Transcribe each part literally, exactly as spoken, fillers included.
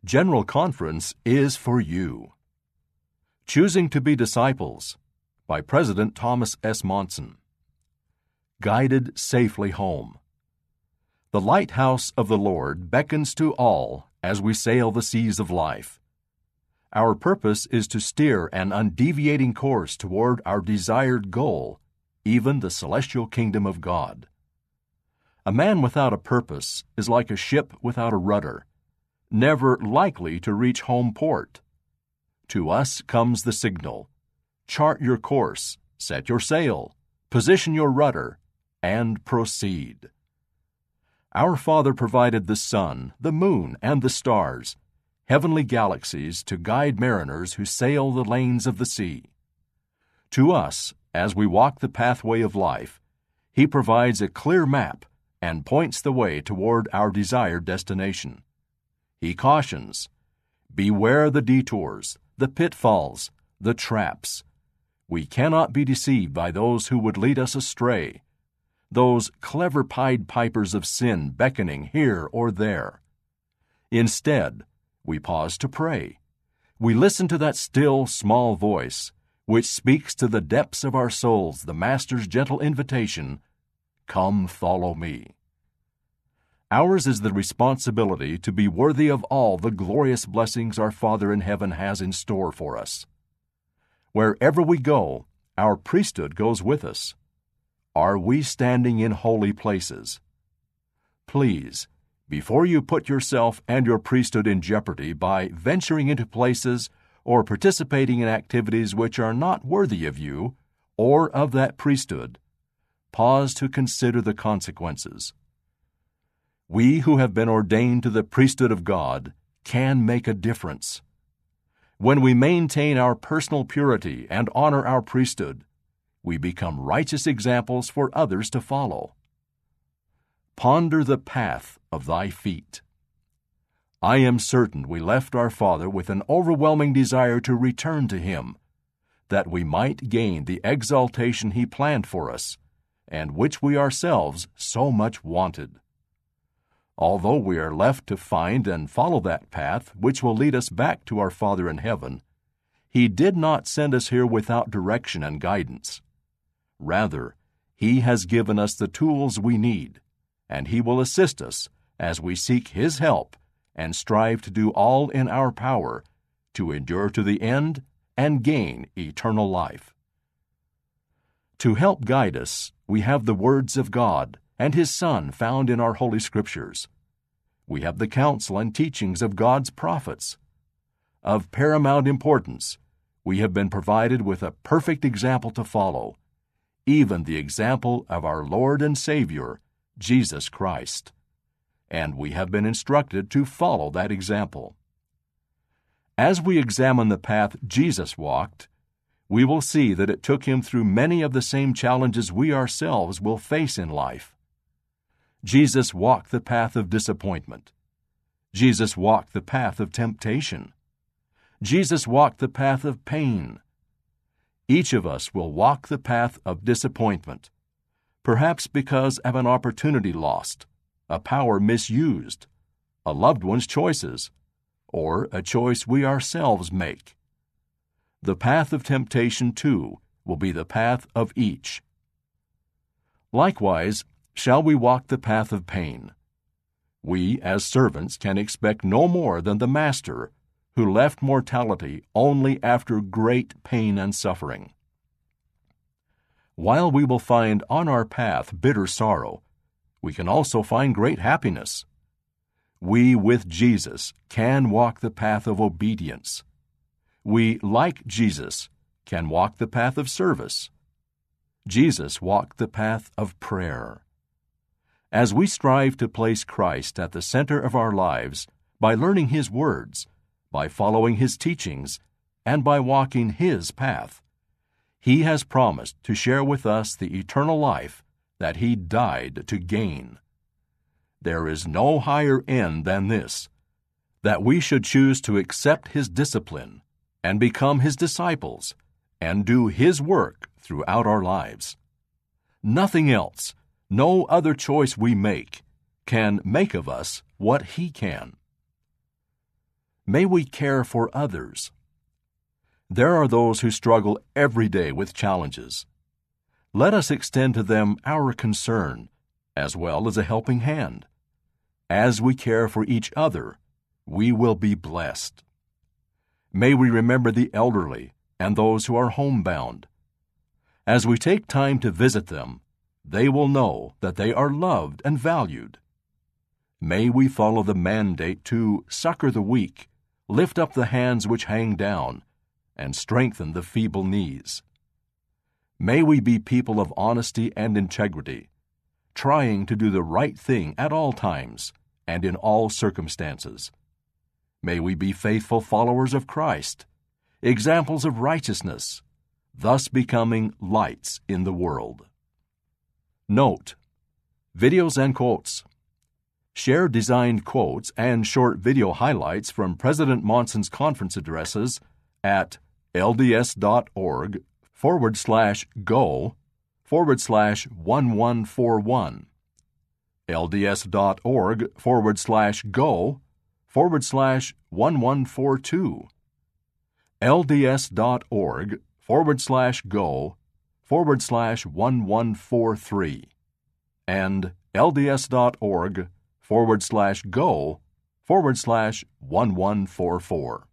General Conference is for you. Choosing to be Disciples by President Thomas S. Monson. Guided safely home. The lighthouse of the Lord beckons to all as we sail the seas of life. Our purpose is to steer an undeviating course toward our desired goal, even the celestial kingdom of God. A man without a purpose is like a ship without a rudder, never likely to reach home port. To us comes the signal: chart your course, set your sail, position your rudder, and proceed. Our Father provided the sun, the moon, and the stars, heavenly galaxies to guide mariners who sail the lanes of the sea. To us, as we walk the pathway of life, He provides a clear map and points the way toward our desired destination. He cautions, beware the detours, the pitfalls, the traps. We cannot be deceived by those who would lead us astray, those clever Pied Pipers of sin beckoning here or there. Instead, we pause to pray. We listen to that still, small voice, which speaks to the depths of our souls the Master's gentle invitation, "Come, follow me." Ours is the responsibility to be worthy of all the glorious blessings our Father in heaven has in store for us. Wherever we go, our priesthood goes with us. Are we standing in holy places? Please, before you put yourself and your priesthood in jeopardy by venturing into places or participating in activities which are not worthy of you or of that priesthood, pause to consider the consequences. We who have been ordained to the priesthood of God can make a difference. When we maintain our personal purity and honor our priesthood, we become righteous examples for others to follow. Ponder the path of thy feet. I am certain we left our Father with an overwhelming desire to return to Him, that we might gain the exaltation He planned for us, and which we ourselves so much wanted. Although we are left to find and follow that path which will lead us back to our Father in heaven, He did not send us here without direction and guidance. Rather, He has given us the tools we need, and He will assist us as we seek His help and strive to do all in our power to endure to the end and gain eternal life. To help guide us, we have the words of God and His Son found in our Holy Scriptures. We have the counsel and teachings of God's prophets. Of paramount importance, we have been provided with a perfect example to follow, even the example of our Lord and Savior, Jesus Christ. And we have been instructed to follow that example. As we examine the path Jesus walked, we will see that it took Him through many of the same challenges we ourselves will face in life. Jesus walked the path of disappointment. Jesus walked the path of temptation. Jesus walked the path of pain. Each of us will walk the path of disappointment, perhaps because of an opportunity lost, a power misused, a loved one's choices, or a choice we ourselves make. The path of temptation, too, will be the path of each. Likewise, shall we walk the path of pain. We, as servants, can expect no more than the Master, who left mortality only after great pain and suffering. While we will find on our path bitter sorrow, we can also find great happiness. We, with Jesus, can walk the path of obedience. We, like Jesus, can walk the path of service. Jesus walked the path of prayer. As we strive to place Christ at the center of our lives by learning His words, by following His teachings, and by walking His path, He has promised to share with us the eternal life that He died to gain. There is no higher end than this, that we should choose to accept His discipline and become His disciples and do His work throughout our lives. Nothing else, no other choice we make, can make of us what He can. May we care for others. There are those who struggle every day with challenges. Let us extend to them our concern, as well as a helping hand. As we care for each other, we will be blessed. May we remember the elderly and those who are homebound. As we take time to visit them, they will know that they are loved and valued. May we follow the mandate to succor the weak, lift up the hands which hang down, and strengthen the feeble knees. May we be people of honesty and integrity, trying to do the right thing at all times and in all circumstances. May we be faithful followers of Christ, examples of righteousness, thus becoming lights in the world. Note: videos and quotes. Share designed quotes and short video highlights from President Monson's conference addresses at lds.org forward slash go forward slash one one four one, lds.org forward slash go forward slash one one four two, lds.org forward slash go forward slash one one four three, and lds.org forward slash go forward slash one one four four.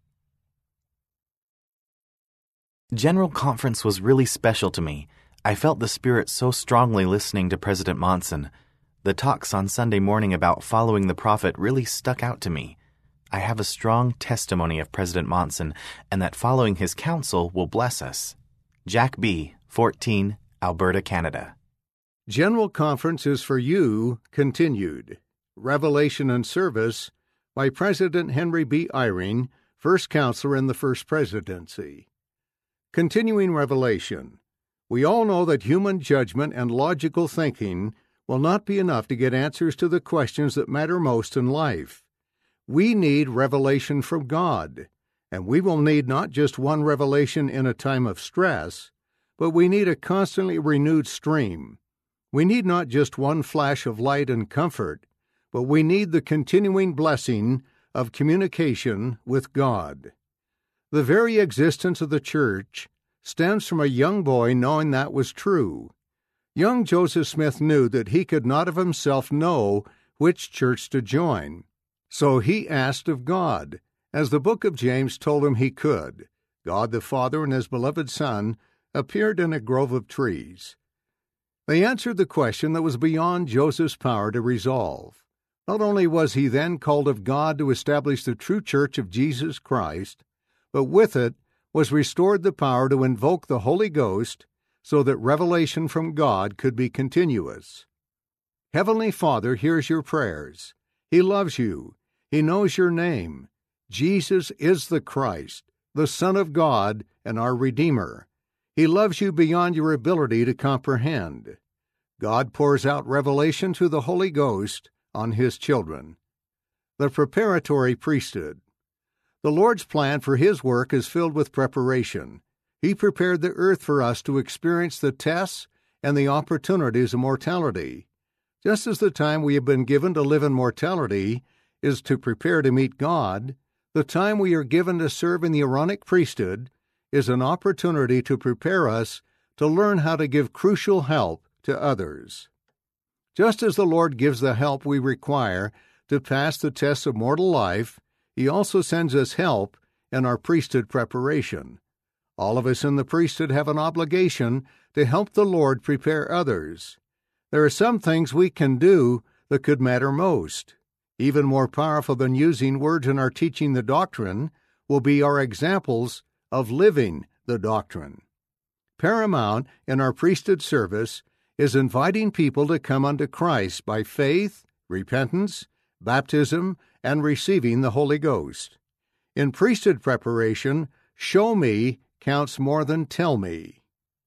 General Conference was really special to me. I felt the Spirit so strongly listening to President Monson. The talks on Sunday morning about following the prophet really stuck out to me. I have a strong testimony of President Monson and that following his counsel will bless us. Jack B., fourteen, Alberta, Canada. General Conference is for You continued. Revelation and Service by President Henry B. Eyring, First Counselor in the First Presidency. Continuing Revelation. We all know that human judgment and logical thinking will not be enough to get answers to the questions that matter most in life. We need revelation from God, and we will need not just one revelation in a time of stress, but we need a constantly renewed stream. We need not just one flash of light and comfort, but we need the continuing blessing of communication with God. The very existence of the church stems from a young boy knowing that was true. Young Joseph Smith knew that he could not of himself know which church to join, so he asked of God, as the book of James told him he could. God the Father and His beloved Son appeared in a grove of trees. They answered the question that was beyond Joseph's power to resolve. Not only was he then called of God to establish the true church of Jesus Christ, but with it was restored the power to invoke the Holy Ghost so that revelation from God could be continuous. Heavenly Father hears your prayers. He loves you. He knows your name. Jesus is the Christ, the Son of God and our Redeemer. He loves you beyond your ability to comprehend. God pours out revelation through the Holy Ghost on His children. The preparatory priesthood. The Lord's plan for His work is filled with preparation. He prepared the earth for us to experience the tests and the opportunities of mortality. Just as the time we have been given to live in mortality is to prepare to meet God, the time we are given to serve in the Aaronic priesthood is an opportunity to prepare us to learn how to give crucial help to others. Just as the Lord gives the help we require to pass the tests of mortal life, He also sends us help in our priesthood preparation. All of us in the priesthood have an obligation to help the Lord prepare others. There are some things we can do that could matter most. Even more powerful than using words in our teaching the doctrine will be our examples of living the doctrine. Paramount in our priesthood service is inviting people to come unto Christ by faith, repentance, baptism, and receiving the Holy Ghost. In priesthood preparation, show me counts more than tell me.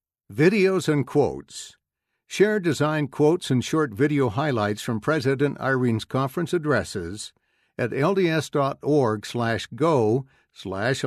Videos and quotes. Share design quotes and short video highlights from President Eyring's conference addresses at lds.org slash go slash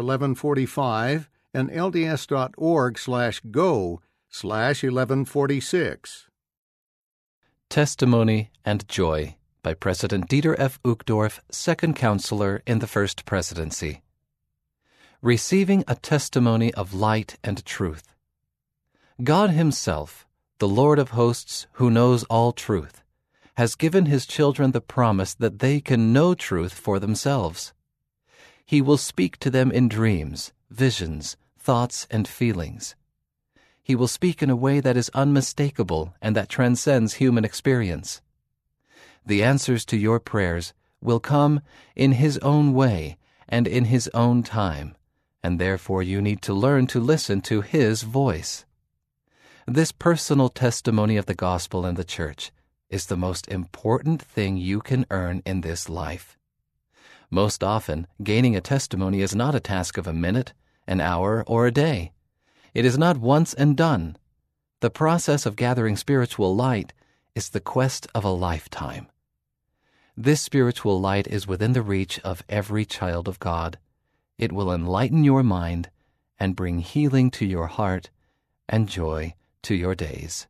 1145 and lds.org slash go slash 1146. Testimony and Joy by President Dieter F. Uchtdorf, Second Counselor in the First Presidency. Receiving a testimony of light and truth. God Himself, the Lord of hosts who knows all truth, has given His children the promise that they can know truth for themselves. He will speak to them in dreams, visions, thoughts, and feelings. He will speak in a way that is unmistakable and that transcends human experience. The answers to your prayers will come in His own way and in His own time, and therefore you need to learn to listen to His voice. This personal testimony of the gospel and the church is the most important thing you can earn in this life. Most often, gaining a testimony is not a task of a minute, an hour, or a day. It is not once and done. The process of gathering spiritual light is the quest of a lifetime. This spiritual light is within the reach of every child of God. It will enlighten your mind and bring healing to your heart and joy to your days.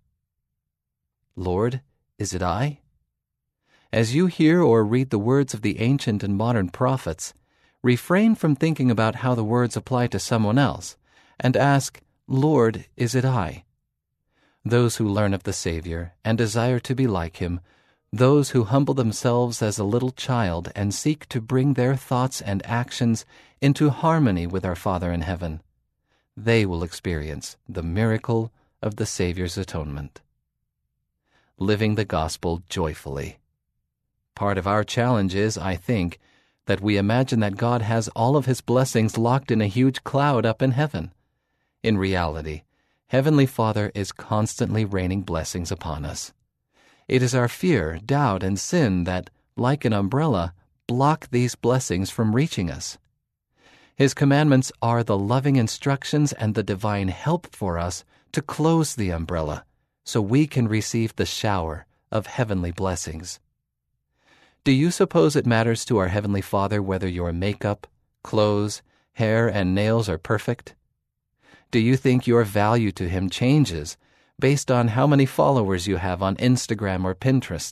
Lord, is it I? As you hear or read the words of the ancient and modern prophets, refrain from thinking about how the words apply to someone else, and ask, Lord, is it I? Those who learn of the Savior and desire to be like Him, those who humble themselves as a little child and seek to bring their thoughts and actions into harmony with our Father in heaven, they will experience the miracle of the Savior's atonement. Living the gospel joyfully. Part of our challenge is, I think, that we imagine that God has all of His blessings locked in a huge cloud up in heaven. In reality, Heavenly Father is constantly raining blessings upon us. It is our fear, doubt, and sin that, like an umbrella, block these blessings from reaching us. His commandments are the loving instructions and the divine help for us to close the umbrella so we can receive the shower of heavenly blessings. Do you suppose it matters to our Heavenly Father whether your makeup, clothes, hair, and nails are perfect? Do you think your value to Him changes based on how many followers you have on Instagram or Pinterest?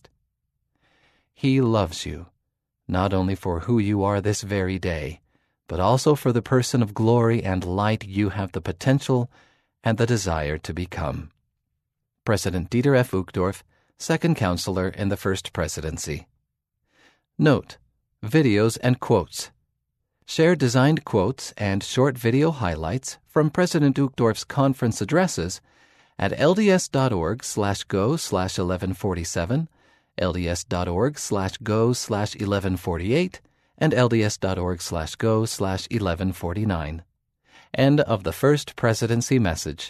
He loves you, not only for who you are this very day, but also for the person of glory and light you have the potential and the desire to become. President Dieter F. Uchtdorf, Second Counselor in the First Presidency. Note: videos and quotes. Share designed quotes and short video highlights from President Uchtdorf's conference addresses at lds.org slash go slash 1147, lds.org slash go slash 1148, and lds.org slash go slash 1149. End of the First Presidency message.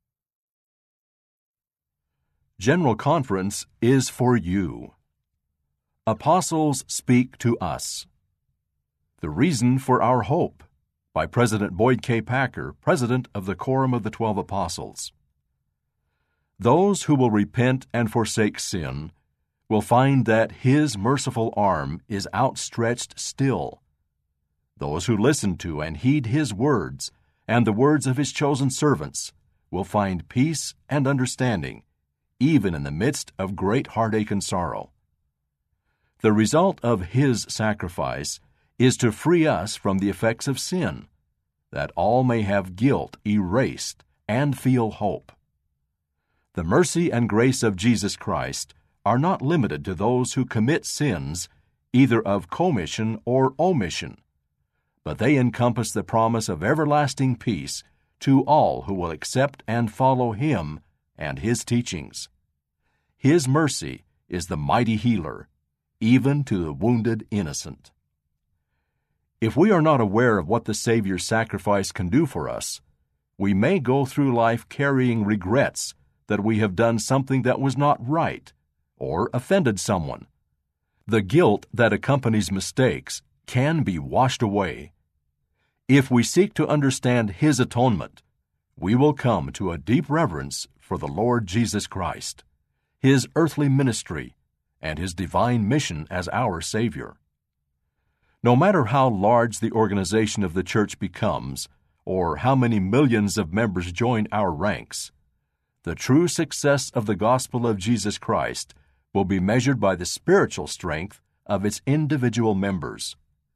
General Conference is for you. Apostles Speak to Us. The Reason for Our Hope by President Boyd K. Packer, President of the Quorum of the Twelve Apostles. Those who will repent and forsake sin will find that His merciful arm is outstretched still. Those who listen to and heed His words and the words of His chosen servants will find peace and understanding, even in the midst of great heartache and sorrow. The result of His sacrifice is to free us from the effects of sin, that all may have guilt erased and feel hope. The mercy and grace of Jesus Christ are not limited to those who commit sins either of commission or omission, but they encompass the promise of everlasting peace to all who will accept and follow Him and His teachings. His mercy is the mighty healer, even to the wounded innocent. If we are not aware of what the Savior's sacrifice can do for us, we may go through life carrying regrets that we have done something that was not right or offended someone. The guilt that accompanies mistakes can be washed away. If we seek to understand His atonement, we will come to a deep reverence for the Lord Jesus Christ, His earthly ministry, and His divine mission as our Savior. No matter how large the organization of the church becomes, or how many millions of members join our ranks, the true success of the gospel of Jesus Christ will be measured by the spiritual strength of its individual members.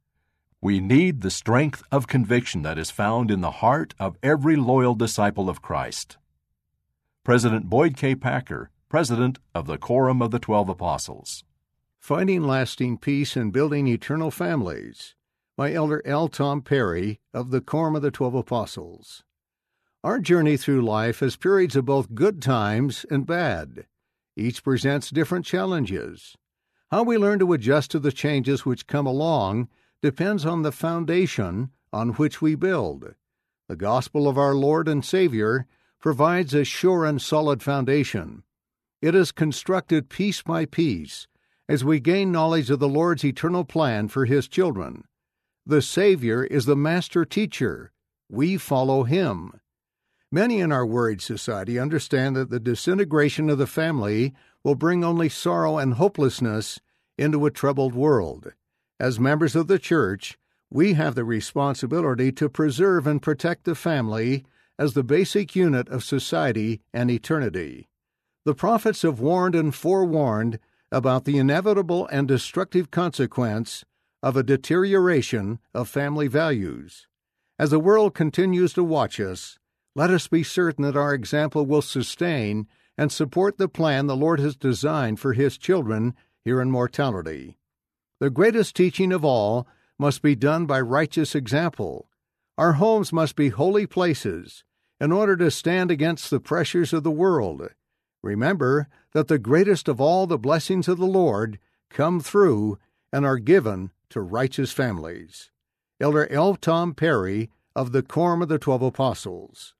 We need the strength of conviction that is found in the heart of every loyal disciple of Christ. President Boyd K. Packer, President of the Quorum of the Twelve Apostles. Finding Lasting Peace and Building Eternal Families by Elder L. Tom Perry of the Quorum of the Twelve Apostles. Our journey through life has periods of both good times and bad. Each presents different challenges. How we learn to adjust to the changes which come along depends on the foundation on which we build. The gospel of our Lord and Savior provides a sure and solid foundation. It is constructed piece by piece as we gain knowledge of the Lord's eternal plan for His children. The Savior is the master teacher. We follow Him. Many in our worried society understand that the disintegration of the family will bring only sorrow and hopelessness into a troubled world. As members of the church, we have the responsibility to preserve and protect the family as the basic unit of society and eternity. The prophets have warned and forewarned about the inevitable and destructive consequence of a deterioration of family values. As the world continues to watch us, let us be certain that our example will sustain and support the plan the Lord has designed for His children here in mortality. The greatest teaching of all must be done by righteous example. Our homes must be holy places in order to stand against the pressures of the world. Remember that the greatest of all the blessings of the Lord come through and are given to righteous families. Elder L. Tom Perry of the Quorum of the Twelve Apostles.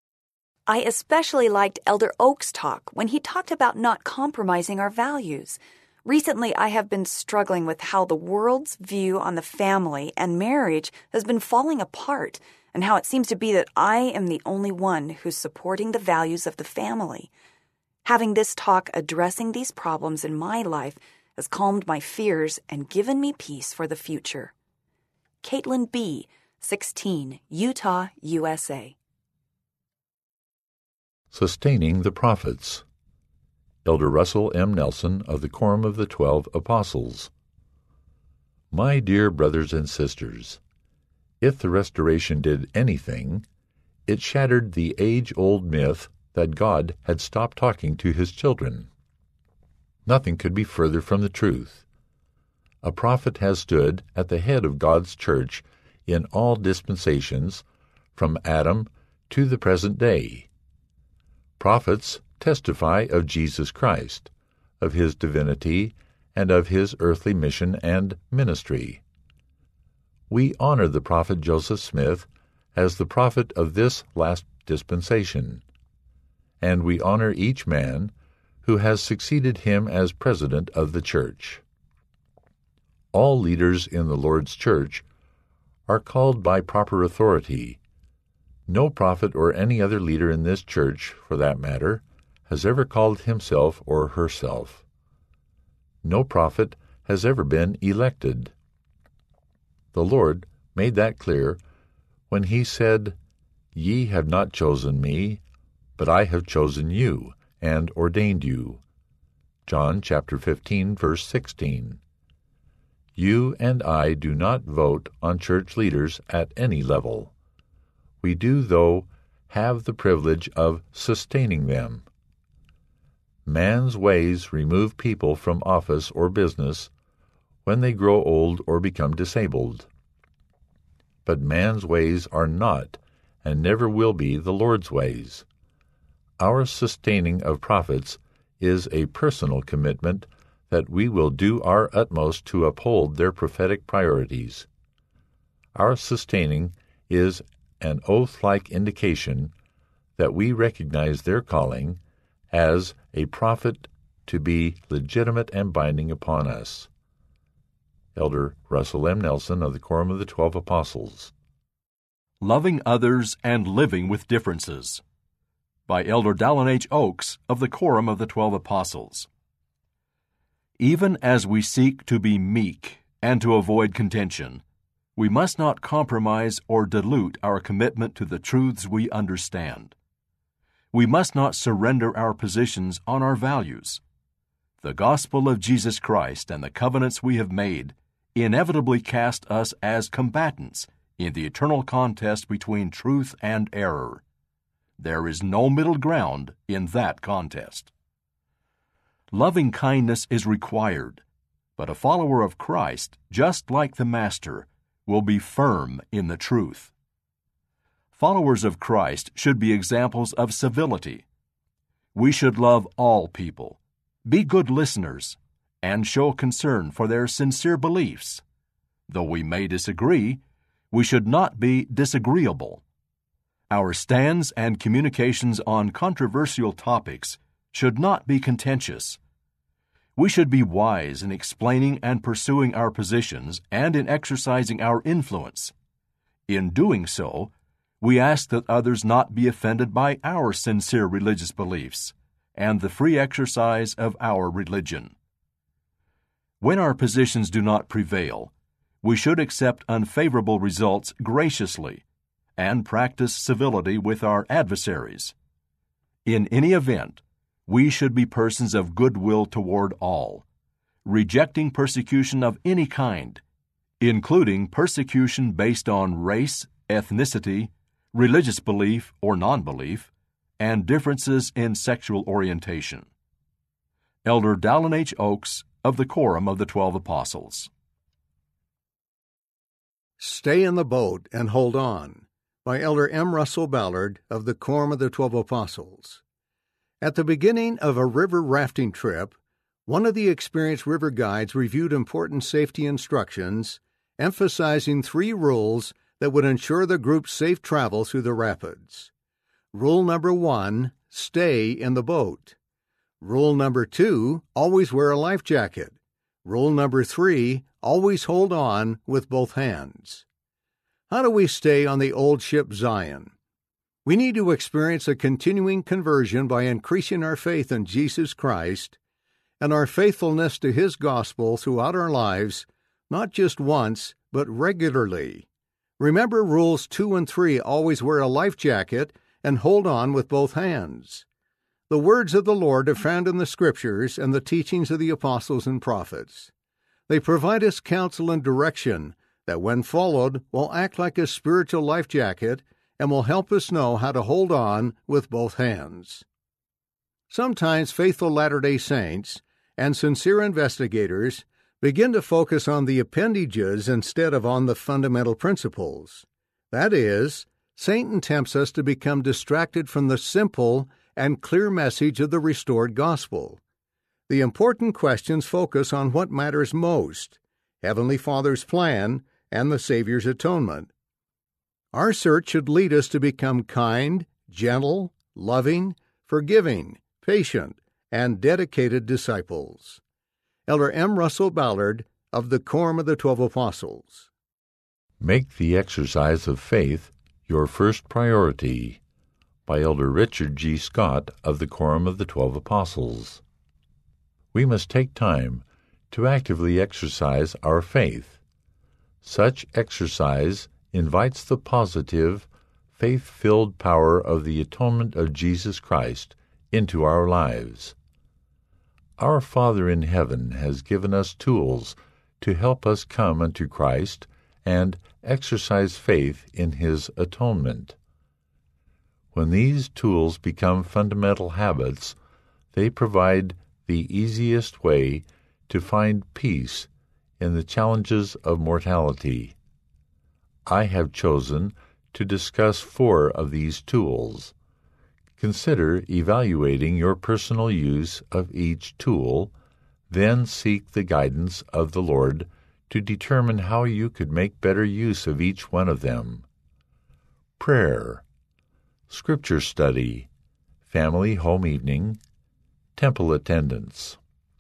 I especially liked Elder Oak's talk when he talked about not compromising our values. Recently, I have been struggling with how the world's view on the family and marriage has been falling apart, and how it seems to be that I am the only one who's supporting the values of the family. Having this talk addressing these problems in my life has calmed my fears and given me peace for the future. Caitlin B., sixteen, Utah, U S A. Sustaining the Prophets. Elder Russell M. Nelson of the Quorum of the Twelve Apostles. My dear brothers and sisters, if the Restoration did anything, it shattered the age-old myth that God had stopped talking to His children. Nothing could be further from the truth. A prophet has stood at the head of God's church in all dispensations, from Adam to the present day. Prophets testify of Jesus Christ, of His divinity, and of His earthly mission and ministry. We honor the prophet Joseph Smith as the prophet of this last dispensation, and we honor each man who has succeeded him as president of the church. All leaders in the Lord's church are called by proper authority. No prophet or any other leader in this church, for that matter, has ever called himself or herself. No prophet has ever been elected. The Lord made that clear when He said, "Ye have not chosen me, but I have chosen you, and ordained you." John chapter fifteen, verse sixteen. You and I do not vote on church leaders at any level. We do, though, have the privilege of sustaining them. Man's ways remove people from office or business when they grow old or become disabled. But man's ways are not, and never will be, the Lord's ways. Our sustaining of prophets is a personal commitment that we will do our utmost to uphold their prophetic priorities. Our sustaining is an oath-like indication that we recognize their calling as a prophet to be legitimate and binding upon us. Elder Russell M. Nelson of the Quorum of the Twelve Apostles. Loving Others and Living with Differences by Elder Dallin H. Oakes of the Quorum of the Twelve Apostles. Even as we seek to be meek and to avoid contention, we must not compromise or dilute our commitment to the truths we understand. We must not surrender our positions on our values. The gospel of Jesus Christ and the covenants we have made inevitably cast us as combatants in the eternal contest between truth and error. There is no middle ground in that contest. Loving kindness is required, but a follower of Christ, just like the Master, will be firm in the truth. Followers of Christ should be examples of civility. We should love all people, be good listeners, and show concern for their sincere beliefs. Though we may disagree, we should not be disagreeable. Our stands and communications on controversial topics should not be contentious. We should be wise in explaining and pursuing our positions and in exercising our influence. In doing so, we ask that others not be offended by our sincere religious beliefs and the free exercise of our religion. When our positions do not prevail, we should accept unfavorable results graciously and practice civility with our adversaries. In any event, we should be persons of goodwill toward all, rejecting persecution of any kind, including persecution based on race, ethnicity, religious belief or non-belief, and differences in sexual orientation. Elder Dallin H. Oaks of the Quorum of the Twelve Apostles. Stay in the Boat and Hold On, by Elder M. Russell Ballard of the Quorum of the Twelve Apostles. At the beginning of a river rafting trip, one of the experienced river guides reviewed important safety instructions, emphasizing three rules that would ensure the group's safe travel through the rapids. Rule number one, stay in the boat. Rule number two, always wear a life jacket. Rule number three, always hold on with both hands. How do we stay on the old ship Zion? We need to experience a continuing conversion by increasing our faith in Jesus Christ and our faithfulness to His gospel throughout our lives, not just once, but regularly. Remember rules two and three, always wear a life jacket and hold on with both hands. The words of the Lord are found in the Scriptures and the teachings of the apostles and prophets. They provide us counsel and direction that, when followed, will act like a spiritual life jacket and will help us know how to hold on with both hands. Sometimes faithful Latter-day Saints and sincere investigators begin to focus on the appendages instead of on the fundamental principles. That is, Satan tempts us to become distracted from the simple and clear message of the restored gospel. The important questions focus on what matters most: Heavenly Father's plan and the Savior's atonement. Our search should lead us to become kind, gentle, loving, forgiving, patient, and dedicated disciples. Elder M. Russell Ballard of the Quorum of the Twelve Apostles. Make the exercise of faith your first priority, by Elder Richard G. Scott of the Quorum of the Twelve Apostles. We must take time to actively exercise our faith. Such exercise invites the positive, faith-filled power of the atonement of Jesus Christ into our lives. Our Father in heaven has given us tools to help us come unto Christ and exercise faith in His atonement. When these tools become fundamental habits, they provide the easiest way to find peace in the challenges of mortality. I have chosen to discuss four of these tools. Consider evaluating your personal use of each tool, then seek the guidance of the Lord to determine how you could make better use of each one of them. Prayer, Scripture study, family home evening, temple attendance.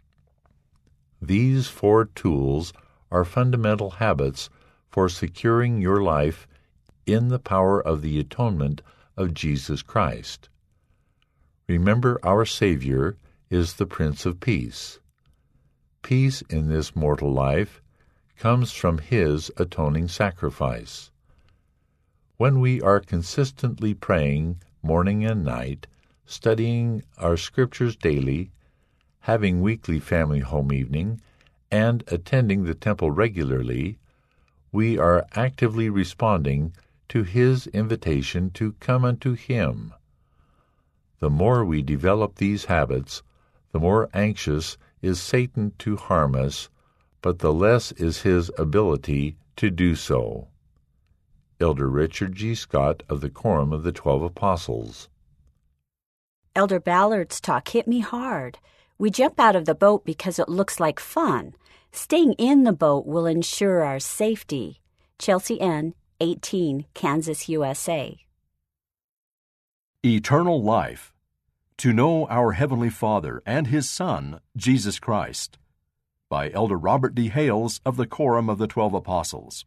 These four tools are fundamental habits for securing your life in the power of the atonement of Jesus Christ. Remember, our Savior is the Prince of Peace. Peace in this mortal life comes from His atoning sacrifice. When we are consistently praying morning and night, studying our Scriptures daily, having weekly family home evening, and attending the temple regularly, we are actively responding to His invitation to come unto Him. The more we develop these habits, the more anxious is Satan to harm us, but the less is his ability to do so. Elder Richard G. Scott of the Quorum of the Twelve Apostles. Elder Ballard's talk hit me hard. We jump out of the boat because it looks like fun. Staying in the boat will ensure our safety. Chelsea N., eighteen, Kansas, U S A. Eternal life. To know our Heavenly Father and His Son, Jesus Christ. By Elder Robert D. Hales of the Quorum of the Twelve Apostles.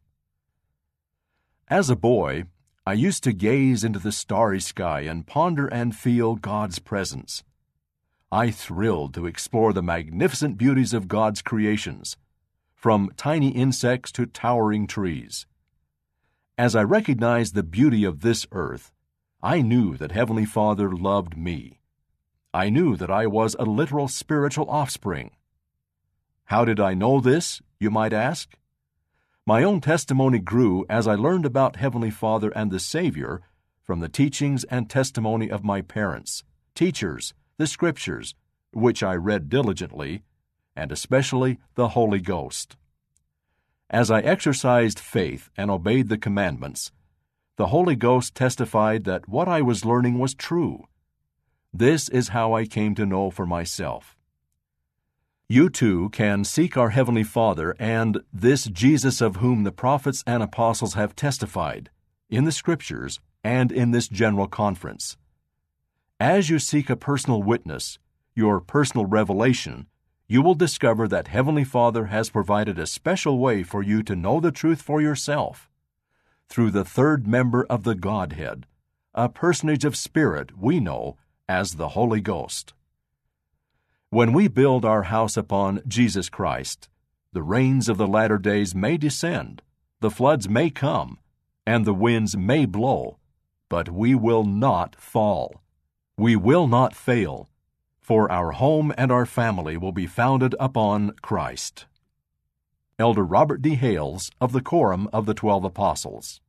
As a boy, I used to gaze into the starry sky and ponder and feel God's presence. I thrilled to explore the magnificent beauties of God's creations, from tiny insects to towering trees. As I recognized the beauty of this earth, I knew that Heavenly Father loved me. I knew that I was a literal spiritual offspring. How did I know this, you might ask? My own testimony grew as I learned about Heavenly Father and the Savior from the teachings and testimony of my parents, teachers, the Scriptures, which I read diligently, and especially the Holy Ghost. As I exercised faith and obeyed the commandments, the Holy Ghost testified that what I was learning was true. This is how I came to know for myself. You too can seek our Heavenly Father and this Jesus of whom the prophets and apostles have testified, in the Scriptures and in this general conference. As you seek a personal witness, your personal revelation, you will discover that Heavenly Father has provided a special way for you to know the truth for yourself, through the third member of the Godhead, a personage of spirit we know as the Holy Ghost. When we build our house upon Jesus Christ, the rains of the latter days may descend, the floods may come, and the winds may blow, but we will not fall. We will not fail, for our home and our family will be founded upon Christ. Elder Robert D. Hales of the Quorum of the Twelve Apostles.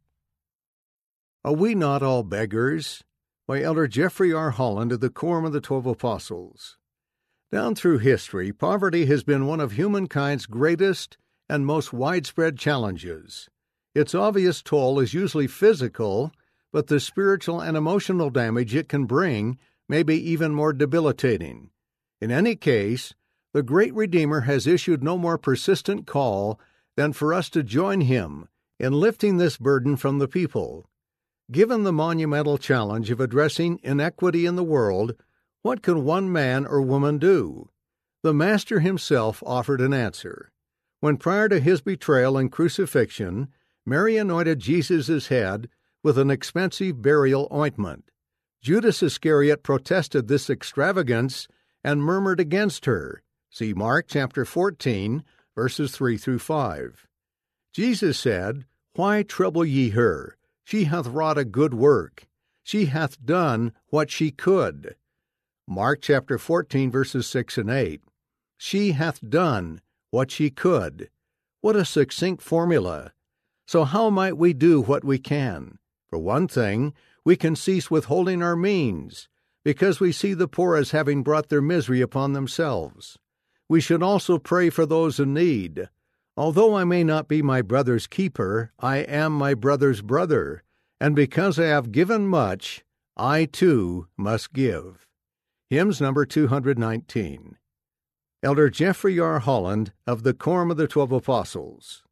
Are We Not All Beggars? By Elder Jeffrey R. Holland of the Quorum of the Twelve Apostles. Down through history, poverty has been one of humankind's greatest and most widespread challenges. Its obvious toll is usually physical, but the spiritual and emotional damage it can bring may be even more debilitating. In any case, the great Redeemer has issued no more persistent call than for us to join Him in lifting this burden from the people. Given the monumental challenge of addressing inequity in the world, what can one man or woman do? The Master Himself offered an answer. When prior to His betrayal and crucifixion, Mary anointed Jesus' head with an expensive burial ointment. Judas Iscariot protested this extravagance and murmured against her. See Mark chapter fourteen, verses three through five. Jesus said, "Why trouble ye her? She hath wrought a good work. She hath done what she could." Mark chapter fourteen, verses six and eight. She hath done what she could. What a succinct formula. So how might we do what we can? For one thing, we can cease withholding our means, because we see the poor as having brought their misery upon themselves. We should also pray for those in need. Although I may not be my brother's keeper, I am my brother's brother, and because I have given much, I too must give. Hymns number two hundred nineteen. Elder Jeffrey R. Holland of the Quorum of the Twelve Apostles.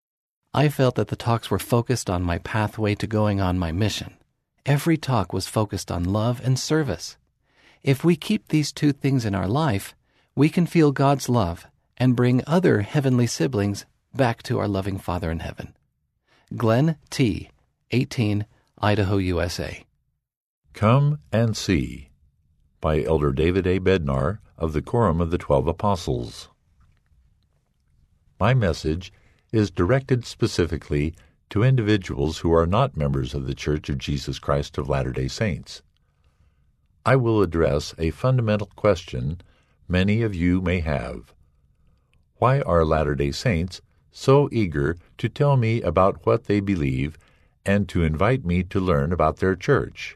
I felt that the talks were focused on my pathway to going on my mission. Every talk was focused on love and service. If we keep these two things in our life, we can feel God's love and bring other heavenly siblings back to our loving Father in heaven. Glenn T., eighteen, Idaho, U S A. Come and See, by Elder David A. Bednar of the Quorum of the Twelve Apostles. My message is directed specifically to individuals who are not members of the Church of Jesus Christ of Latter-day Saints. I will address a fundamental question many of you may have. Why are Latter-day Saints so eager to tell me about what they believe and to invite me to learn about their church?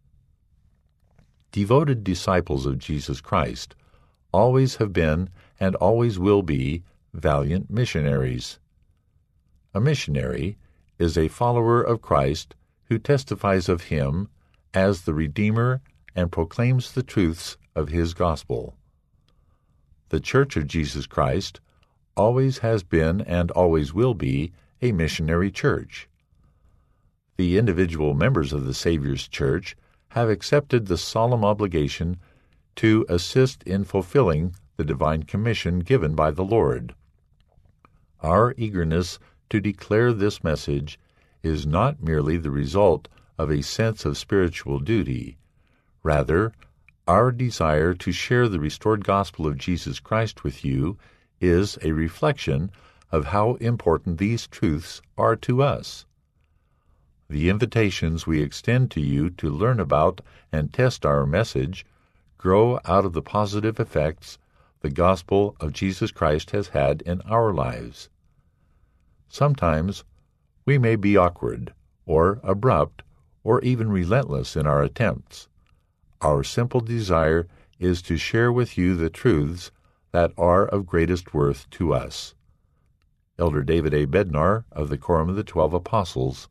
Devoted disciples of Jesus Christ always have been and always will be valiant missionaries. A missionary is a follower of Christ who testifies of Him as the Redeemer and proclaims the truths of His gospel. The Church of Jesus Christ always has been and always will be a missionary church. The individual members of the Savior's Church have accepted the solemn obligation to assist in fulfilling the divine commission given by the Lord. Our eagerness to declare this message is not merely the result of a sense of spiritual duty. Rather, our desire to share the restored gospel of Jesus Christ with you is a reflection of how important these truths are to us. The invitations we extend to you to learn about and test our message grow out of the positive effects the gospel of Jesus Christ has had in our lives. Sometimes we may be awkward, or abrupt, or even relentless in our attempts. Our simple desire is to share with you the truths that are of greatest worth to us. Elder David A. Bednar of the Quorum of the Twelve Apostles.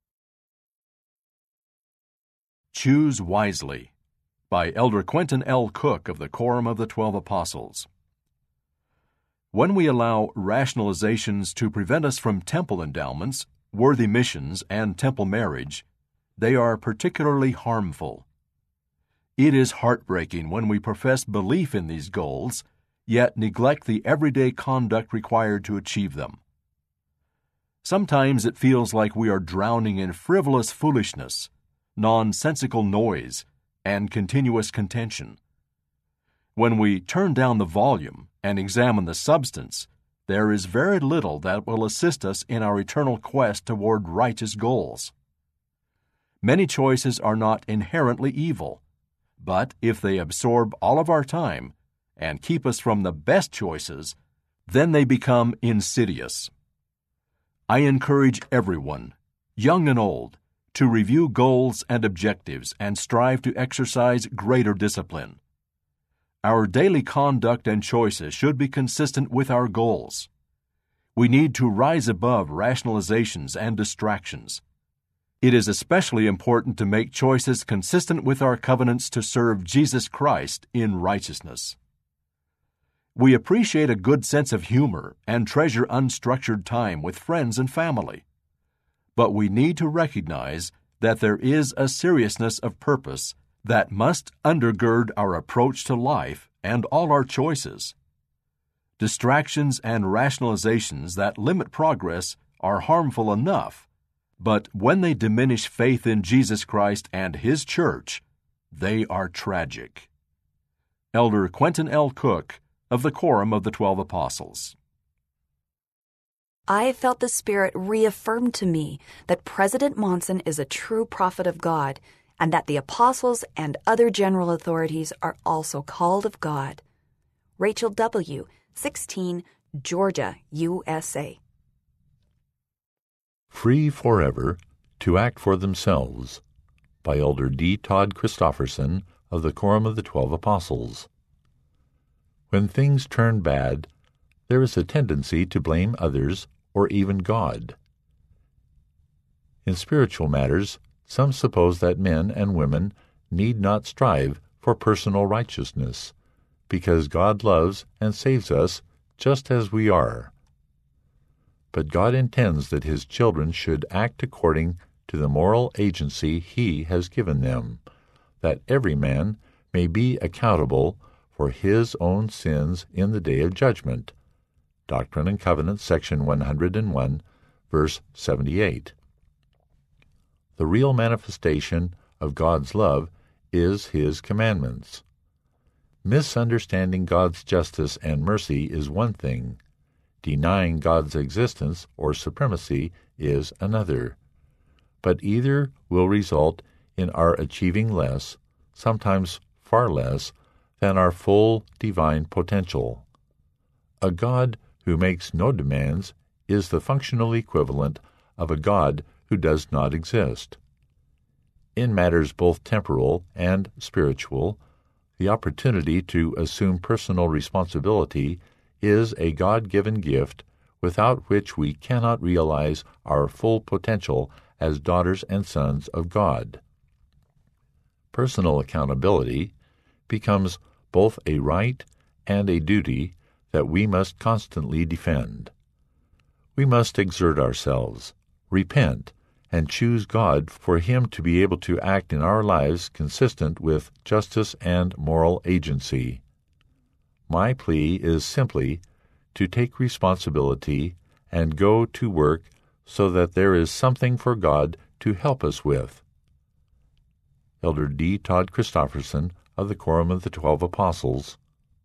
Choose Wisely by Elder Quentin L. Cook of the Quorum of the Twelve Apostles. When we allow rationalizations to prevent us from temple endowments, worthy missions, and temple marriage, they are particularly harmful. It is heartbreaking when we profess belief in these goals, yet neglect the everyday conduct required to achieve them. Sometimes it feels like we are drowning in frivolous foolishness, nonsensical noise, and continuous contention. When we turn down the volume and examine the substance, there is very little that will assist us in our eternal quest toward righteous goals. Many choices are not inherently evil, but if they absorb all of our time and keep us from the best choices, then they become insidious. I encourage everyone, young and old, to review goals and objectives and strive to exercise greater discipline. Our daily conduct and choices should be consistent with our goals. We need to rise above rationalizations and distractions. It is especially important to make choices consistent with our covenants to serve Jesus Christ in righteousness. We appreciate a good sense of humor and treasure unstructured time with friends and family. But we need to recognize that there is a seriousness of purpose that must undergird our approach to life and all our choices. Distractions and rationalizations that limit progress are harmful enough, but when they diminish faith in Jesus Christ and His church, they are tragic. Elder Quentin L. Cook of the Quorum of the Twelve Apostles. I felt the Spirit reaffirm to me that President Monson is a true prophet of God and that the apostles and other general authorities are also called of God. Rachel W., sixteen, Georgia, U S A. Free Forever to Act for Themselves by Elder D. Todd Christofferson of the Quorum of the Twelve Apostles. When things turn bad, there is a tendency to blame others or even God. In spiritual matters, some suppose that men and women need not strive for personal righteousness, because God loves and saves us just as we are. But God intends that His children should act according to the moral agency He has given them, that every man may be accountable for his own sins in the day of judgment. Doctrine and Covenants, section one hundred one, verse seventy-eight. The real manifestation of God's love is His commandments. Misunderstanding God's justice and mercy is one thing. Denying God's existence or supremacy is another. But either will result in our achieving less, sometimes far less, than our full divine potential. A God who makes no demands is the functional equivalent of a God who does not exist. In matters both temporal and spiritual, the opportunity to assume personal responsibility is a God-given gift without which we cannot realize our full potential as daughters and sons of God. Personal accountability becomes both a right and a duty that we must constantly defend. We must exert ourselves, repent, and choose God for Him to be able to act in our lives consistent with justice and moral agency. My plea is simply to take responsibility and go to work so that there is something for God to help us with. Elder D. Todd Christofferson of the Quorum of the Twelve Apostles.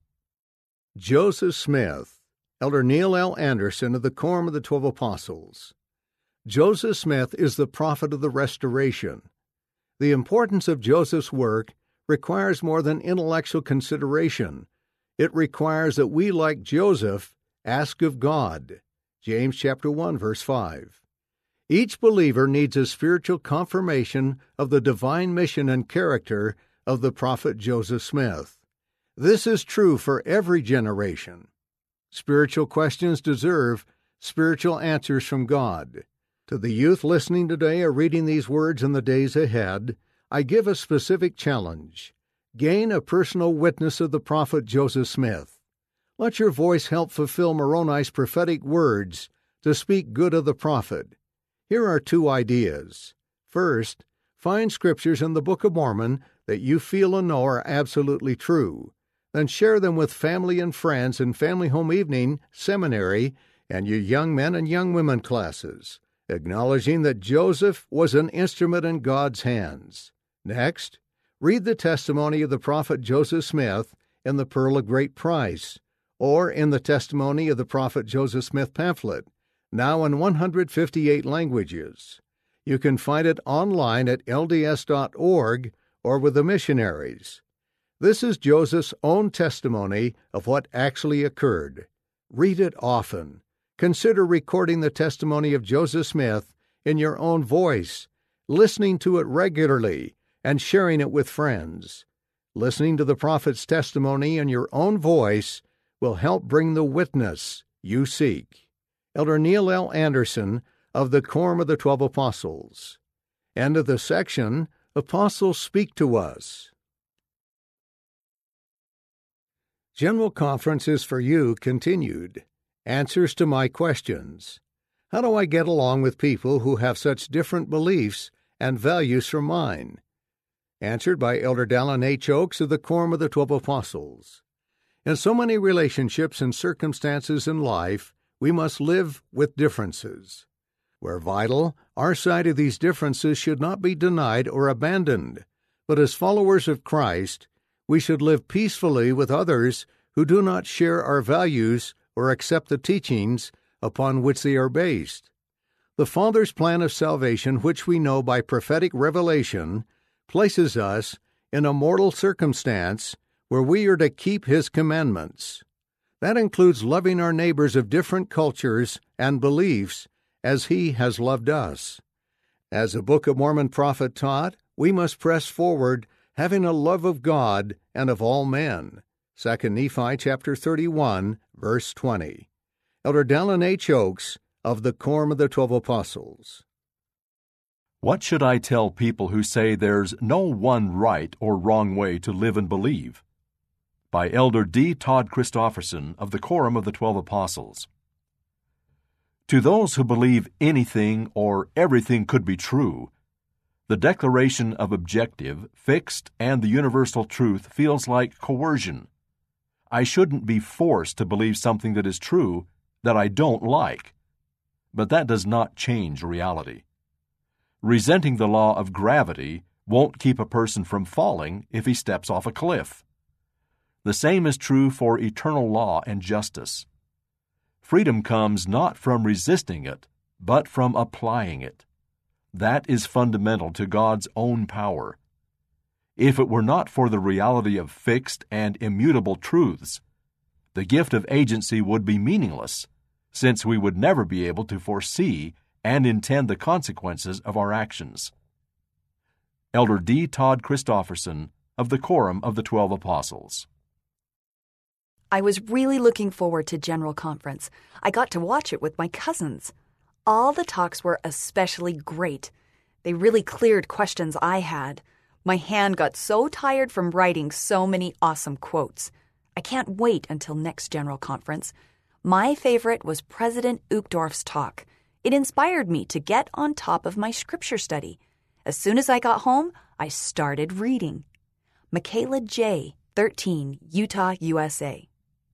Joseph Smith, Elder Neil L. Anderson of the Quorum of the Twelve Apostles. Joseph Smith is the prophet of the Restoration. The importance of Joseph's work requires more than intellectual consideration. It requires that we, like Joseph, ask of God. James chapter one, verse five. Each believer needs a spiritual confirmation of the divine mission and character of the prophet Joseph Smith. This is true for every generation. Spiritual questions deserve spiritual answers from God. To the youth listening today or reading these words in the days ahead, I give a specific challenge. Gain a personal witness of the prophet Joseph Smith. Let your voice help fulfill Moroni's prophetic words to speak good of the prophet. Here are two ideas. First, find scriptures in the Book of Mormon that you feel and know are absolutely true. Then share them with family and friends in family home evening, seminary, and your young men and young women classes, acknowledging that Joseph was an instrument in God's hands. Next, read the testimony of the prophet Joseph Smith in the Pearl of Great Price, or in the Testimony of the Prophet Joseph Smith pamphlet, now in one hundred fifty-eight languages. You can find it online at L D S dot org or with the missionaries. This is Joseph's own testimony of what actually occurred. Read it often. Consider recording the testimony of Joseph Smith in your own voice, listening to it regularly, and sharing it with friends. Listening to the prophet's testimony in your own voice will help bring the witness you seek. Elder Neil L. Anderson of the Quorum of the Twelve Apostles. End of the section, Apostles Speak to Us. General Conference is for You continued. Answers to my questions. How do I get along with people who have such different beliefs and values from mine? Answered by Elder Dallin H. Oaks of the Quorum of the Twelve Apostles. In so many relationships and circumstances in life, we must live with differences. Where vital, our side of these differences should not be denied or abandoned, but as followers of Christ, we should live peacefully with others who do not share our values or accept the teachings upon which they are based. The Father's plan of salvation, which we know by prophetic revelation, places us in a mortal circumstance where we are to keep His commandments. That includes loving our neighbors of different cultures and beliefs as He has loved us. As the Book of Mormon prophet taught, we must press forward, having a love of God and of all men. Second Nephi chapter thirty-one, verse twenty. Elder Dallin H. Oaks of the Quorum of the Twelve Apostles. What should I tell people who say there's no one right or wrong way to live and believe? By Elder D. Todd Christofferson of the Quorum of the Twelve Apostles. To those who believe anything or everything could be true, the declaration of objective, fixed, and the universal truth feels like coercion. I shouldn't be forced to believe something that is true that I don't like. But that does not change reality. Resenting the law of gravity won't keep a person from falling if he steps off a cliff. The same is true for eternal law and justice. Freedom comes not from resisting it, but from applying it. That is fundamental to God's own power. If it were not for the reality of fixed and immutable truths, the gift of agency would be meaningless, since we would never be able to foresee and intend the consequences of our actions. Elder D. Todd Christofferson of the Quorum of the Twelve Apostles. I was really looking forward to General Conference. I got to watch it with my cousins. All the talks were especially great. They really cleared questions I had. My hand got so tired from writing so many awesome quotes. I can't wait until next General Conference. My favorite was President Uchtdorf's talk. It inspired me to get on top of my scripture study. As soon as I got home, I started reading. Michaela J., thirteen, Utah, U S A.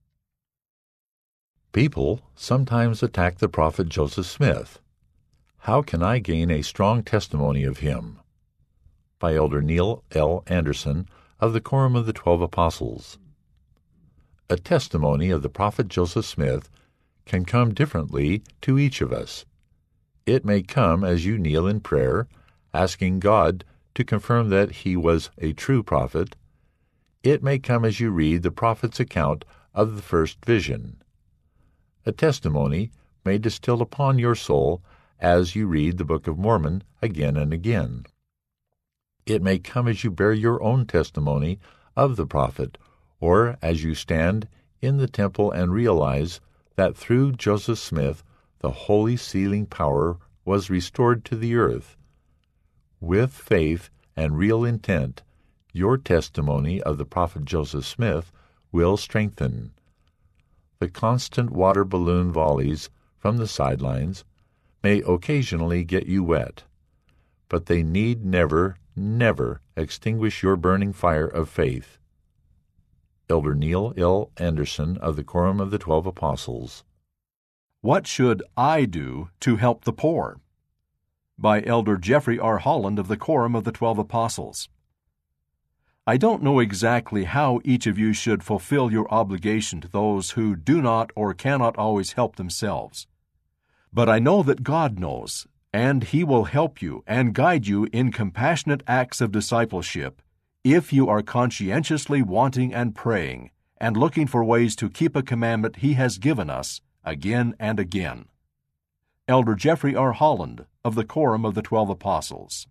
People sometimes attack the prophet Joseph Smith. How can I gain a strong testimony of him? By Elder Neil L. Anderson of the Quorum of the Twelve Apostles. A testimony of the prophet Joseph Smith can come differently to each of us. It may come as you kneel in prayer, asking God to confirm that he was a true prophet. It may come as you read the prophet's account of the first vision. A testimony may distill upon your soul as you read the Book of Mormon again and again. It may come as you bear your own testimony of the prophet, or as you stand in the temple and realize that through Joseph Smith the holy sealing power was restored to the earth. With faith and real intent, your testimony of the prophet Joseph Smith will strengthen. The constant water balloon volleys from the sidelines may occasionally get you wet, but they need never, never extinguish your burning fire of faith. Elder Neil L. Anderson of the Quorum of the Twelve Apostles. What should I do to help the poor? By Elder Jeffrey R. Holland of the Quorum of the Twelve Apostles. I don't know exactly how each of you should fulfill your obligation to those who do not or cannot always help themselves. But I know that God knows, and He will help you and guide you in compassionate acts of discipleship if you are conscientiously wanting and praying and looking for ways to keep a commandment He has given us again and again. Elder Jeffrey R. Holland of the Quorum of the Twelve Apostles.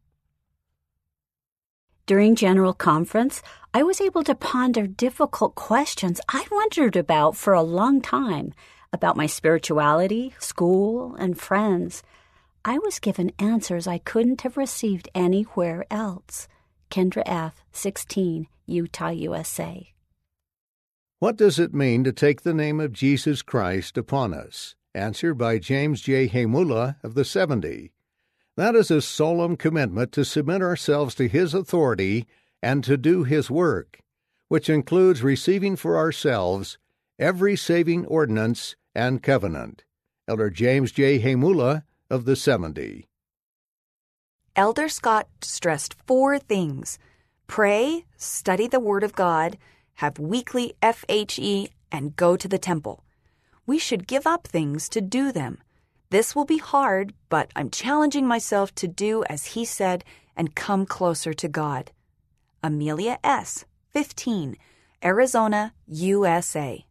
During General Conference, I was able to ponder difficult questions I wondered about for a long time, about my spirituality, school, and friends. I was given answers I couldn't have received anywhere else. Kendra F., sixteen, Utah, U S A. What does it mean to take the name of Jesus Christ upon us? Answer by James J. Hamula of the seventy. That is a solemn commitment to submit ourselves to His authority and to do His work, which includes receiving for ourselves every saving ordinance and covenant. Elder James J. Hamula of the seventy. Elder Scott stressed four things: pray, study the Word of God, have weekly F H E, and go to the temple. We should give up things to do them. This will be hard, but I'm challenging myself to do as he said and come closer to God. Amelia S., fifteen, Arizona, U S A.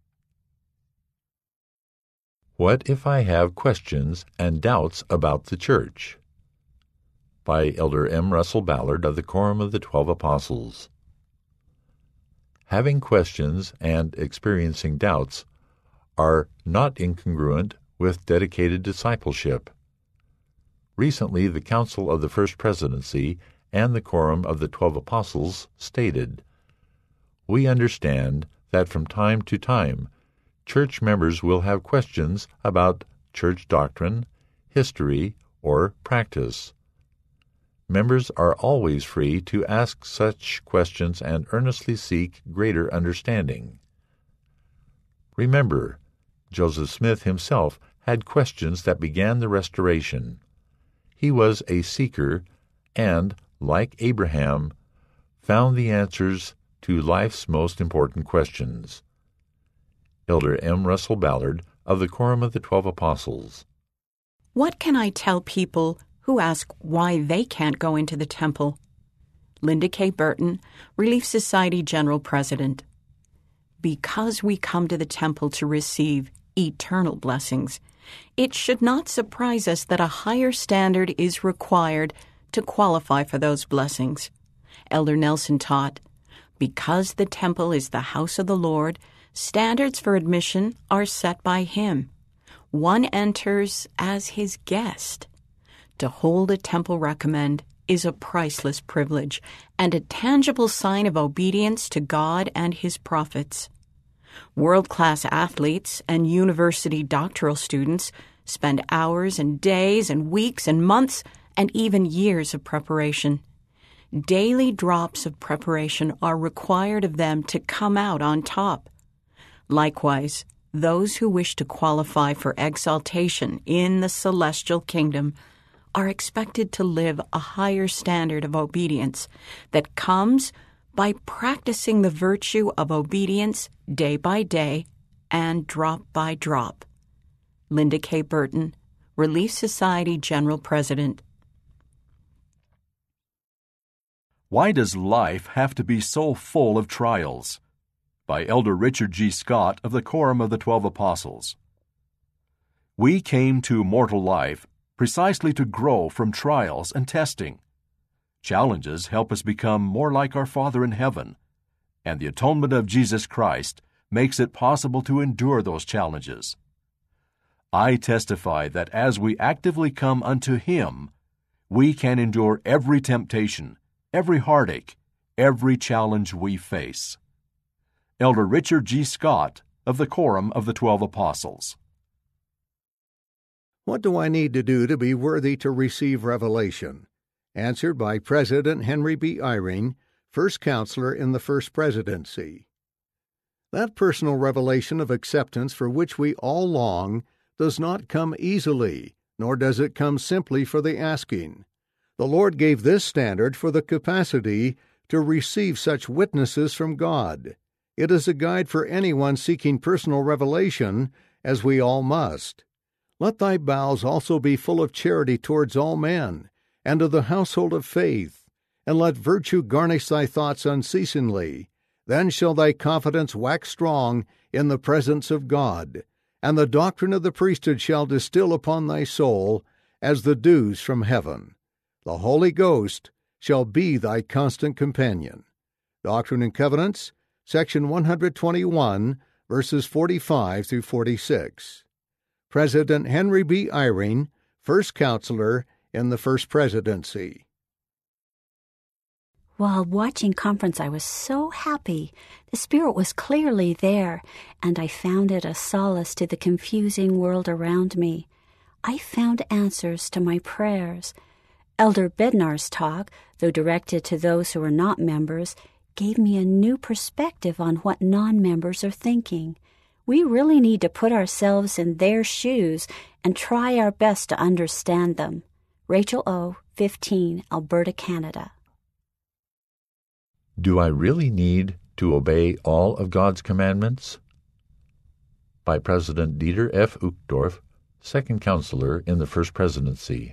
What if I have questions and doubts about the church? By Elder M. Russell Ballard of the Quorum of the Twelve Apostles. Having questions and experiencing doubts are not incongruent with dedicated discipleship. Recently, the Council of the First Presidency and the Quorum of the Twelve Apostles stated, "We understand that from time to time, church members will have questions about church doctrine, history, or practice. Members are always free to ask such questions and earnestly seek greater understanding." Remember, Joseph Smith himself had questions that began the Restoration. He was a seeker and, like Abraham, found the answers to life's most important questions. Elder M. Russell Ballard of the Quorum of the Twelve Apostles. What can I tell people who ask why they can't go into the temple? Linda K. Burton, Relief Society General President. Because we come to the temple to receive eternal blessings, it should not surprise us that a higher standard is required to qualify for those blessings. Elder Nelson taught, because the temple is the house of the Lord, standards for admission are set by Him. One enters as His guest. To hold a temple recommend is a priceless privilege and a tangible sign of obedience to God and His prophets. World-class athletes and university doctoral students spend hours and days and weeks and months and even years of preparation. Daily drops of preparation are required of them to come out on top. Likewise, those who wish to qualify for exaltation in the celestial kingdom are expected to live a higher standard of obedience that comes by practicing the virtue of obedience day by day and drop by drop. Linda K. Burton, Relief Society General President. Why Does Life Have to Be So Full of Trials? By Elder Richard G. Scott of the Quorum of the Twelve Apostles. We came to mortal life precisely to grow from trials and testing. Challenges help us become more like our Father in heaven, and the atonement of Jesus Christ makes it possible to endure those challenges. I testify that as we actively come unto Him, we can endure every temptation, every heartache, every challenge we face. Elder Richard G. Scott of the Quorum of the Twelve Apostles. What do I need to do to be worthy to receive revelation? Answered by President Henry B. Eyring, First Counselor in the First Presidency. That personal revelation of acceptance for which we all long does not come easily, nor does it come simply for the asking. The Lord gave this standard for the capacity to receive such witnesses from God. It is a guide for anyone seeking personal revelation, as we all must. Let thy bowels also be full of charity towards all men, and of the household of faith, and let virtue garnish thy thoughts unceasingly. Then shall thy confidence wax strong in the presence of God, and the doctrine of the priesthood shall distill upon thy soul as the dews from heaven. The Holy Ghost shall be thy constant companion. Doctrine and Covenants, section one twenty-one, verses forty-five through forty-six. President Henry B. Eyring, First Counselor in the First Presidency. While watching conference, I was so happy. The Spirit was clearly there, and I found it a solace to the confusing world around me. I found answers to my prayers. Elder Bednar's talk, though directed to those who are not members, gave me a new perspective on what non-members are thinking. We really need to put ourselves in their shoes and try our best to understand them. Rachel O., fifteen, Alberta, Canada. Do I really need to obey all of God's commandments? By President Dieter F. Uchtdorf, Second Counselor in the First Presidency.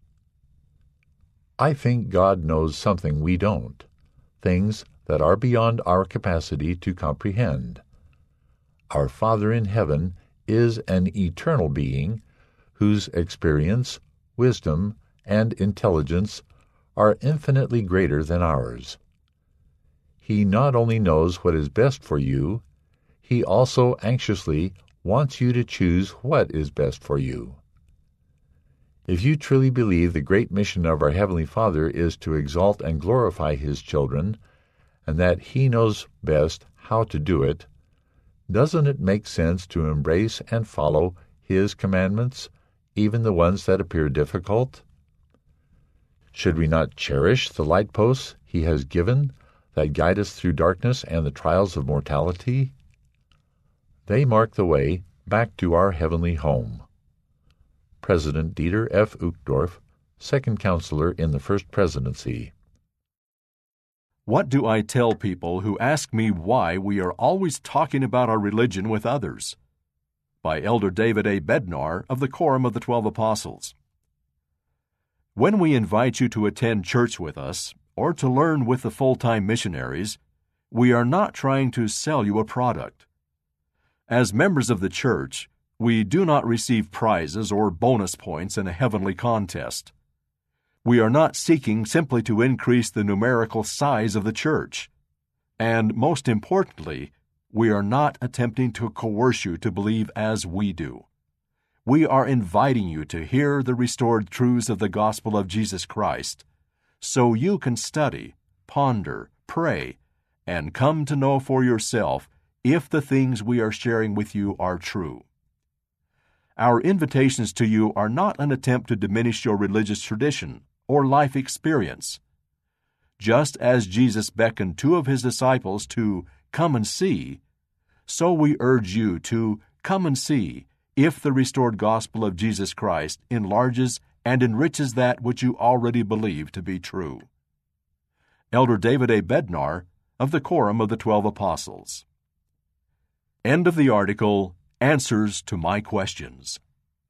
I think God knows something we don't, things that are beyond our capacity to comprehend. Our Father in heaven is an eternal being whose experience, wisdom, and intelligence are infinitely greater than ours. He not only knows what is best for you, He also anxiously wants you to choose what is best for you. If you truly believe the great mission of our Heavenly Father is to exalt and glorify His children, and that He knows best how to do it, doesn't it make sense to embrace and follow His commandments, even the ones that appear difficult? Should we not cherish the light posts He has given that guide us through darkness and the trials of mortality? They mark the way back to our heavenly home. President Dieter F. Uchtdorf, Second Counselor in the First Presidency. What do I tell people who ask me why we are always talking about our religion with others? By Elder David A. Bednar of the Quorum of the Twelve Apostles. When we invite you to attend church with us, or to learn with the full-time missionaries, we are not trying to sell you a product. As members of the church, we do not receive prizes or bonus points in a heavenly contest. We are not seeking simply to increase the numerical size of the church. And most importantly, we are not attempting to coerce you to believe as we do. We are inviting you to hear the restored truths of the gospel of Jesus Christ, so you can study, ponder, pray, and come to know for yourself if the things we are sharing with you are true. Our invitations to you are not an attempt to diminish your religious tradition or life experience. Just as Jesus beckoned two of his disciples to come and see, so we urge you to come and see if the restored gospel of Jesus Christ enlarges and enriches that which you already believe to be true. Elder David A. Bednar, of the Quorum of the Twelve Apostles. End of the article, Answers to My Questions.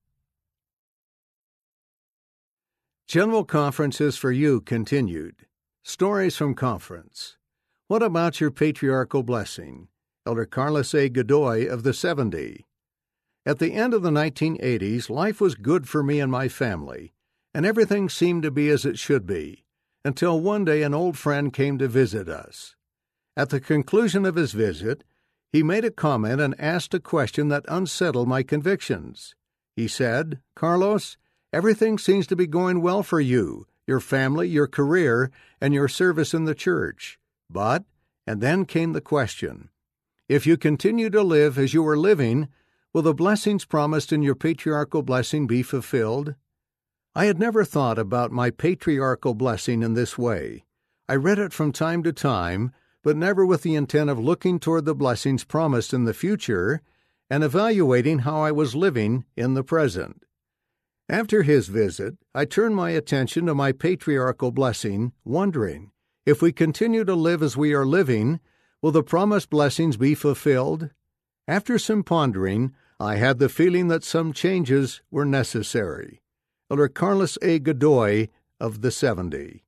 General Conference is for You continued. Stories from Conference. What about your patriarchal blessing? Elder Carlos A. Godoy of the seventy. At the end of the nineteen eighties, life was good for me and my family, and everything seemed to be as it should be, until one day an old friend came to visit us. At the conclusion of his visit, he made a comment and asked a question that unsettled my convictions. He said, "Carlos, everything seems to be going well for you, your family, your career, and your service in the church. But," and then came the question, "if you continue to live as you were living, will the blessings promised in your patriarchal blessing be fulfilled?" I had never thought about my patriarchal blessing in this way. I read it from time to time, but never with the intent of looking toward the blessings promised in the future and evaluating how I was living in the present. After his visit, I turned my attention to my patriarchal blessing, wondering, if we continue to live as we are living, will the promised blessings be fulfilled? After some pondering, I had the feeling that some changes were necessary. Elder Carlos A. Godoy of the seventy.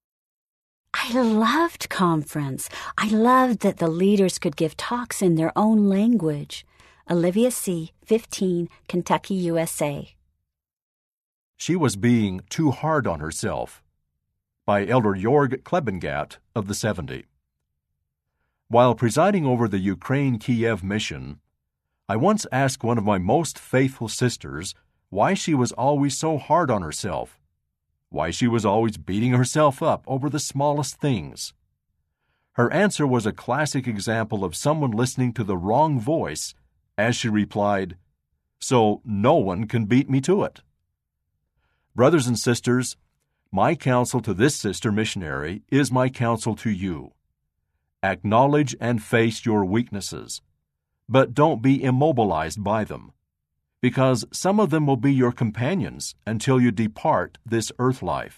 I loved conference. I loved that the leaders could give talks in their own language. Olivia C., fifteen, Kentucky, U S A. She Was Being Too Hard on Herself, by Elder Jorg Klebengat of the seventy. While presiding over the Ukraine-Kiev mission, I once asked one of my most faithful sisters why she was always so hard on herself, why she was always beating herself up over the smallest things. Her answer was a classic example of someone listening to the wrong voice as she replied, "So no one can beat me to it." Brothers and sisters, my counsel to this sister missionary is my counsel to you. Acknowledge and face your weaknesses, but don't be immobilized by them, because some of them will be your companions until you depart this earth life.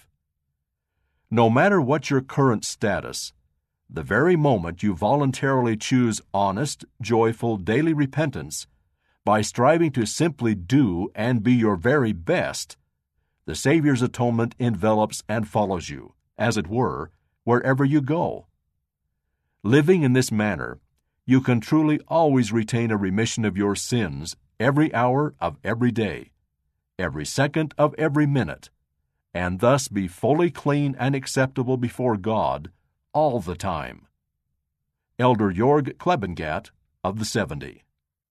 No matter what your current status, the very moment you voluntarily choose honest, joyful, daily repentance by striving to simply do and be your very best, the Savior's atonement envelops and follows you, as it were, wherever you go. Living in this manner, you can truly always retain a remission of your sins every hour of every day, every second of every minute, and thus be fully clean and acceptable before God all the time. Elder Jorg Klebengat of the seventy.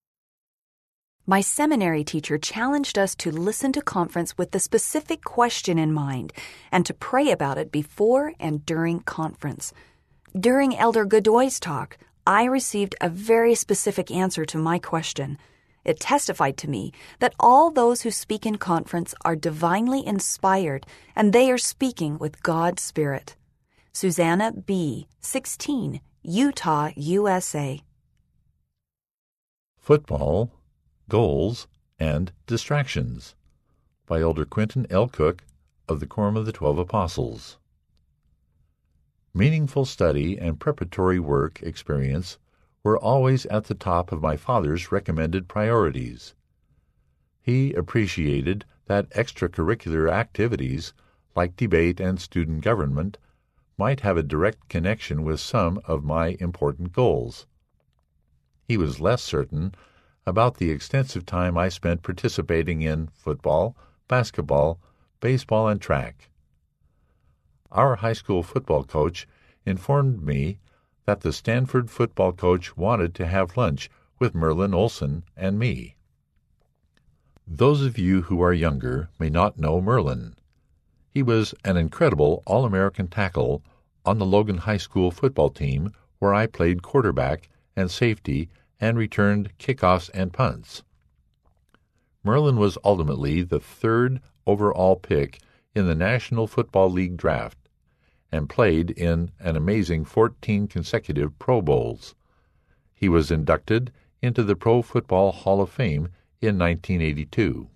My seminary teacher challenged us to listen to conference with the specific question in mind and to pray about it before and during conference. During Elder Godoy's talk, I received a very specific answer to my question. It testified to me that all those who speak in conference are divinely inspired and they are speaking with God's Spirit. Susanna B., sixteen, Utah, U S A. Football, Goals, and Distractions, by Elder Quentin L. Cook of the Quorum of the Twelve Apostles. Meaningful study and preparatory work experience were always at the top of my father's recommended priorities. He appreciated that extracurricular activities, like debate and student government, might have a direct connection with some of my important goals. He was less certain about the extensive time I spent participating in football, basketball, baseball, and track. Our high school football coach informed me that the Stanford football coach wanted to have lunch with Merlin Olsen and me. Those of you who are younger may not know Merlin. He was an incredible All-American tackle on the Logan High School football team where I played quarterback and safety and returned kickoffs and punts. Merlin was ultimately the third overall pick in the National Football League draft and played in an amazing fourteen consecutive Pro Bowls. He was inducted into the Pro Football Hall of Fame in nineteen eighty-two.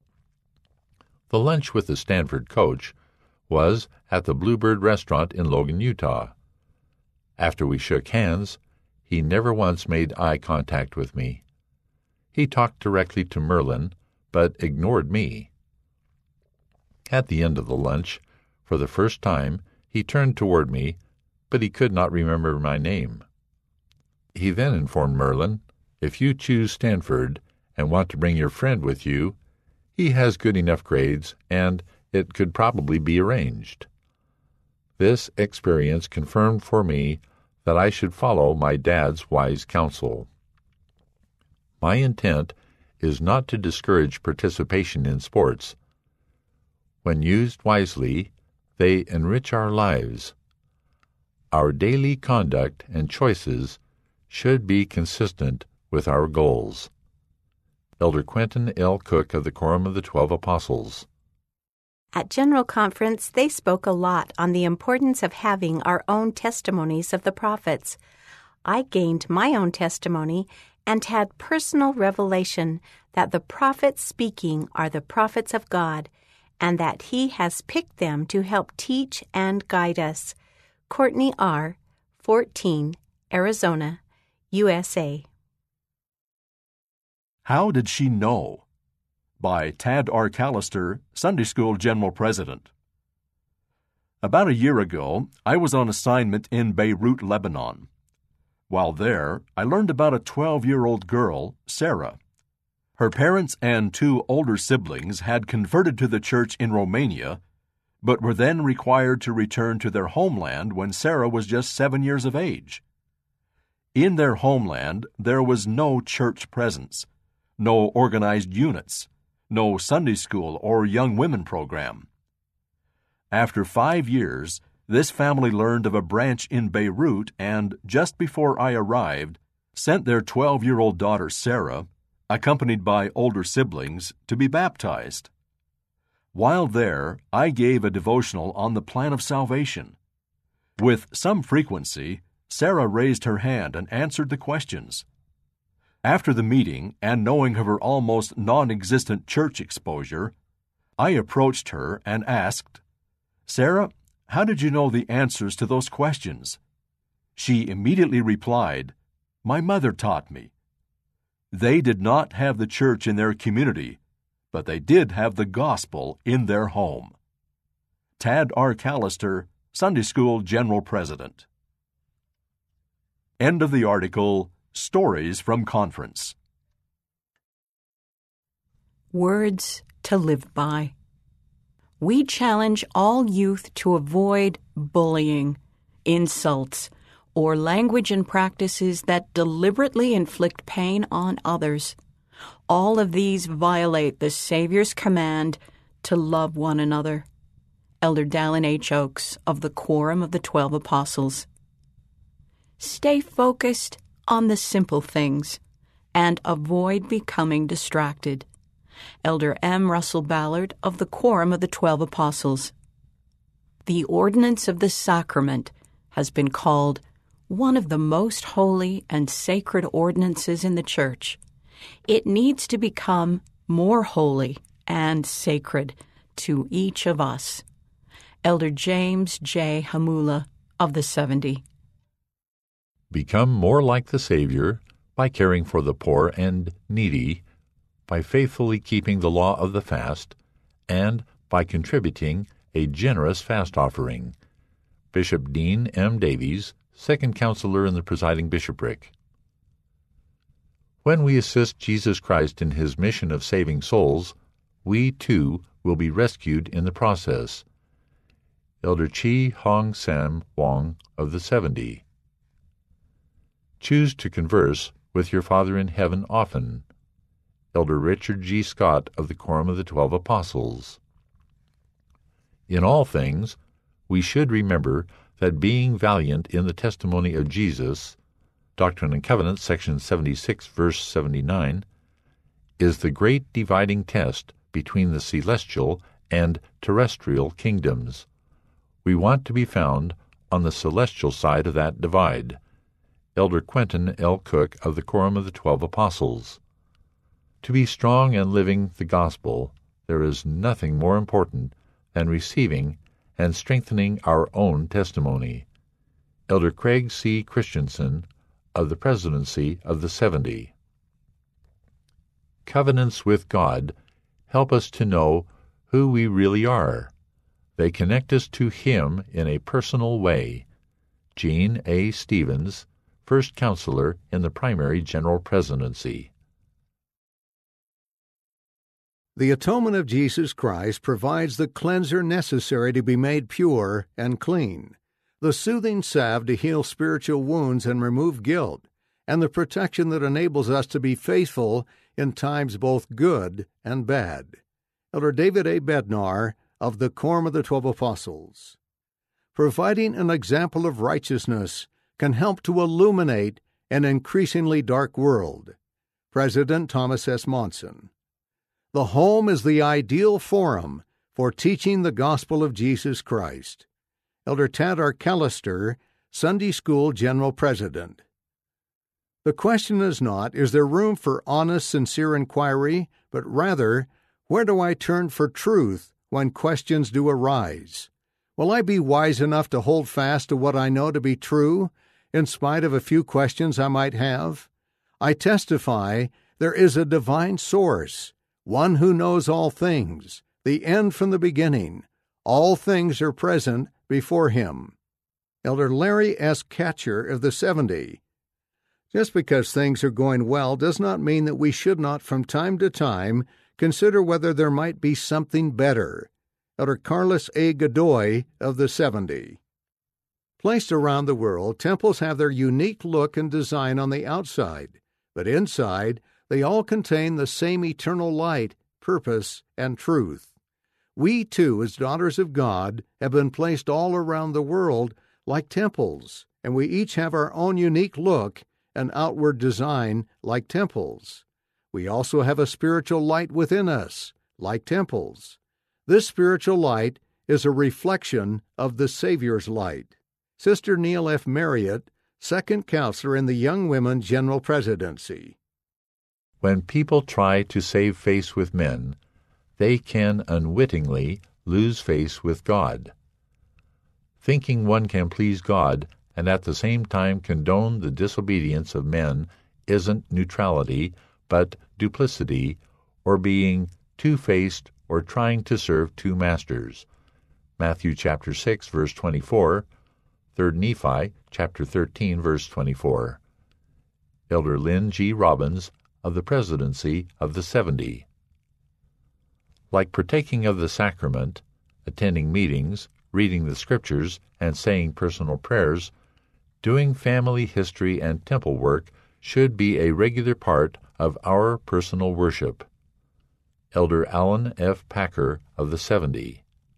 The lunch with the Stanford coach was at the Bluebird restaurant in Logan, Utah. After we shook hands, he never once made eye contact with me. He talked directly to Merlin, but ignored me. At the end of the lunch, for the first time, he turned toward me, but he could not remember my name. He then informed Merlin, "If you choose Stanford and want to bring your friend with you, he has good enough grades, and it could probably be arranged." This experience confirmed for me that I should follow my dad's wise counsel. My intent is not to discourage participation in sports. When used wisely, they enrich our lives. Our daily conduct and choices should be consistent with our goals. Elder Quentin L. Cook of the Quorum of the Twelve Apostles. At General Conference, they spoke a lot on the importance of having our own testimonies of the prophets. I gained my own testimony and had personal revelation that the prophets speaking are the prophets of God, and that He has picked them to help teach and guide us. Courtney R., fourteen, Arizona, U S A. How Did She Know? By Tad R. Callister, Sunday School General President. About a year ago, I was on assignment in Beirut, Lebanon. While there, I learned about a twelve-year-old girl, Sarah. Her parents and two older siblings had converted to the church in Romania, but were then required to return to their homeland when Sarah was just seven years of age. In their homeland, there was no church presence, no organized units, no Sunday school or young women program. After five years, this family learned of a branch in Beirut and, just before I arrived, sent their twelve-year-old daughter Sarah, accompanied by older siblings, to be baptized. While there, I gave a devotional on the plan of salvation. With some frequency, Sarah raised her hand and answered the questions. After the meeting, and knowing of her almost non-existent church exposure, I approached her and asked, "Sarah, how did you know the answers to those questions?" She immediately replied, "My mother taught me." They did not have the church in their community, but they did have the gospel in their home. Tad R. Callister, Sunday School General President. End of the article, Stories from Conference. Words to live by. We challenge all youth to avoid bullying, insults, or language and practices that deliberately inflict pain on others. All of these violate the Savior's command to love one another. Elder Dallin H. Oaks of the Quorum of the Twelve Apostles. Stay focused on the simple things and avoid becoming distracted. Elder M. Russell Ballard of the Quorum of the Twelve Apostles. The ordinance of the sacrament has been called one of the most holy and sacred ordinances in the Church. It needs to become more holy and sacred to each of us. Elder James J. Hamula of the seventy. Become more like the Savior by caring for the poor and needy, by faithfully keeping the law of the fast, and by contributing a generous fast offering. Bishop Dean M. Davies, second counselor in the presiding bishopric. When we assist Jesus Christ in his mission of saving souls, we, too, will be rescued in the process. Elder Chi Hong Sam Wong of the seventy. Choose to converse with your Father in heaven often. Elder Richard G. Scott of the Quorum of the Twelve Apostles. In all things, we should remember that being valiant in the testimony of Jesus, Doctrine and Covenants, section seventy-six, verse seventy-nine, is the great dividing test between the celestial and terrestrial kingdoms. We want to be found on the celestial side of that divide. Elder Quentin L. Cook of the Quorum of the Twelve Apostles. To be strong and living the gospel, there is nothing more important than receiving and strengthening our own testimony. Elder Craig C. Christensen of the Presidency of the Seventy. Covenants with God help us to know who we really are. They connect us to Him in a personal way. Gene A. Stevens, First Counselor in the Primary General Presidency. The atonement of Jesus Christ provides the cleanser necessary to be made pure and clean, the soothing salve to heal spiritual wounds and remove guilt, and the protection that enables us to be faithful in times both good and bad. Elder David A. Bednar of the Quorum of the Twelve Apostles. Providing an example of righteousness can help to illuminate an increasingly dark world. President Thomas S. Monson. The home is the ideal forum for teaching the gospel of Jesus Christ. Elder Tad R. Callister, Sunday School General President. The question is not, is there room for honest, sincere inquiry, but rather, where do I turn for truth when questions do arise? Will I be wise enough to hold fast to what I know to be true, in spite of a few questions I might have? I testify there is a divine source, one who knows all things, the end from the beginning. All things are present before him. Elder Larry S. Catcher of the seventy. Just because things are going well does not mean that we should not from time to time consider whether there might be something better. Elder Carlos A. Godoy of the seventy. Placed around the world, temples have their unique look and design on the outside, but inside they all contain the same eternal light, purpose, and truth. We, too, as daughters of God, have been placed all around the world like temples, and we each have our own unique look and outward design like temples. We also have a spiritual light within us, like temples. This spiritual light is a reflection of the Savior's light. Sister Neil F. Marriott, second counselor in the Young Women General Presidency. When people try to save face with men, they can unwittingly lose face with God. Thinking one can please God and at the same time condone the disobedience of men isn't neutrality, but duplicity, or being two-faced or trying to serve two masters. Matthew chapter six, verse twenty-four, Third Nephi chapter thirteen, verse twenty-four. Elder Lynn G. Robbins of the Presidency of the Seventy. Like partaking of the sacrament, attending meetings, reading the Scriptures, and saying personal prayers, doing family history and temple work should be a regular part of our personal worship. Elder Allen F. Packer of the Seventy.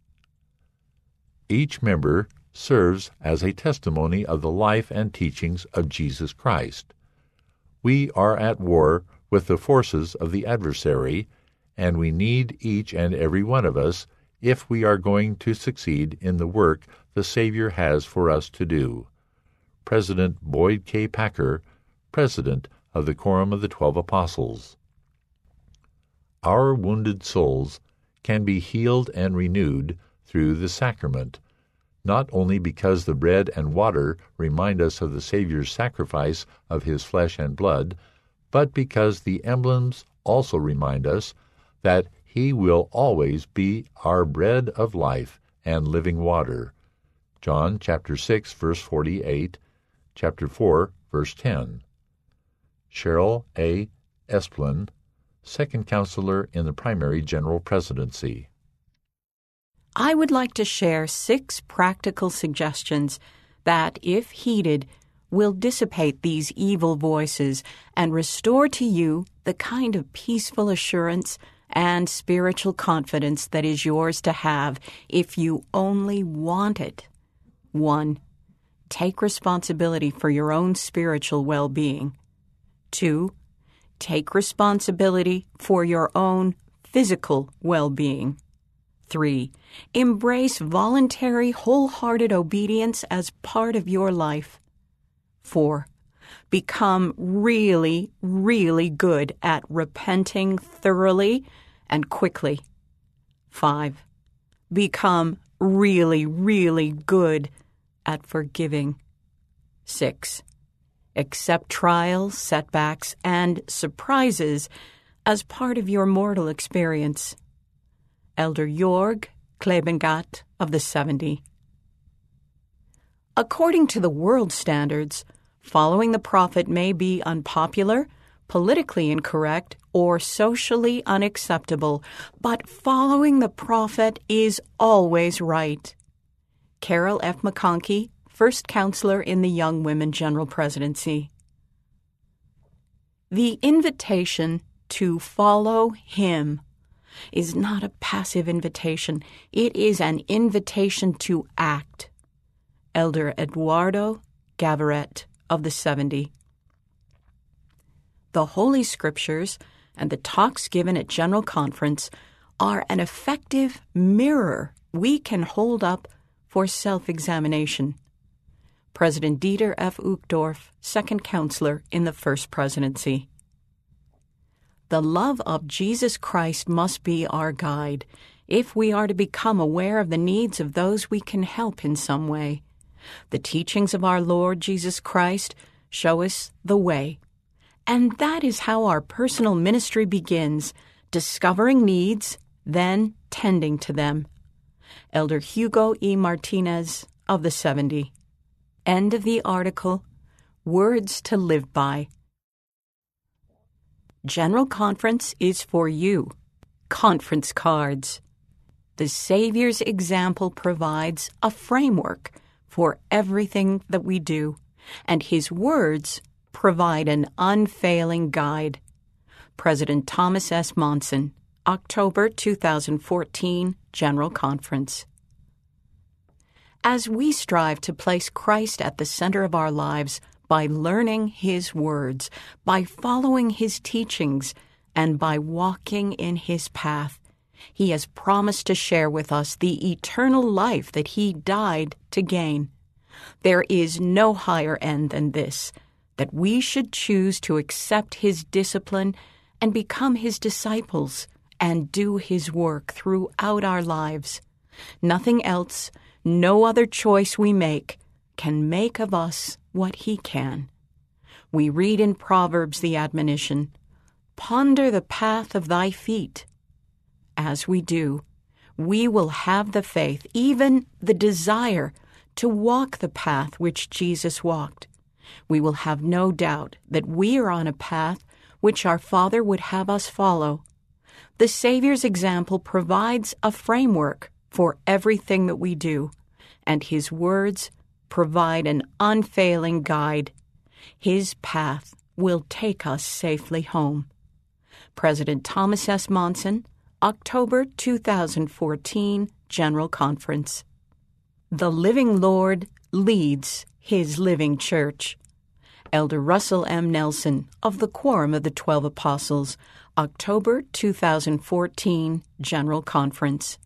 Each member serves as a testimony of the life and teachings of Jesus Christ. We are at war with the forces of the adversary, and we need each and every one of us if we are going to succeed in the work the Savior has for us to do. President Boyd K. Packer, President of the Quorum of the Twelve Apostles. Our wounded souls can be healed and renewed through the sacrament, not only because the bread and water remind us of the Savior's sacrifice of his flesh and blood, but because the emblems also remind us that he will always be our bread of life and living water. John chapter six, verse forty-eight, chapter four, verse ten. Cheryl A. Esplin, second counselor in the primary general presidency. I would like to share six practical suggestions that, if heeded, will dissipate these evil voices and restore to you the kind of peaceful assurance and spiritual confidence that is yours to have if you only want it. One, take responsibility for your own spiritual well-being. Two, take responsibility for your own physical well-being. Three, embrace voluntary, wholehearted obedience as part of your life. Four, become really, really good at repenting thoroughly and quickly. Five, become really, really good at forgiving. Six, accept trials, setbacks, and surprises as part of your mortal experience. Elder Jorg Klebengat of the seventy. According to the world standards, following the prophet may be unpopular, politically incorrect, or socially unacceptable, but following the prophet is always right. Carol F. McConkie, first counselor in the Young Women General Presidency. The invitation to follow him is not a passive invitation. It is an invitation to act. Elder Eduardo Gavaret of the seventy. The Holy Scriptures and the talks given at General Conference are an effective mirror we can hold up for self-examination. President Dieter F. Uchtdorf, second counselor in the First Presidency. The love of Jesus Christ must be our guide if we are to become aware of the needs of those we can help in some way. The teachings of our Lord Jesus Christ show us the way. And that is how our personal ministry begins, discovering needs, then tending to them. Elder Hugo E. Martinez of the seventy. End of the article. Words to live by. General Conference is for you. Conference cards. The Savior's example provides a framework for everything that we do, and his words provide an unfailing guide. President Thomas S. Monson, October two thousand fourteen, General Conference. As we strive to place Christ at the center of our lives by learning his words, by following his teachings, and by walking in his path, he has promised to share with us the eternal life that he died to gain. There is no higher end than this, that we should choose to accept his discipline and become his disciples and do his work throughout our lives. Nothing else, no other choice we make, can make of us what he can. We read in Proverbs the admonition, "Ponder the path of thy feet." As we do, we will have the faith, even the desire, to walk the path which Jesus walked. We will have no doubt that we are on a path which our Father would have us follow. The Savior's example provides a framework for everything that we do, and his words provide an unfailing guide. His path will take us safely home. President Thomas S. Monson, October two thousand fourteen, General Conference. The living Lord leads his living church. Elder Russell M. Nelson of the Quorum of the Twelve Apostles, October two thousand fourteen, General Conference.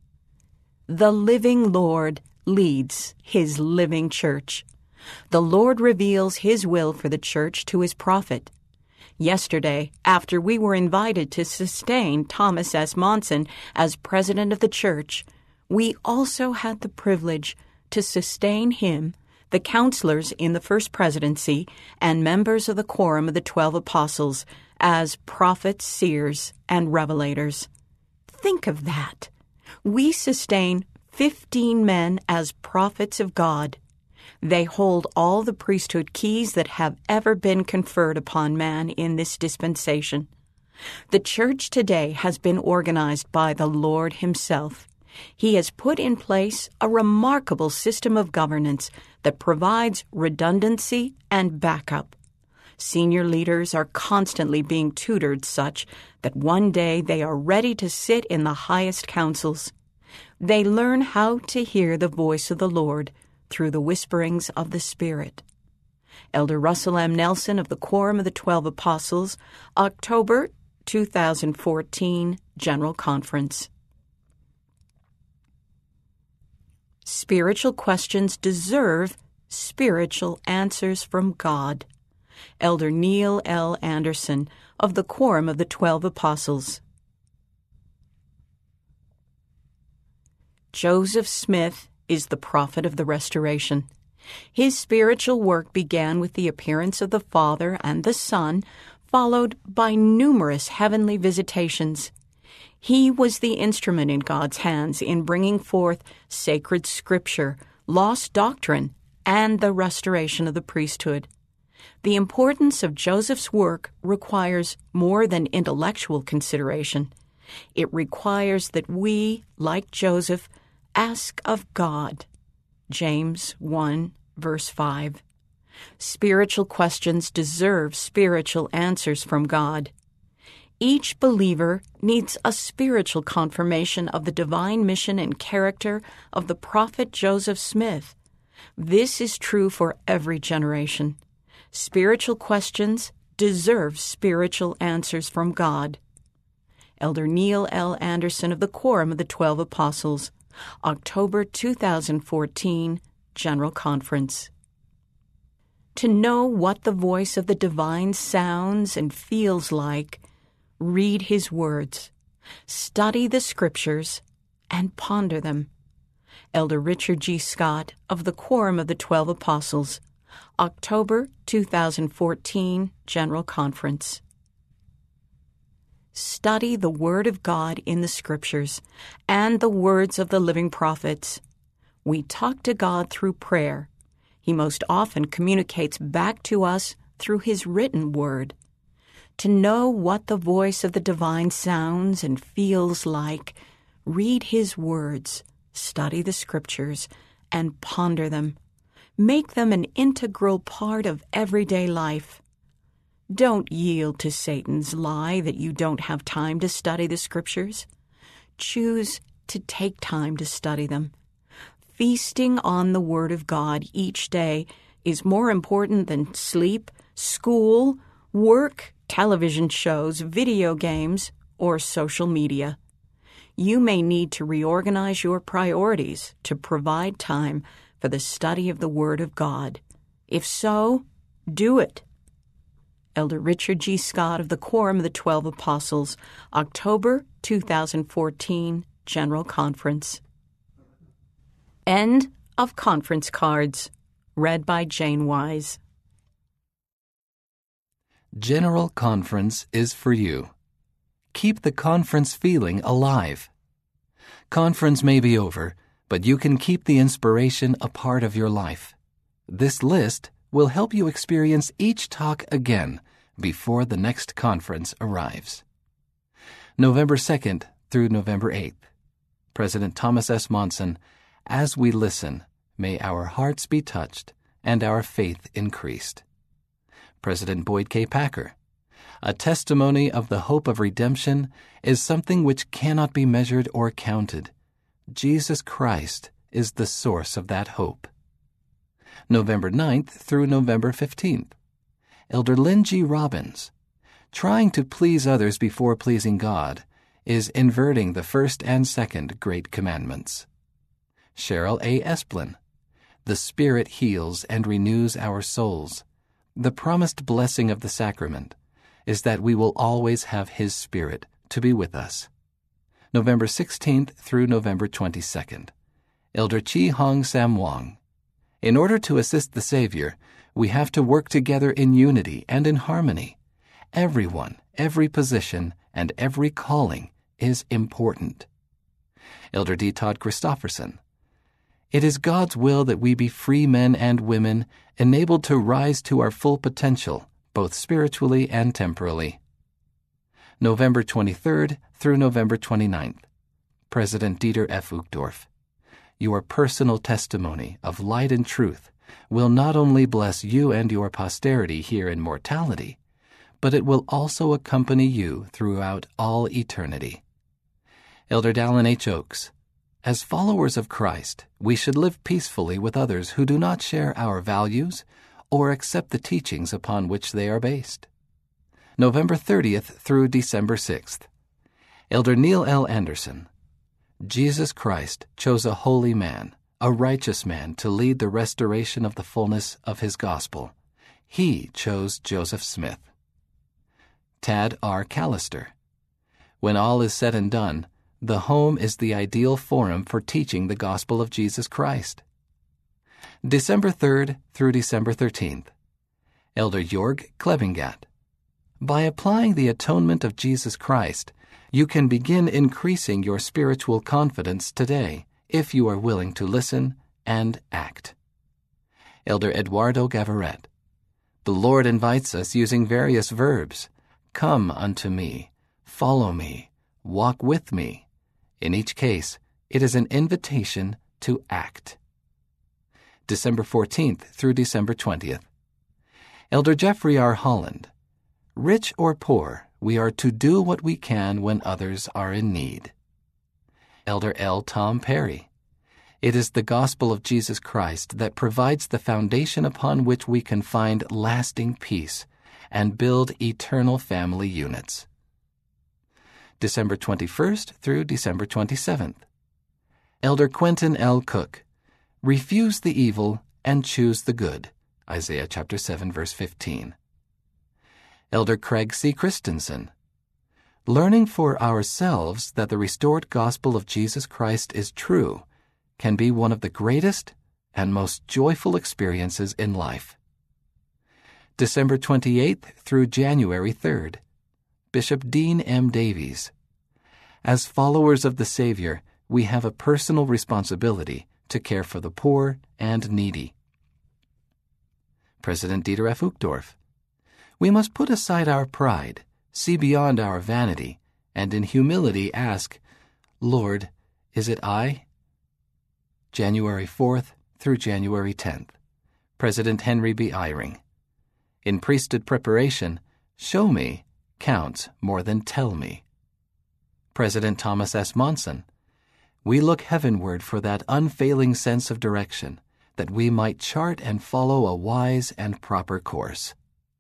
The living Lord leads his living church. The Lord reveals his will for the church to his prophet. Yesterday, after we were invited to sustain Thomas S. Monson as president of the church, we also had the privilege to sustain him, the counselors in the First Presidency, and members of the Quorum of the Twelve Apostles as prophets, seers, and revelators. Think of that. We sustain fifteen men as prophets of God. They hold all the priesthood keys that have ever been conferred upon man in this dispensation. The church today has been organized by the Lord Himself. He has put in place a remarkable system of governance that provides redundancy and backup. Senior leaders are constantly being tutored such that one day they are ready to sit in the highest councils. They learn how to hear the voice of the Lord through the whisperings of the Spirit. Elder Russell M. Nelson of the Quorum of the Twelve Apostles, October two thousand fourteen, General Conference. Spiritual questions deserve spiritual answers from God. Elder Neil L. Anderson of the Quorum of the Twelve Apostles. Joseph Smith is the prophet of the Restoration. His spiritual work began with the appearance of the Father and the Son, followed by numerous heavenly visitations. He was the instrument in God's hands in bringing forth sacred scripture, lost doctrine, and the restoration of the priesthood. The importance of Joseph's work requires more than intellectual consideration. It requires that we, like Joseph, ask of God. James one, verse five. Spiritual questions deserve spiritual answers from God. Each believer needs a spiritual confirmation of the divine mission and character of the prophet Joseph Smith. This is true for every generation. Spiritual questions deserve spiritual answers from God. Elder Neil L. Anderson of the Quorum of the Twelve Apostles, October two thousand fourteen, General Conference. To know what the voice of the divine sounds and feels like, read His words, study the Scriptures, and ponder them. Elder Richard G. Scott of the Quorum of the Twelve Apostles, October two thousand fourteen, General Conference. Study the Word of God in the Scriptures and the words of the living prophets. We talk to God through prayer. He most often communicates back to us through His written Word. To know what the voice of the divine sounds and feels like, read His words, study the Scriptures, and ponder them. Make them an integral part of everyday life. Don't yield to Satan's lie that you don't have time to study the Scriptures. Choose to take time to study them. Feasting on the Word of God each day is more important than sleep, school, work, television shows, video games, or social media. You may need to reorganize your priorities to provide time for the study of the Word of God. If so, do it. Elder Richard G. Scott of the Quorum of the Twelve Apostles, October two thousand fourteen, General Conference. End of conference cards. Read by Jane Wise. General Conference is for you. Keep the conference feeling alive. Conference may be over, but you can keep the inspiration a part of your life. This list will help you experience each talk again before the next conference arrives. November second through November eighth. President Thomas S. Monson, as we listen, may our hearts be touched and our faith increased. President Boyd K. Packer, a testimony of the hope of redemption is something which cannot be measured or counted. Jesus Christ is the source of that hope. November ninth through November fifteenth. Elder Lynn G. Robbins, trying to please others before pleasing God is inverting the first and second great commandments. Cheryl A. Esplin, the Spirit heals and renews our souls. The promised blessing of the sacrament is that we will always have His Spirit to be with us. November sixteenth through November twenty-second. Elder Chi Hong Sam Wong, in order to assist the Savior, we have to work together in unity and in harmony. Everyone, every position, and every calling is important. Elder D. Todd Christofferson, It is God's will that we be free men and women, enabled to rise to our full potential, both spiritually and temporally. November twenty-third through November twenty-ninth. President Dieter F. Uchtdorf. Your personal testimony of light and truth will not only bless you and your posterity here in mortality, but it will also accompany you throughout all eternity. Elder Dallin H. Oaks. As followers of Christ, we should live peacefully with others who do not share our values or accept the teachings upon which they are based. November thirtieth through December sixth. Elder Neil L. Anderson. Jesus Christ chose a holy man, a righteous man, to lead the restoration of the fullness of his gospel. He chose Joseph Smith. Tad R. Callister. When all is said and done, the home is the ideal forum for teaching the gospel of Jesus Christ. December third through December thirteenth. Elder Jorg Klevingat. By applying the atonement of Jesus Christ, you can begin increasing your spiritual confidence today if you are willing to listen and act. Elder Eduardo Gavaret. The Lord invites us using various verbs. Come unto me, follow me, walk with me. In each case, it is an invitation to act. December fourteenth through December twentieth. Elder Jeffrey R. Holland. Rich or poor, we are to do what we can when others are in need. Elder L. Tom Perry. It is the gospel of Jesus Christ that provides the foundation upon which we can find lasting peace and build eternal family units. December twenty-first through December twenty-seventh. Elder Quentin L. Cook. Refuse the evil and choose the good. Isaiah chapter seven, verse fifteen. Elder Craig C. Christensen. Learning for ourselves that the restored gospel of Jesus Christ is true can be one of the greatest and most joyful experiences in life. December twenty-eighth through January third. Bishop Dean M. Davies. As followers of the Savior, we have a personal responsibility to care for the poor and needy. President Dieter F. Uchtdorf. We must put aside our pride, see beyond our vanity, and in humility ask, Lord, is it I? January fourth through January tenth. President Henry B. Eyring. In priesthood preparation, show me counts more than tell me. President Thomas S. Monson. We look heavenward for that unfailing sense of direction, that we might chart and follow a wise and proper course.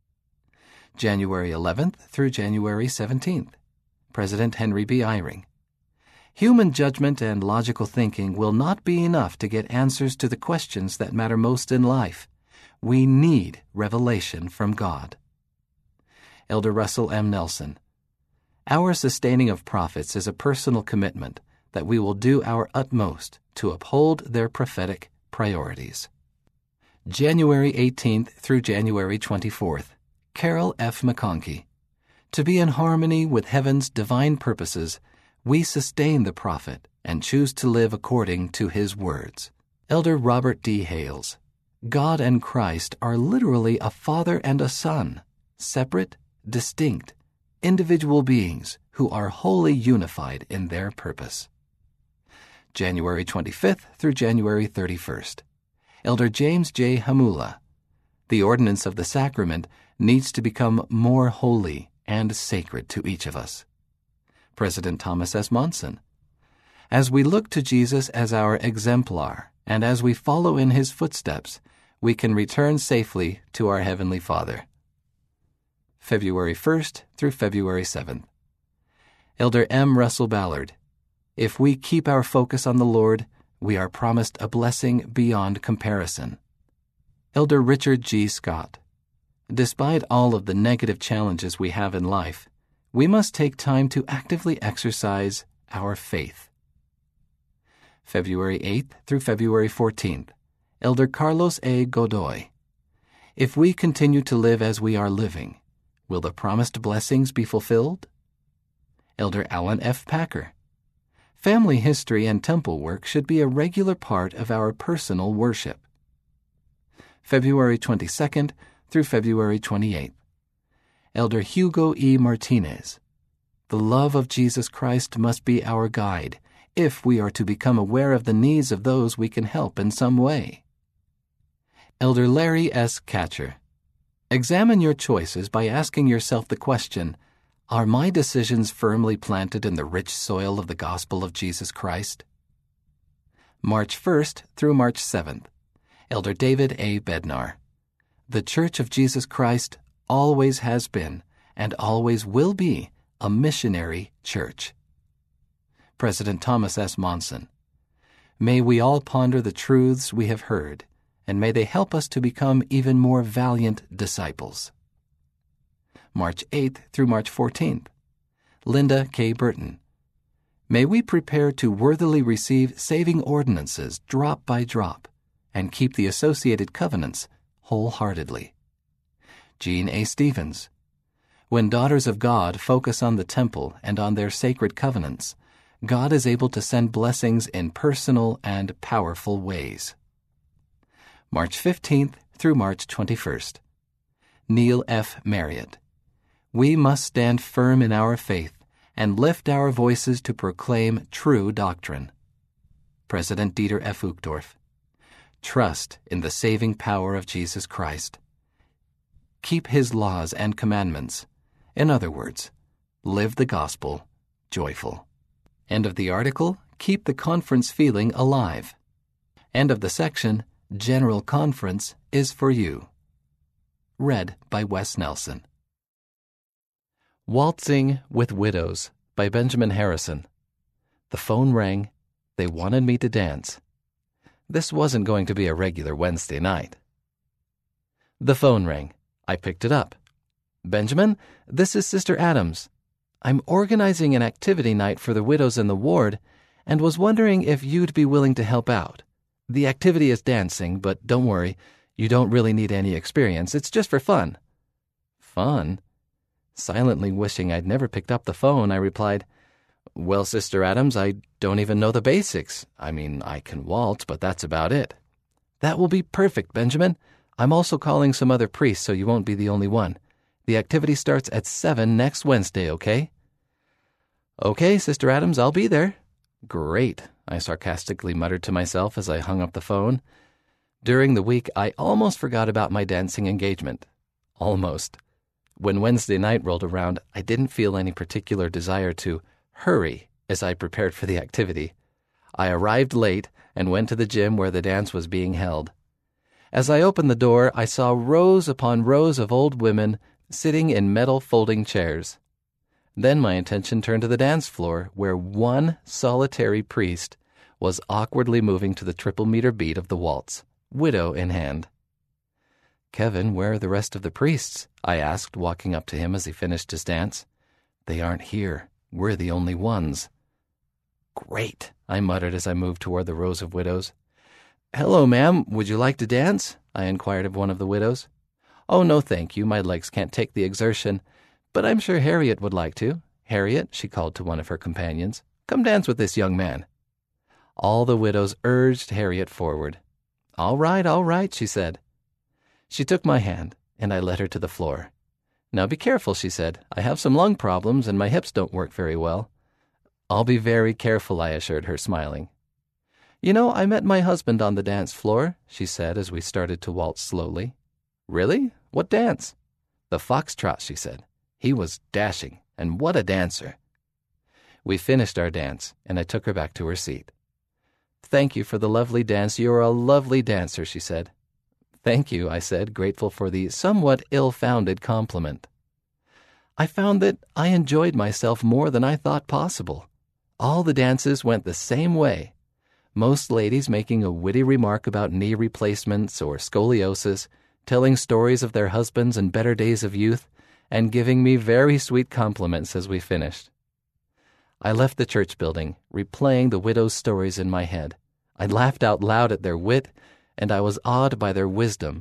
January eleventh through January seventeenth. President Henry B. Eyring. Human judgment and logical thinking will not be enough to get answers to the questions that matter most in life. We need revelation from God. Elder Russell M. Nelson. Our sustaining of prophets is a personal commitment that we will do our utmost to uphold their prophetic priorities. January eighteenth through January twenty-fourth. Carol F. McConkie. To be in harmony with heaven's divine purposes, we sustain the prophet and choose to live according to his words. Elder Robert D. Hales. God and Christ are literally a father and a son, separate, distinct, individual beings who are wholly unified in their purpose. January twenty-fifth through January thirty-first. Elder James J. Hamula. The ordinance of the sacrament needs to become more holy and sacred to each of us. President Thomas S. Monson. As we look to Jesus as our exemplar, and as we follow in his footsteps, we can return safely to our Heavenly Father. February first through February seventh. Elder M. Russell Ballard. If we keep our focus on the Lord, we are promised a blessing beyond comparison. Elder Richard G. Scott. Despite all of the negative challenges we have in life, we must take time to actively exercise our faith. February eighth through February fourteenth. Elder Carlos A. Godoy. If we continue to live as we are living, will the promised blessings be fulfilled? Elder Alan F. Packer. Family history and temple work should be a regular part of our personal worship. February twenty-second through February twenty-eighth. Elder Hugo E. Martinez. The love of Jesus Christ must be our guide if we are to become aware of the needs of those we can help in some way. Elder Larry S. Catcher. Examine your choices by asking yourself the question, are my decisions firmly planted in the rich soil of the gospel of Jesus Christ? March first through March seventh. Elder David A. Bednar. The Church of Jesus Christ always has been and always will be a missionary church. President Thomas S. Monson. May we all ponder the truths we have heard, and may they help us to become even more valiant disciples. March eighth through March fourteenth. Linda K. Burton. May we prepare to worthily receive saving ordinances drop by drop and keep the associated covenants wholeheartedly. Jean A. Stevens. When daughters of God focus on the temple and on their sacred covenants, God is able to send blessings in personal and powerful ways. March fifteenth through March twenty-first. Neil F. Marriott. We must stand firm in our faith and lift our voices to proclaim true doctrine. President Dieter F. Uchtdorf. Trust in the saving power of Jesus Christ. Keep His laws and commandments. In other words, live the gospel joyful. End of the article, Keep the Conference Feeling Alive. End of the section, General Conference is for you. Read by Wes Nelson. Waltzing with Widows by Benjamin Harrison. The phone rang. They wanted me to dance. This wasn't going to be a regular Wednesday night. The phone rang. I picked it up. Benjamin, this is Sister Adams. I'm organizing an activity night for the widows in the ward and was wondering if you'd be willing to help out. The activity is dancing, but don't worry, you don't really need any experience. It's just for fun. Fun? Silently wishing I'd never picked up the phone, I replied, Well, Sister Adams, I don't even know the basics. I mean, I can waltz, but that's about it. That will be perfect, Benjamin. I'm also calling some other priests so you won't be the only one. The activity starts at seven next Wednesday, okay? Okay, Sister Adams, I'll be there. Great, I sarcastically muttered to myself as I hung up the phone. During the week, I almost forgot about my dancing engagement. Almost. When Wednesday night rolled around, I didn't feel any particular desire to hurry as I prepared for the activity. I arrived late and went to the gym where the dance was being held. As I opened the door, I saw rows upon rows of old women sitting in metal folding chairs. Then my attention turned to the dance floor, where one solitary priest was awkwardly moving to the triple meter beat of the waltz, widow in hand. Kevin, where are the rest of the priests? I asked, walking up to him as he finished his dance. They aren't here. We're the only ones. Great, I muttered as I moved toward the rows of widows. Hello, ma'am. Would you like to dance? I inquired of one of the widows. Oh, no, thank you. My legs can't take the exertion. But I'm sure Harriet would like to. Harriet, she called to one of her companions, come dance with this young man. All the widows urged Harriet forward. All right, all right, she said. She took my hand, and I led her to the floor. Now be careful, she said. I have some lung problems, and my hips don't work very well. I'll be very careful, I assured her, smiling. You know, I met my husband on the dance floor, she said as we started to waltz slowly. Really? What dance? The foxtrot, she said. He was dashing, and what a dancer. We finished our dance, and I took her back to her seat. Thank you for the lovely dance. You're a lovely dancer, she said. Thank you, I said, grateful for the somewhat ill-founded compliment. I found that I enjoyed myself more than I thought possible. All the dances went the same way. Most ladies making a witty remark about knee replacements or scoliosis, telling stories of their husbands and better days of youth, and giving me very sweet compliments as we finished. I left the church building, replaying the widows' stories in my head. I laughed out loud at their wit, and I was awed by their wisdom.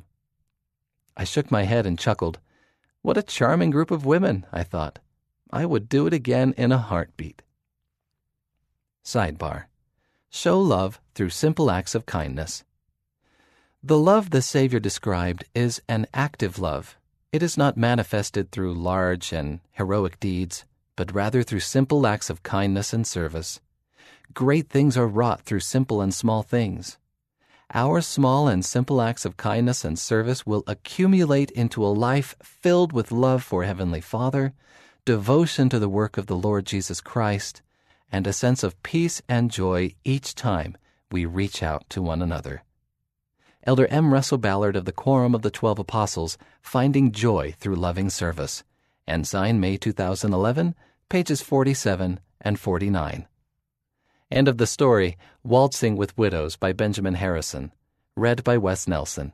I shook my head and chuckled. What a charming group of women, I thought. I would do it again in a heartbeat. Sidebar: show love through simple acts of kindness. The love the Savior described is an active love. It is not manifested through large and heroic deeds, but rather through simple acts of kindness and service. Great things are wrought through simple and small things. Our small and simple acts of kindness and service will accumulate into a life filled with love for Heavenly Father, devotion to the work of the Lord Jesus Christ, and a sense of peace and joy each time we reach out to one another. Elder M. Russell Ballard of the Quorum of the Twelve Apostles, Finding Joy Through Loving Service. Ensign, May two thousand eleven, pages forty-seven and forty-nine. End of the story, Waltzing with Widows by Benjamin Harrison. Read by Wes Nelson.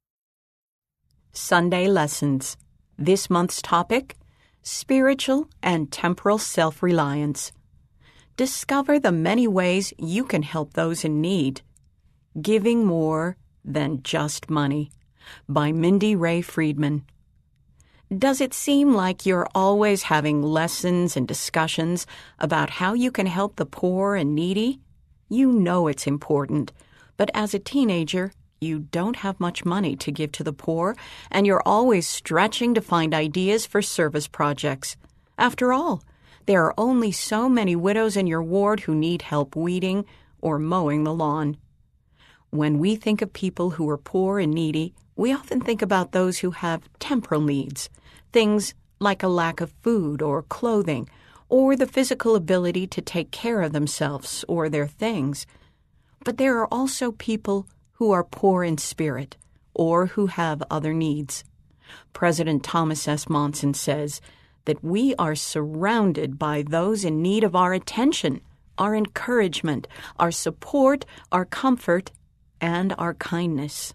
Sunday Lessons. This month's topic: Spiritual and Temporal Self-Reliance. Discover the many ways you can help those in need. Giving More Than Just Money by Mindy Ray Friedman. Does it seem like you're always having lessons and discussions about how you can help the poor and needy? You know it's important, but as a teenager, you don't have much money to give to the poor, and you're always stretching to find ideas for service projects. After all, there are only so many widows in your ward who need help weeding or mowing the lawn. When we think of people who are poor and needy, we often think about those who have temporal needs, things like a lack of food or clothing, or the physical ability to take care of themselves or their things. But there are also people who are poor in spirit or who have other needs. President Thomas S. Monson says that we are surrounded by those in need of our attention, our encouragement, our support, our comfort, and our kindness.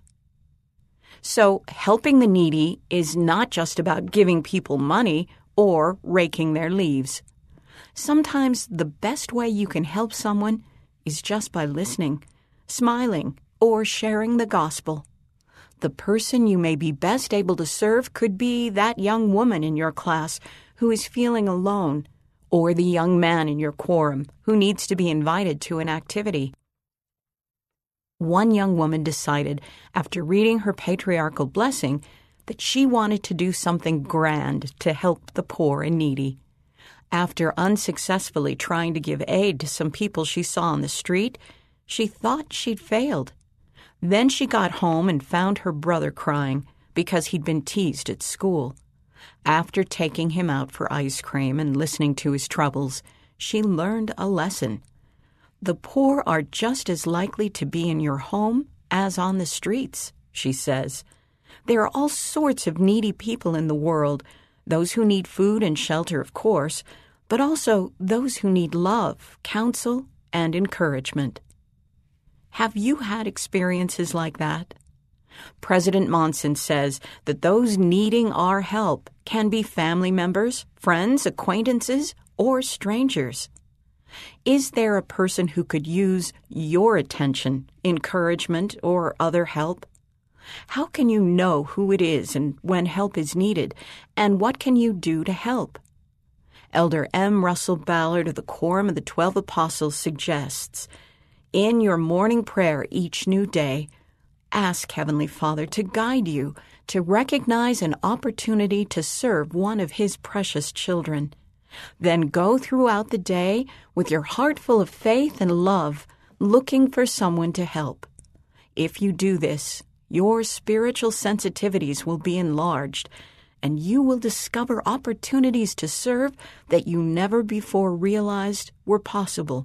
So, helping the needy is not just about giving people money or raking their leaves. Sometimes the best way you can help someone is just by listening, smiling, or sharing the gospel. The person you may be best able to serve could be that young woman in your class who is feeling alone, or the young man in your quorum who needs to be invited to an activity. One young woman decided, after reading her patriarchal blessing, that she wanted to do something grand to help the poor and needy. After unsuccessfully trying to give aid to some people she saw on the street, she thought she'd failed. Then she got home and found her brother crying because he'd been teased at school. After taking him out for ice cream and listening to his troubles, she learned a lesson. The poor are just as likely to be in your home as on the streets, she says. There are all sorts of needy people in the world, those who need food and shelter, of course, but also those who need love, counsel, and encouragement. Have you had experiences like that? President Monson says that those needing our help can be family members, friends, acquaintances, or strangers. Is there a person who could use your attention, encouragement, or other help? How can you know who it is and when help is needed, and what can you do to help? Elder M. Russell Ballard of the Quorum of the Twelve Apostles suggests, in your morning prayer each new day, ask Heavenly Father to guide you to recognize an opportunity to serve one of His precious children. Then go throughout the day with your heart full of faith and love, looking for someone to help. If you do this, your spiritual sensitivities will be enlarged, and you will discover opportunities to serve that you never before realized were possible.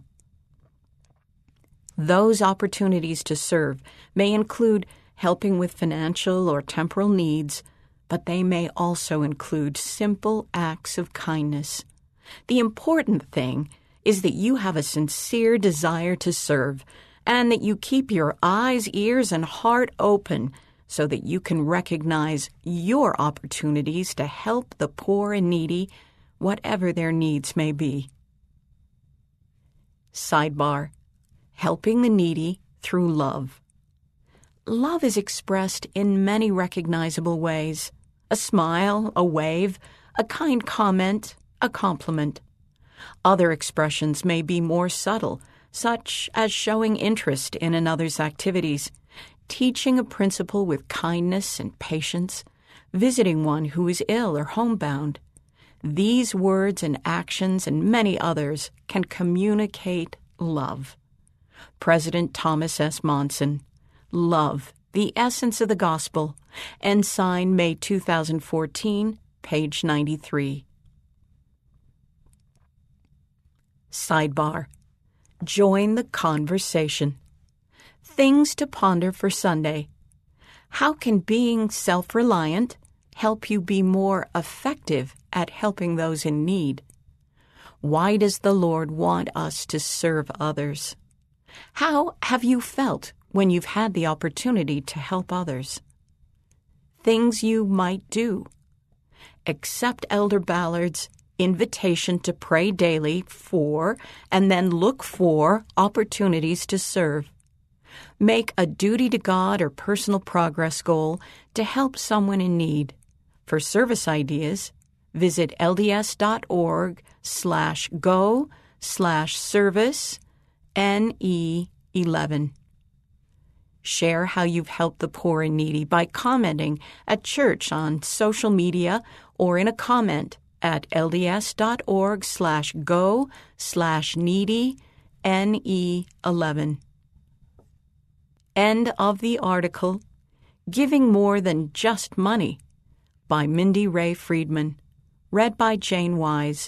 Those opportunities to serve may include helping with financial or temporal needs, but they may also include simple acts of kindness. The important thing is that you have a sincere desire to serve, and that you keep your eyes, ears, and heart open so that you can recognize your opportunities to help the poor and needy, whatever their needs may be. Sidebar: helping the needy through love. Love is expressed in many recognizable ways: a smile, a wave, a kind comment, a compliment. Other expressions may be more subtle, such as showing interest in another's activities, teaching a principle with kindness and patience, visiting one who is ill or homebound. These words and actions and many others can communicate love. President Thomas S. Monson, Love, the Essence of the Gospel, Ensign, May two thousand fourteen, page ninety-three. Sidebar. Join the conversation. Things to ponder for Sunday. How can being self-reliant help you be more effective at helping those in need? Why does the Lord want us to serve others? How have you felt when you've had the opportunity to help others? Things you might do. Accept Elder Ballard's invitation to pray daily for and then look for opportunities to serve. Make a duty to God or personal progress goal to help someone in need. For service ideas, visit lds.org slash go slash service N E eleven. Share how you've helped the poor and needy by commenting at church on social media or in a comment at lds.org slash go slash needy N E eleven. End of the article, Giving More Than Just Money, by Mindy Ray Friedman. Read by Jane Wise.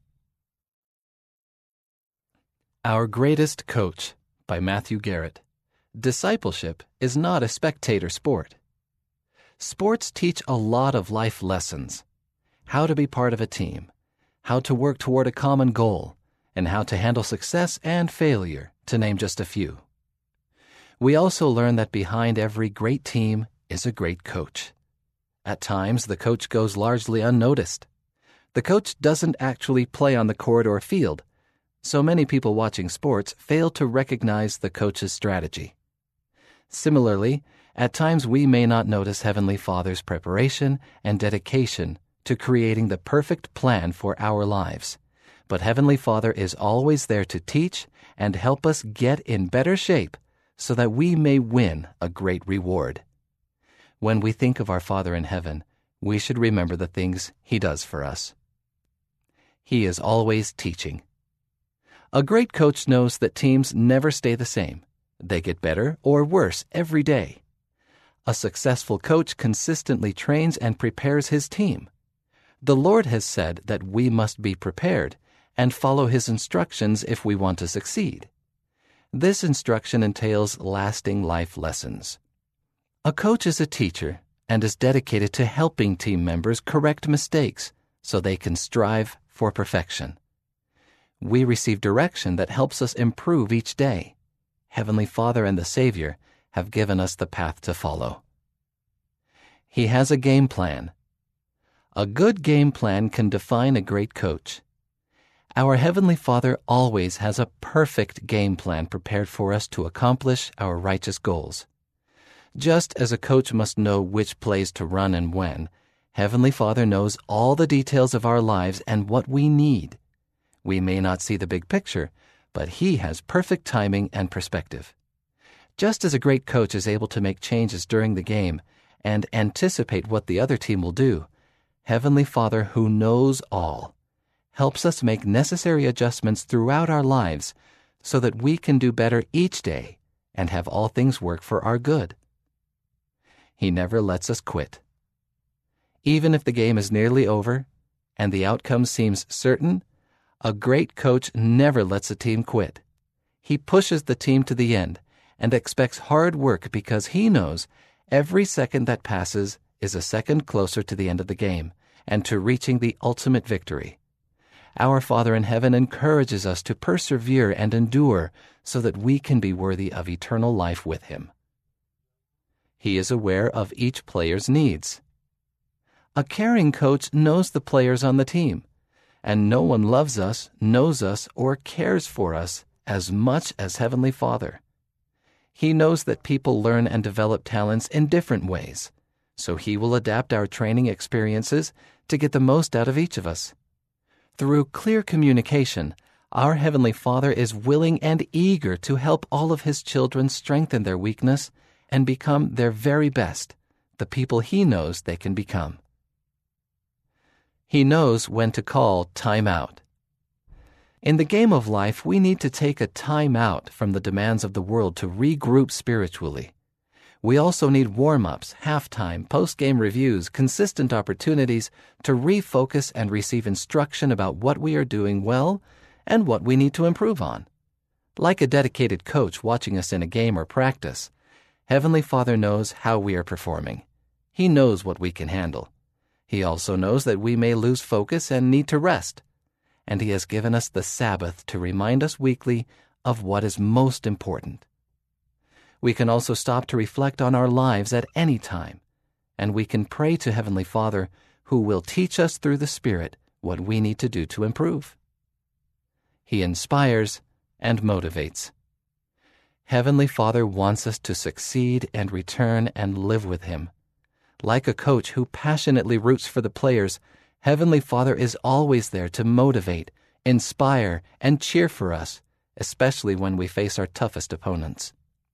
Our Greatest Coach, by Matthew Garrett. Discipleship is not a spectator sport. Sports teach a lot of life lessons. How to be part of a team, how to work toward a common goal, and how to handle success and failure, to name just a few. We also learn that behind every great team is a great coach. At times, the coach goes largely unnoticed. The coach doesn't actually play on the court or field, so many people watching sports fail to recognize the coach's strategy. Similarly, at times we may not notice Heavenly Father's preparation and dedication to creating the perfect plan for our lives. But Heavenly Father is always there to teach and help us get in better shape so that we may win a great reward. When we think of our Father in heaven, we should remember the things He does for us. He is always teaching. A great coach knows that teams never stay the same. They get better or worse every day. A successful coach consistently trains and prepares his team. The Lord has said that we must be prepared and follow His instructions if we want to succeed. This instruction entails lasting life lessons. A coach is a teacher and is dedicated to helping team members correct mistakes so they can strive for perfection. We receive direction that helps us improve each day. Heavenly Father and the Savior have given us the path to follow. He has a game plan. A good game plan can define a great coach. Our Heavenly Father always has a perfect game plan prepared for us to accomplish our righteous goals. Just as a coach must know which plays to run and when, Heavenly Father knows all the details of our lives and what we need. We may not see the big picture, but He has perfect timing and perspective. Just as a great coach is able to make changes during the game and anticipate what the other team will do, Heavenly Father, who knows all, helps us make necessary adjustments throughout our lives so that we can do better each day and have all things work for our good. He never lets us quit. Even if the game is nearly over and the outcome seems certain, a great coach never lets a team quit. He pushes the team to the end and expects hard work because he knows every second that passes is a second closer to the end of the game and to reaching the ultimate victory. Our Father in heaven encourages us to persevere and endure so that we can be worthy of eternal life with Him. He is aware of each player's needs. A caring coach knows the players on the team, and no one loves us, knows us, or cares for us as much as Heavenly Father. He knows that people learn and develop talents in different ways, so He will adapt our training experiences to get the most out of each of us. Through clear communication, Our Heavenly Father is willing and eager to help all of His children strengthen their weakness and become their very best, the people He knows they can become. He knows when to call time out. In the game of life, we need to take a time out from the demands of the world to regroup spiritually. We also need warm-ups, halftime, post-game reviews, consistent opportunities to refocus and receive instruction about what we are doing well and what we need to improve on. Like a dedicated coach watching us in a game or practice, Heavenly Father knows how we are performing. He knows what we can handle. He also knows that we may lose focus and need to rest. And He has given us the Sabbath to remind us weekly of what is most important. We can also stop to reflect on our lives at any time, and we can pray to Heavenly Father, who will teach us through the Spirit what we need to do to improve. He inspires and motivates. Heavenly Father wants us to succeed and return and live with Him. Like a coach who passionately roots for the players, Heavenly Father is always there to motivate, inspire, and cheer for us, especially when we face our toughest opponents.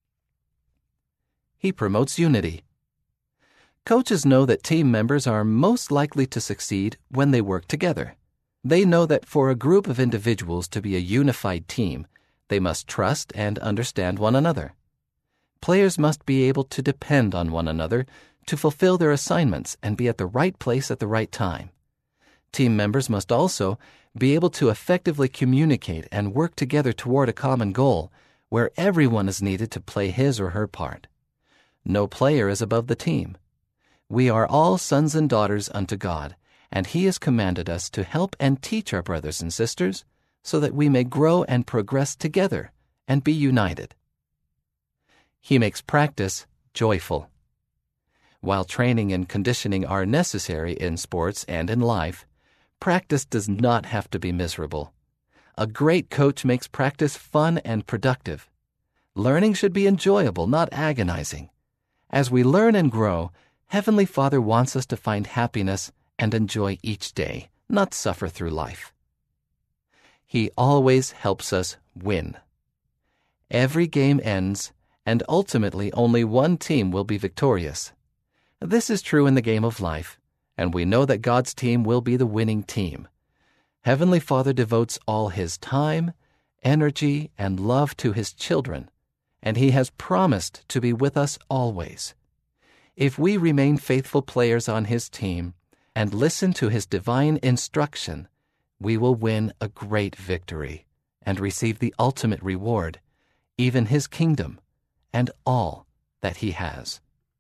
He promotes unity. Coaches know that team members are most likely to succeed when they work together. They know that for a group of individuals to be a unified team, they must trust and understand one another. Players must be able to depend on one another to fulfill their assignments and be at the right place at the right time. Team members must also be able to effectively communicate and work together toward a common goal where everyone is needed to play his or her part. No player is above the team. We are all sons and daughters unto God, and He has commanded us to help and teach our brothers and sisters so that we may grow and progress together and be united. He makes practice joyful. While training and conditioning are necessary in sports and in life, practice does not have to be miserable. A great coach makes practice fun and productive. Learning should be enjoyable, not agonizing. As we learn and grow, Heavenly Father wants us to find happiness and enjoy each day, not suffer through life. He always helps us win. Every game ends, and ultimately only one team will be victorious. This is true in the game of life, and we know that God's team will be the winning team. Heavenly Father devotes all His time, energy, and love to His children, and He has promised to be with us always. If we remain faithful players on His team and listen to His divine instruction, we will win a great victory and receive the ultimate reward, even His kingdom and all that He has.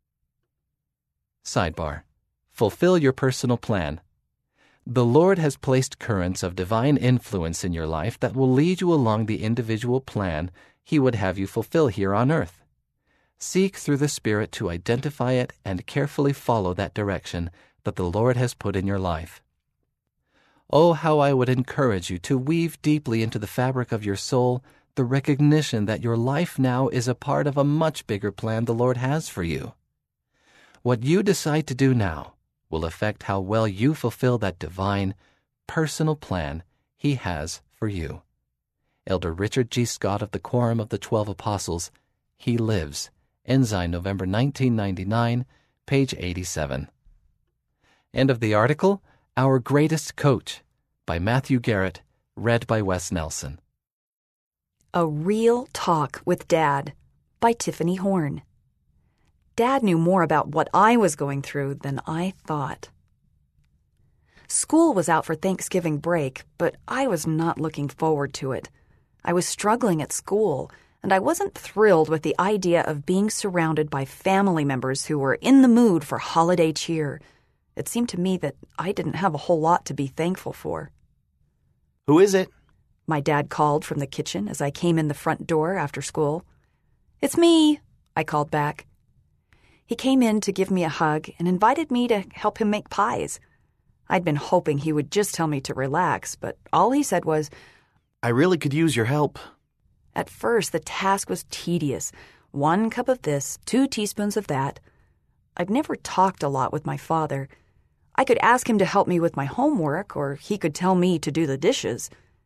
Sidebar: fulfill your personal plan. The Lord has placed currents of divine influence in your life that will lead you along the individual plan He would have you fulfill here on earth. Seek through the Spirit to identify it and carefully follow that direction that the Lord has put in your life. Oh, how I would encourage you to weave deeply into the fabric of your soul the recognition that your life now is a part of a much bigger plan the Lord has for you. What you decide to do now will affect how well you fulfill that divine, personal plan He has for you. Elder Richard G. Scott of the Quorum of the Twelve Apostles, He Lives, Ensign, November nineteen ninety-nine, page eighty-seven. End of the article, Our Greatest Coach, by Matthew Garrett, read by Wes Nelson. A Real Talk with Dad, by Tiffany Horn. Dad knew more about what I was going through than I thought. School was out for Thanksgiving break, but I was not looking forward to it. I was struggling at school, and I wasn't thrilled with the idea of being surrounded by family members who were in the mood for holiday cheer. It seemed to me that I didn't have a whole lot to be thankful for. Who is it? My dad called from the kitchen as I came in the front door after school. It's me, I called back. He came in to give me a hug and invited me to help him make pies. I'd been hoping he would just tell me to relax, but all he said was, I really could use your help. At first, the task was tedious. One cup of this, two teaspoons of that. I'd never talked a lot with my father. I could ask him to help me with my homework, or he could tell me to do the dishes.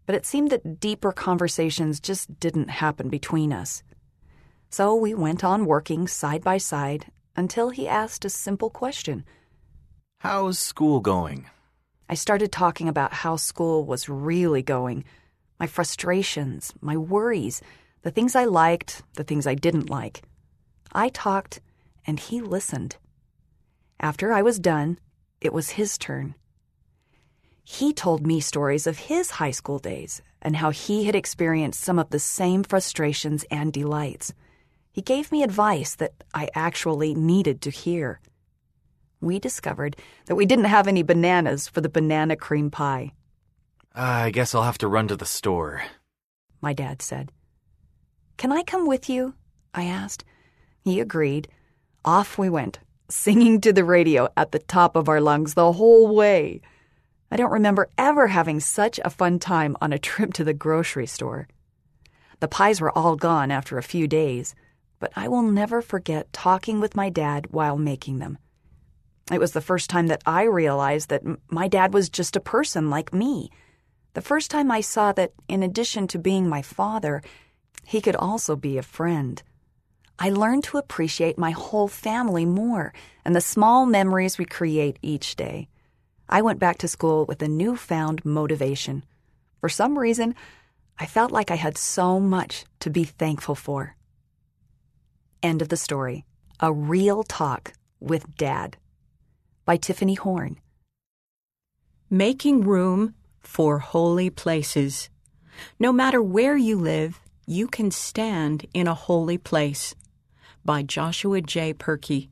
but it seemed that deeper conversations just didn't happen between us. So we went on working side by side until he asked a simple question. How's school going? I started talking about how school was really going, my frustrations, my worries, the things I liked, the things I didn't like. I talked, and he listened. After I was done, it was his turn. He told me stories of his high school days and how he had experienced some of the same frustrations and delights. He gave me advice that I actually needed to hear. We discovered that we didn't have any bananas for the banana cream pie. Uh, I guess I'll have to run to the store, my dad said. Can I come with you? I asked. He agreed. Off we went, singing to the radio at the top of our lungs the whole way. I don't remember ever having such a fun time on a trip to the grocery store. The pies were all gone after a few days, but I will never forget talking with my dad while making them. It was the first time that I realized that m- my dad was just a person like me. The first time I saw that, in addition to being my father, he could also be a friend. I learned to appreciate my whole family more and the small memories we create each day. I went back to school with a newfound motivation. For some reason, I felt like I had so much to be thankful for. End of the story. A Real Talk with Dad by Tiffany Horn. Making room for holy places. No matter where you live, you can stand in a holy place. By Joshua J. Perkey.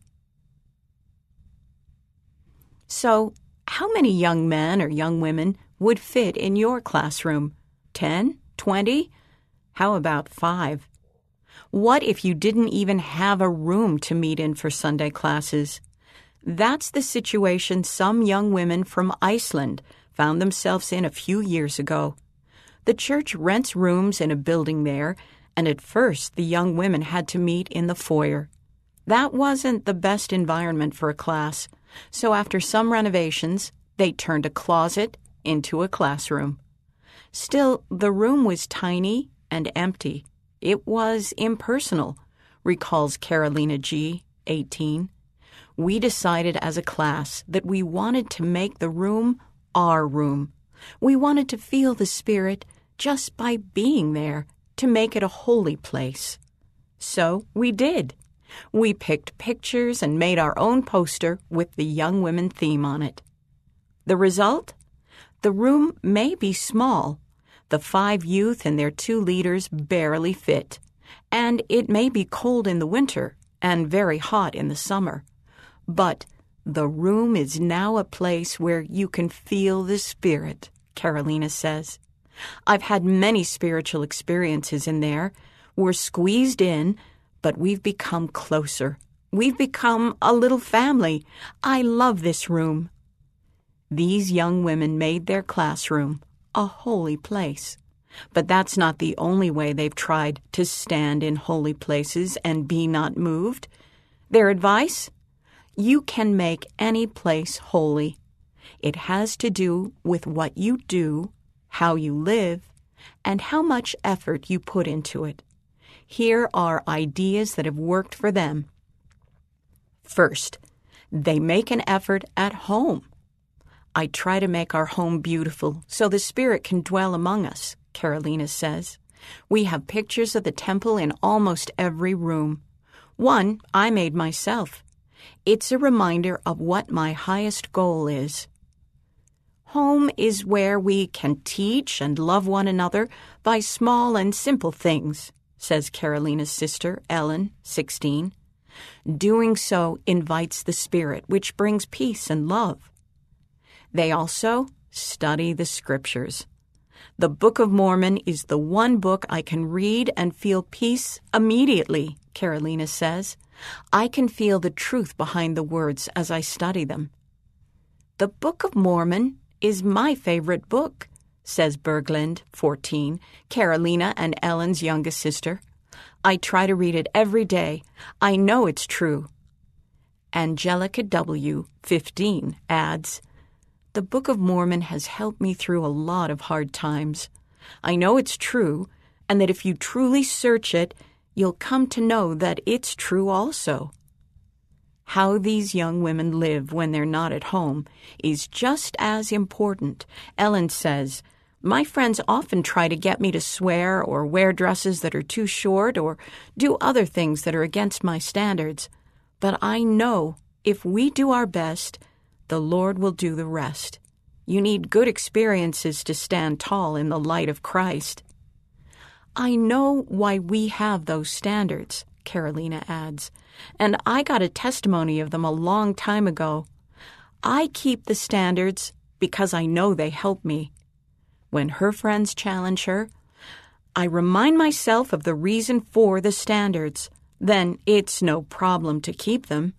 So, how many young men or young women would fit in your classroom? Ten? Twenty? How about five? What if you didn't even have a room to meet in for Sunday classes? That's the situation some young women from Iceland found themselves in a few years ago. The church rents rooms in a building there, and at first the young women had to meet in the foyer. That wasn't the best environment for a class, so after some renovations, they turned a closet into a classroom. Still, the room was tiny and empty. It was impersonal, recalls Carolina G., eighteen. We decided as a class that we wanted to make the room our room. We wanted to feel the Spirit just by being there, to make it a holy place. So we did. We picked pictures and made our own poster with the young women theme on it. The result? The room may be small. The five youth and their two leaders barely fit. And it may be cold in the winter and very hot in the summer. But the room is now a place where you can feel the Spirit, Carolina says. I've had many spiritual experiences in there. We're squeezed in, but we've become closer. We've become a little family. I love this room. These young women made their classroom a holy place. But that's not the only way they've tried to stand in holy places and be not moved. Their advice? You can make any place holy. It has to do with what you do, how you live, and how much effort you put into it. Here are ideas that have worked for them. First, they make an effort at home. I try to make our home beautiful so the Spirit can dwell among us, Carolina says. We have pictures of the temple in almost every room. One I made myself. It's a reminder of what my highest goal is. Home is where we can teach and love one another by small and simple things, says Carolina's sister, Ellen, sixteen. Doing so invites the Spirit, which brings peace and love. They also study the Scriptures. The Book of Mormon is the one book I can read and feel peace immediately, Carolina says. I can feel the truth behind the words as I study them. The Book of Mormon is my favorite book, says Berglind, fourteen, Carolina and Ellen's youngest sister. I try to read it every day. I know it's true. Angelica W., fifteen, adds, The Book of Mormon has helped me through a lot of hard times. I know it's true, and that if you truly search it, you'll come to know that it's true also. How these young women live when they're not at home is just as important. Ellen says, "My friends often try to get me to swear or wear dresses that are too short or do other things that are against my standards. But I know if we do our best, the Lord will do the rest. You need good experiences to stand tall in the light of Christ." I know why we have those standards, Carolina adds, and I got a testimony of them a long time ago. I keep the standards because I know they help me. When her friends challenge her, I remind myself of the reason for the standards. Then it's no problem to keep them.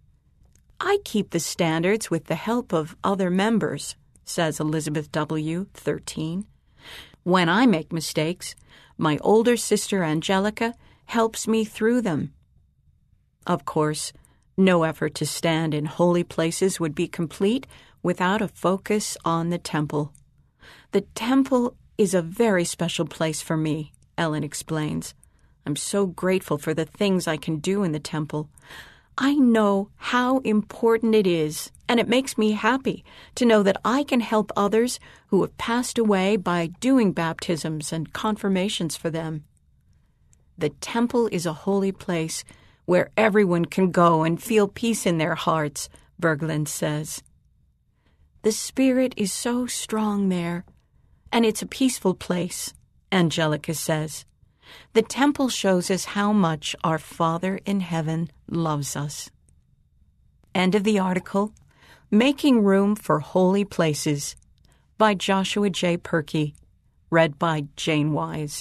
I keep the standards with the help of other members, says Elizabeth W., thirteen. When I make mistakes, my older sister Angelica helps me through them. Of course, no effort to stand in holy places would be complete without a focus on the temple. The temple is a very special place for me, Ellen explains. I'm so grateful for the things I can do in the temple. I know how important it is, and it makes me happy to know that I can help others who have passed away by doing baptisms and confirmations for them. The temple is a holy place where everyone can go and feel peace in their hearts, Berglund says. The Spirit is so strong there, and it's a peaceful place, Angelica says. The temple shows us how much our Father in heaven loves us. End of the article. Making Room for Holy Places by Joshua J. Perkey. Read by Jane Wise.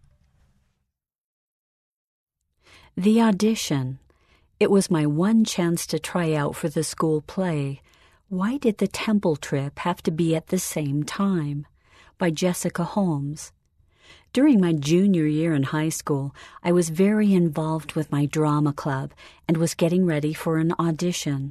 The audition. It was my one chance to try out for the school play. Why did the temple trip have to be at the same time? By Jessica Holmes. During my junior year in high school, I was very involved with my drama club and was getting ready for an audition.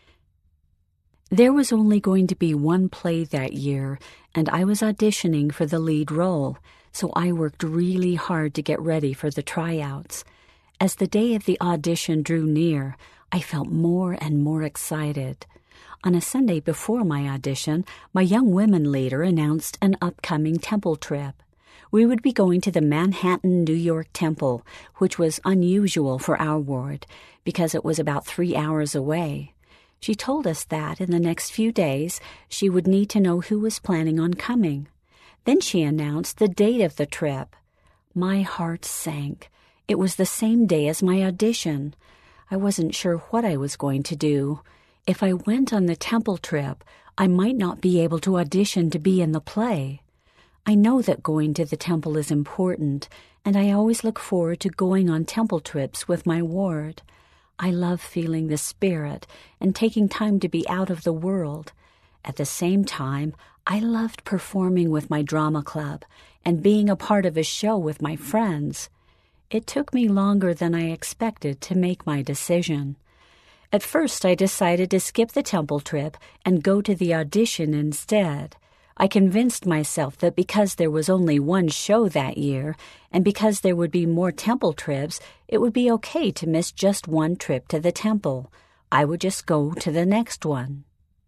There was only going to be one play that year, and I was auditioning for the lead role, so I worked really hard to get ready for the tryouts. As the day of the audition drew near, I felt more and more excited. On a Sunday before my audition, my young women leader announced an upcoming temple trip. We would be going to the Manhattan, New York Temple, which was unusual for our ward because it was about three hours away. She told us that in the next few days she would need to know who was planning on coming. Then she announced the date of the trip. My heart sank. It was the same day as my audition. I wasn't sure what I was going to do. If I went on the temple trip, I might not be able to audition to be in the play. I know that going to the temple is important, and I always look forward to going on temple trips with my ward. I love feeling the Spirit and taking time to be out of the world. At the same time, I loved performing with my drama club and being a part of a show with my friends. It took me longer than I expected to make my decision. At first, I decided to skip the temple trip and go to the audition instead. I convinced myself that because there was only one show that year, and because there would be more temple trips, it would be okay to miss just one trip to the temple. I would just go to the next one.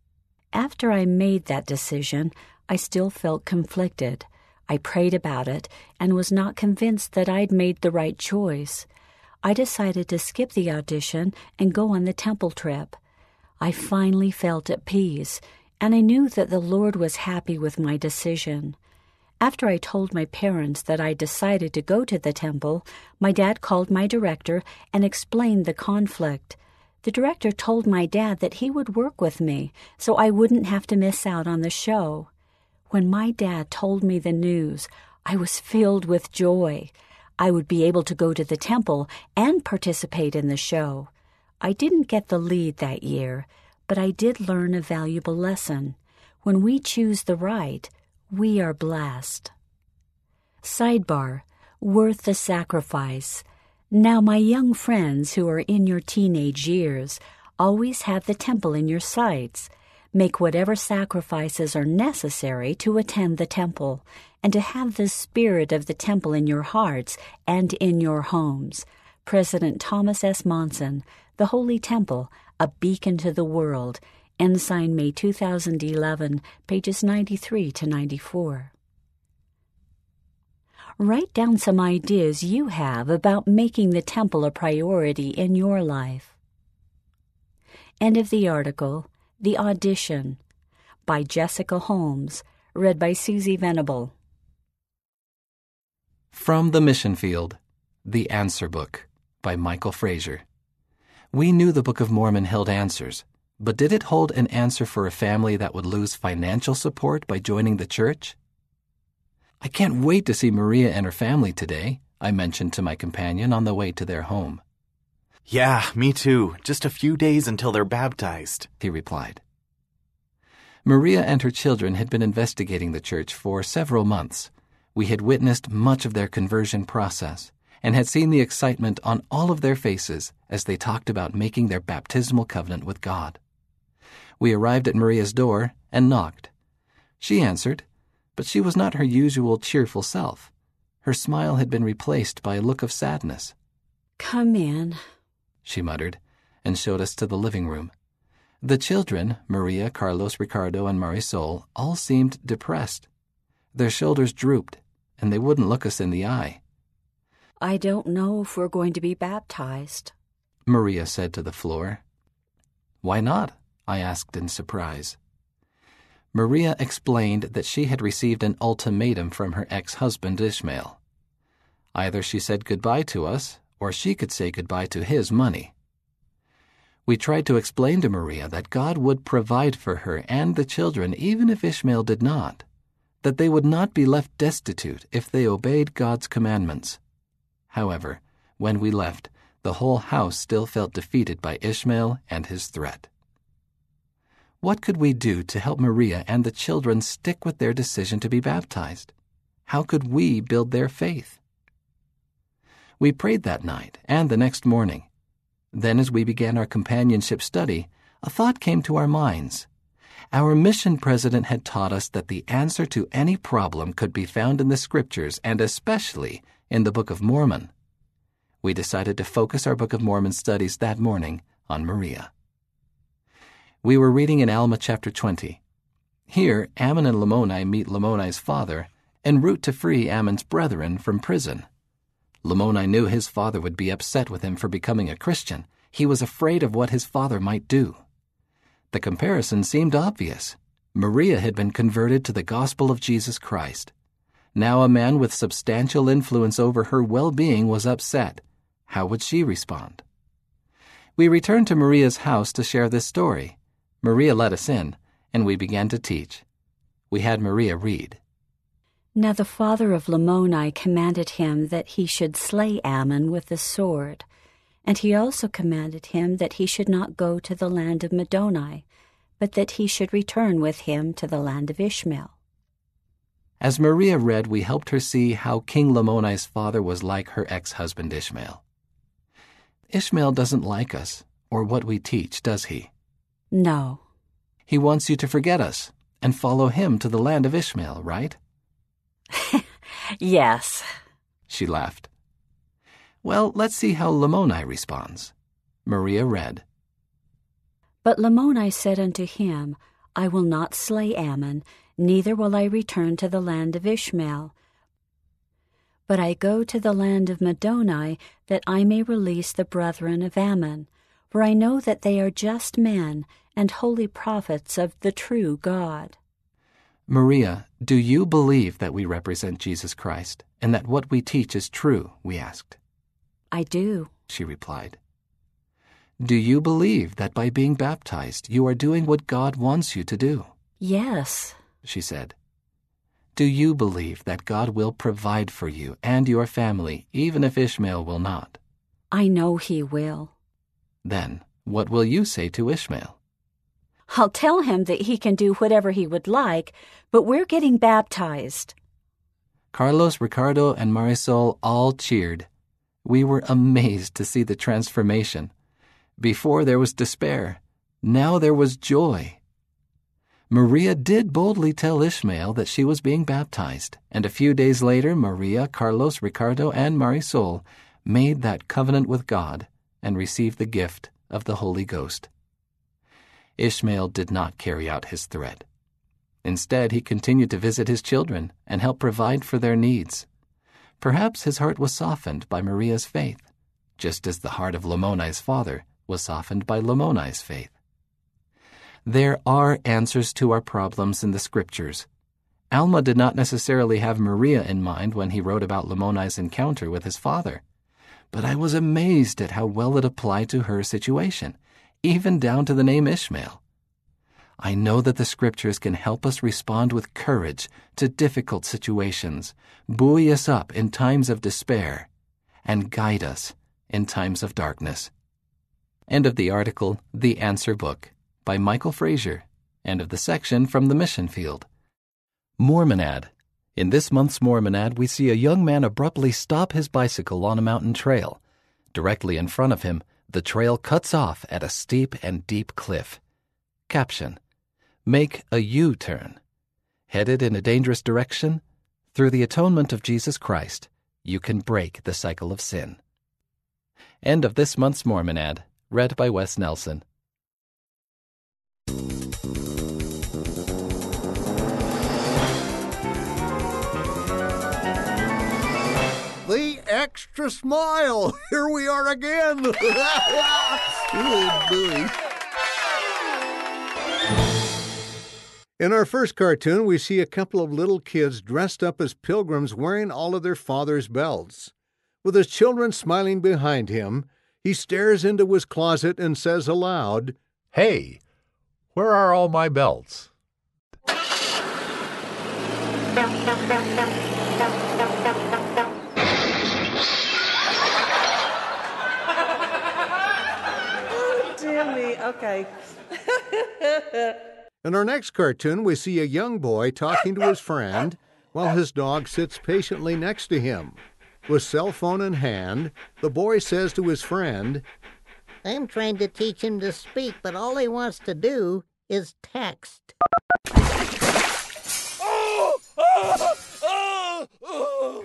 After I made that decision, I still felt conflicted. I prayed about it and was not convinced that I'd made the right choice. I decided to skip the audition and go on the temple trip. I finally felt at peace, and I knew that the Lord was happy with my decision. After I told my parents that I decided to go to the temple, my dad called my director and explained the conflict. The director told my dad that he would work with me so I wouldn't have to miss out on the show. When my dad told me the news, I was filled with joy. I would be able to go to the temple and participate in the show. I didn't get the lead that year, but I did learn a valuable lesson. When we choose the right, we are blessed. Sidebar: worth the sacrifice. Now, my young friends who are in your teenage years, always have the temple in your sights. Make whatever sacrifices are necessary to attend the temple, and to have the spirit of the temple in your hearts and in your homes. President Thomas S. Monson, The Holy Temple, A Beacon to the World, Ensign, May two thousand eleven, pages ninety-three to ninety-four. Write down some ideas you have about making the temple a priority in your life. End of the article, The Audition, by Jessica Holmes, read by Susie Venable. From the Mission Field, The Answer Book, by Michael Frazier. We knew the Book of Mormon held answers, but did it hold an answer for a family that would lose financial support by joining the church? I can't wait to see Maria and her family today, I mentioned to my companion on the way to their home. Yeah, me too. Just a few days until they're baptized, he replied. Maria and her children had been investigating the church for several months. We had witnessed much of their conversion process and had seen the excitement on all of their faces as they talked about making their baptismal covenant with God. We arrived at Maria's door and knocked. She answered, but she was not her usual cheerful self. Her smile had been replaced by a look of sadness. "Come in," she muttered, and showed us to the living room. The children, Maria, Carlos, Ricardo, and Marisol, all seemed depressed. Their shoulders drooped, and they wouldn't look us in the eye. "I don't know if we're going to be baptized," Maria said to the floor. "Why not?" I asked in surprise. Maria explained that she had received an ultimatum from her ex-husband Ishmael. Either she said goodbye to us, or she could say goodbye to his money. We tried to explain to Maria that God would provide for her and the children even if Ishmael did not, that they would not be left destitute if they obeyed God's commandments. However, when we left, the whole house still felt defeated by Ishmael and his threat. What could we do to help Maria and the children stick with their decision to be baptized? How could we build their faith? We prayed that night and the next morning. Then, as we began our companionship study, a thought came to our minds. Our mission president had taught us that the answer to any problem could be found in the Scriptures and especially in the Book of Mormon. We decided to focus our Book of Mormon studies that morning on Maria. We were reading in Alma chapter twenty. Here, Ammon and Lamoni meet Lamoni's father en route to free Ammon's brethren from prison. Lamoni knew his father would be upset with him for becoming a Christian. He was afraid of what his father might do. The comparison seemed obvious. Maria had been converted to the gospel of Jesus Christ. Now a man with substantial influence over her well-being was upset. How would she respond? We returned to Maria's house to share this story. Maria let us in, and we began to teach. We had Maria read. "Now the father of Lamoni commanded him that he should slay Ammon with the sword, and he also commanded him that he should not go to the land of Middoni, but that he should return with him to the land of Ishmael." As Maria read, we helped her see how King Lamoni's father was like her ex-husband Ishmael. Ishmael doesn't like us or what we teach, does he? No. He wants you to forget us and follow him to the land of Ishmael, right? Yes, she laughed. Well, let's see how Lamoni responds. Maria read. "But Lamoni said unto him, I will not slay Ammon, neither will I return to the land of Ishmael. But I go to the land of Middoni, that I may release the brethren of Ammon, for I know that they are just men and holy prophets of the true God." Maria, do you believe that we represent Jesus Christ and that what we teach is true? We asked. "I do," she replied. Do you believe that by being baptized you are doing what God wants you to do? "Yes," she said. Do you believe that God will provide for you and your family even if Ishmael will not? "I know he will." Then, what will you say to Ishmael? "I'll tell him that he can do whatever he would like, but we're getting baptized." Carlos, Ricardo, and Marisol all cheered. We were amazed to see the transformation. Before there was despair. Now there was joy. Maria did boldly tell Ishmael that she was being baptized, and a few days later Maria, Carlos, Ricardo, and Marisol made that covenant with God and received the gift of the Holy Ghost. Ishmael did not carry out his threat. Instead, he continued to visit his children and help provide for their needs. Perhaps his heart was softened by Maria's faith, just as the heart of Lamoni's father was softened by Lamoni's faith. There are answers to our problems in the Scriptures. Alma did not necessarily have Maria in mind when he wrote about Lamoni's encounter with his father, but I was amazed at how well it applied to her situation, even down to the name Ishmael. I know that the Scriptures can help us respond with courage to difficult situations, buoy us up in times of despair, and guide us in times of darkness. End of the article, The Answer Book, by Michael Frazier. End of the section from the Mission Field. Mormonad. In this month's Mormonad, we see a young man abruptly stop his bicycle on a mountain trail. Directly in front of him, the trail cuts off at a steep and deep cliff. Caption: Make a U-turn. Headed in a dangerous direction? Through the atonement of Jesus Christ, you can break the cycle of sin. End of this month's Mormonad, read by Wes Nelson. The extra smile! Here we are again! Good boy. In our first cartoon, we see a couple of little kids dressed up as pilgrims wearing all of their father's belts. With his children smiling behind him, he stares into his closet and says aloud, "Hey, where are all my belts?" Oh, dear me. Okay. In our next cartoon, we see a young boy talking to his friend while his dog sits patiently next to him. With cell phone in hand, the boy says to his friend, "I'm trying to teach him to speak, but all he wants to do is text." Oh! Oh! Oh! Oh!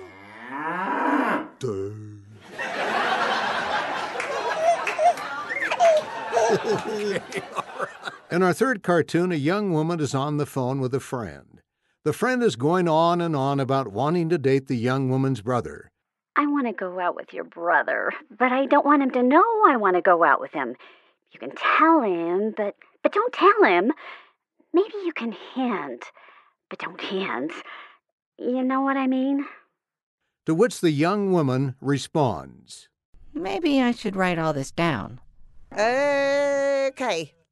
In our third cartoon, a young woman is on the phone with a friend. The friend is going on and on about wanting to date the young woman's brother. I want to go out with your brother, but I don't want him to know I want to go out with him. You can tell him, but but don't tell him. Maybe you can hint, but don't hint. You know what I mean? To which the young woman responds, Maybe I should write all this down. Okay.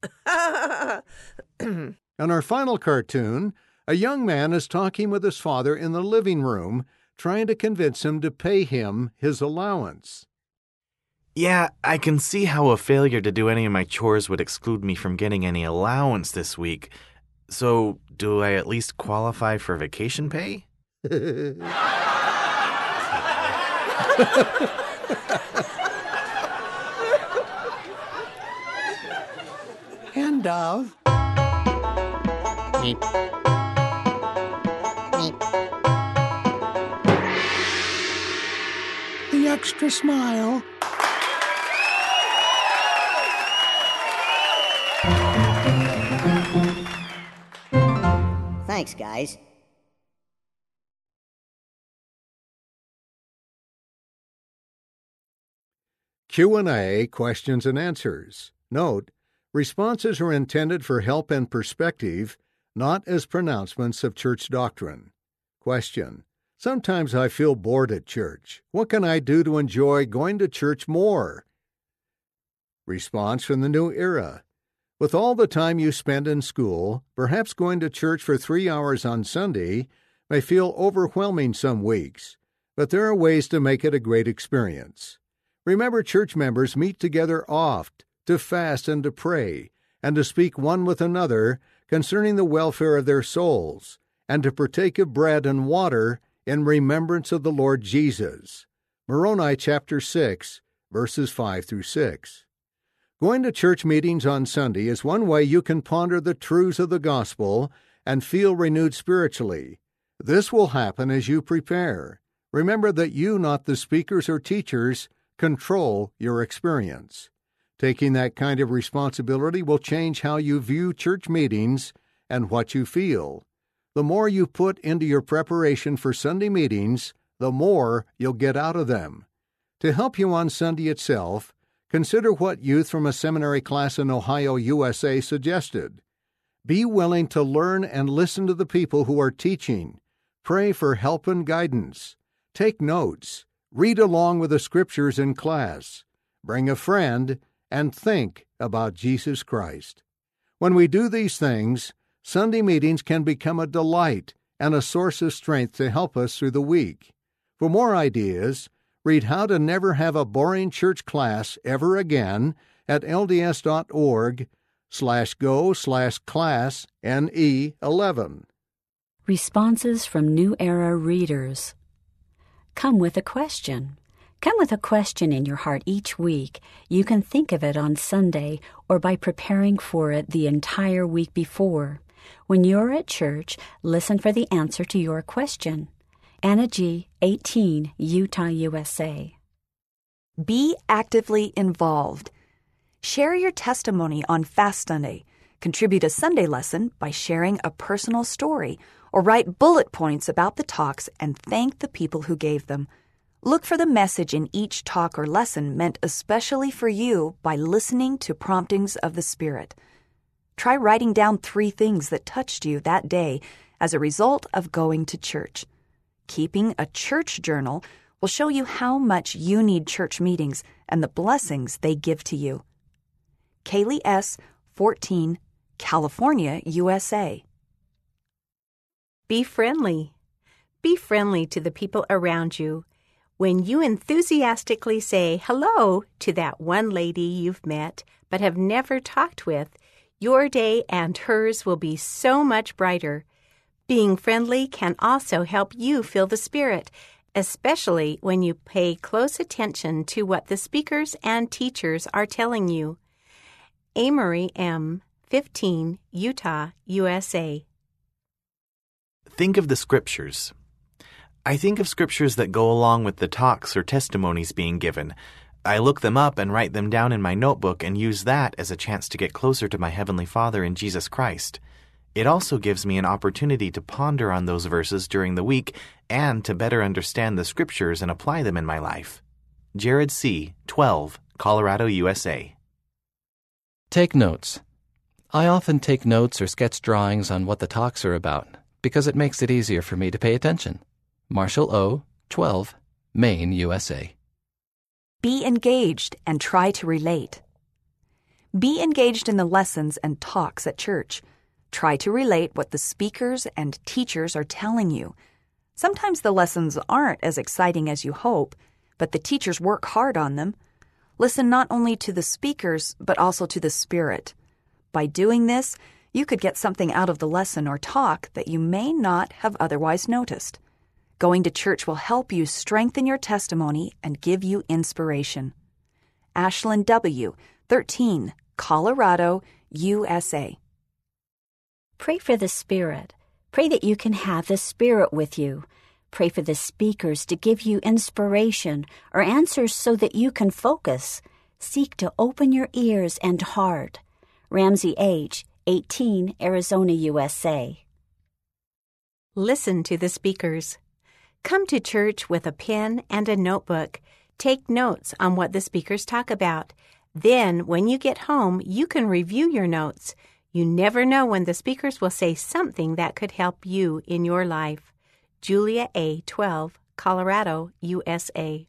In our final cartoon, a young man is talking with his father in the living room, trying to convince him to pay him his allowance. Yeah, I can see how a failure to do any of my chores would exclude me from getting any allowance this week. So, do I at least qualify for vacation pay? End of. Meep. Meep. The extra smile. Thanks, guys. Q and A, questions and answers. Note, responses are intended for help and perspective, not as pronouncements of church doctrine. Question: Sometimes I feel bored at church. What can I do to enjoy going to church more? Response from the New Era: With all the time you spend in school, perhaps going to church for three hours on Sunday may feel overwhelming some weeks, but there are ways to make it a great experience. Remember, church members meet together oft to fast and to pray, and to speak one with another concerning the welfare of their souls, and to partake of bread and water in remembrance of the Lord Jesus. Moroni chapter six, verses five through six. Going to church meetings on Sunday is one way you can ponder the truths of the gospel and feel renewed spiritually. This will happen as you prepare. Remember that you, not the speakers or teachers, control your experience. Taking that kind of responsibility will change how you view church meetings and what you feel. The more you put into your preparation for Sunday meetings, the more you'll get out of them. To help you on Sunday itself, consider what youth from a seminary class in Ohio, U S A suggested. Be willing to learn and listen to the people who are teaching. Pray for help and guidance. Take notes. Read along with the scriptures in class. Bring a friend and think about Jesus Christ. When we do these things, Sunday meetings can become a delight and a source of strength to help us through the week. For more ideas, read How to Never Have a Boring Church Class Ever Again at lds.org slash go slash class NE eleven. Responses from New Era readers. Come with a question. Come with a question in your heart each week. You can think of it on Sunday or by preparing for it the entire week before. When you're at church, listen for the answer to your question. Anna G., eighteen, Utah, U S A. Be actively involved. Share your testimony on Fast Sunday. Contribute a Sunday lesson by sharing a personal story, or write bullet points about the talks and thank the people who gave them. Look for the message in each talk or lesson meant especially for you by listening to promptings of the Spirit. Try writing down three things that touched you that day as a result of going to church. Keeping a church journal will show you how much you need church meetings and the blessings they give to you. Kaylee S., fourteen, California, U S A. Be friendly. Be friendly to the people around you. When you enthusiastically say hello to that one lady you've met but have never talked with, your day and hers will be so much brighter. Being friendly can also help you feel the Spirit, especially when you pay close attention to what the speakers and teachers are telling you. Amory M., fifteen, Utah, U S A. Think of the scriptures. I think of scriptures that go along with the talks or testimonies being given. I look them up and write them down in my notebook and use that as a chance to get closer to my Heavenly Father in Jesus Christ. It also gives me an opportunity to ponder on those verses during the week and to better understand the scriptures and apply them in my life. Jared C., twelve, Colorado, U S A. Take notes. I often take notes or sketch drawings on what the talks are about because it makes it easier for me to pay attention. Marshall O., twelve, Maine, U S A. Be engaged and try to relate. Be engaged in the lessons and talks at church. Try to relate what the speakers and teachers are telling you. Sometimes the lessons aren't as exciting as you hope, but the teachers work hard on them. Listen not only to the speakers, but also to the Spirit. By doing this, you could get something out of the lesson or talk that you may not have otherwise noticed. Going to church will help you strengthen your testimony and give you inspiration. Ashlyn W., thirteen, Colorado, U S A. Pray for the Spirit. Pray that you can have the Spirit with you. Pray for the speakers to give you inspiration or answers so that you can focus. Seek to open your ears and heart. Ramsey H., eighteen, Arizona, U S A. Listen to the speakers. Come to church with a pen and a notebook. Take notes on what the speakers talk about. Then, when you get home, you can review your notes. You never know when the speakers will say something that could help you in your life. Julia A., twelve, Colorado, U S A.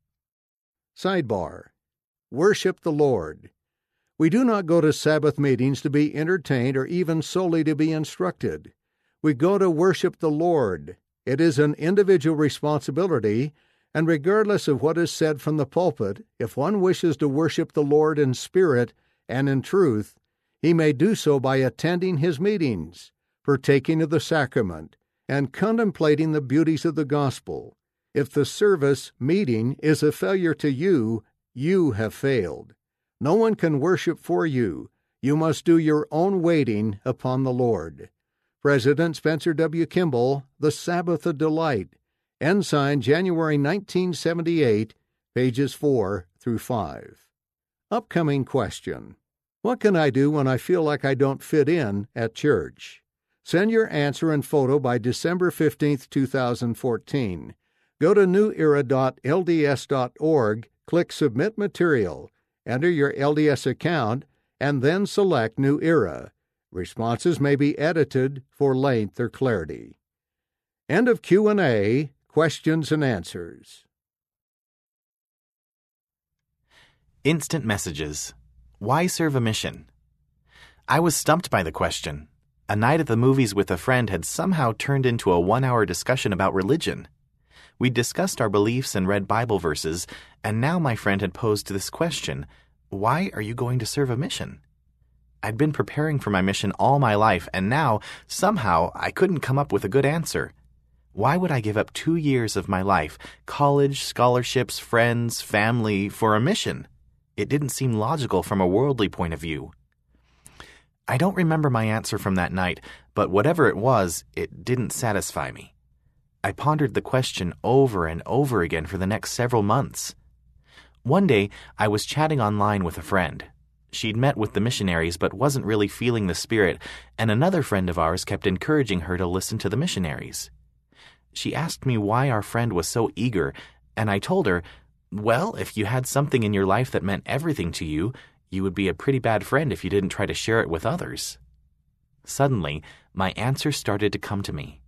Sidebar. Worship the Lord. We do not go to Sabbath meetings to be entertained or even solely to be instructed. We go to worship the Lord. It is an individual responsibility, and regardless of what is said from the pulpit, if one wishes to worship the Lord in spirit and in truth, he may do so by attending his meetings, partaking of the sacrament, and contemplating the beauties of the gospel. If the service, meeting, is a failure to you, you have failed. No one can worship for you. You must do your own waiting upon the Lord. President Spencer W. Kimball, The Sabbath of Delight. Ensign, January nineteen seventy-eight, pages four through five. Upcoming question. What can I do when I feel like I don't fit in at church? Send your answer and photo by December fifteenth, two thousand fourteen. Go to new era dot l d s dot org, click Submit Material, enter your L D S account, and then select New Era. Responses may be edited for length or clarity. End of Q and A, questions and answers. Instant messages. Why serve a mission? I was stumped by the question. A night at the movies with a friend had somehow turned into a one-hour discussion about religion. We discussed our beliefs and read Bible verses, and now my friend had posed this question: why are you going to serve a mission? I'd been preparing for my mission all my life, and now, somehow, I couldn't come up with a good answer. Why would I give up two years of my life, college, scholarships, friends, family, for a mission? It didn't seem logical from a worldly point of view. I don't remember my answer from that night, but whatever it was, it didn't satisfy me. I pondered the question over and over again for the next several months. One day, I was chatting online with a friend. She'd met with the missionaries but wasn't really feeling the spirit, and another friend of ours kept encouraging her to listen to the missionaries. She asked me why our friend was so eager, and I told her, well, if you had something in your life that meant everything to you, you would be a pretty bad friend if you didn't try to share it with others. Suddenly, my answer started to come to me.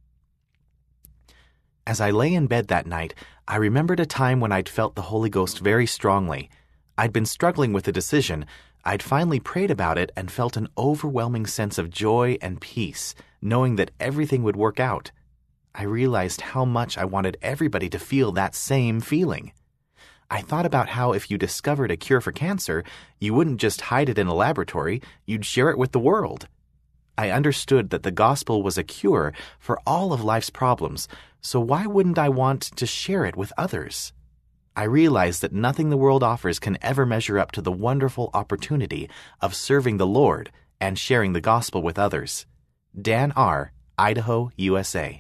As I lay in bed that night, I remembered a time when I'd felt the Holy Ghost very strongly. I'd been struggling with a decision. I'd finally prayed about it and felt an overwhelming sense of joy and peace, knowing that everything would work out. I realized how much I wanted everybody to feel that same feeling. I thought about how if you discovered a cure for cancer, you wouldn't just hide it in a laboratory, you'd share it with the world. I understood that the gospel was a cure for all of life's problems, so why wouldn't I want to share it with others? I realized that nothing the world offers can ever measure up to the wonderful opportunity of serving the Lord and sharing the gospel with others. Dan R., Idaho, U S A.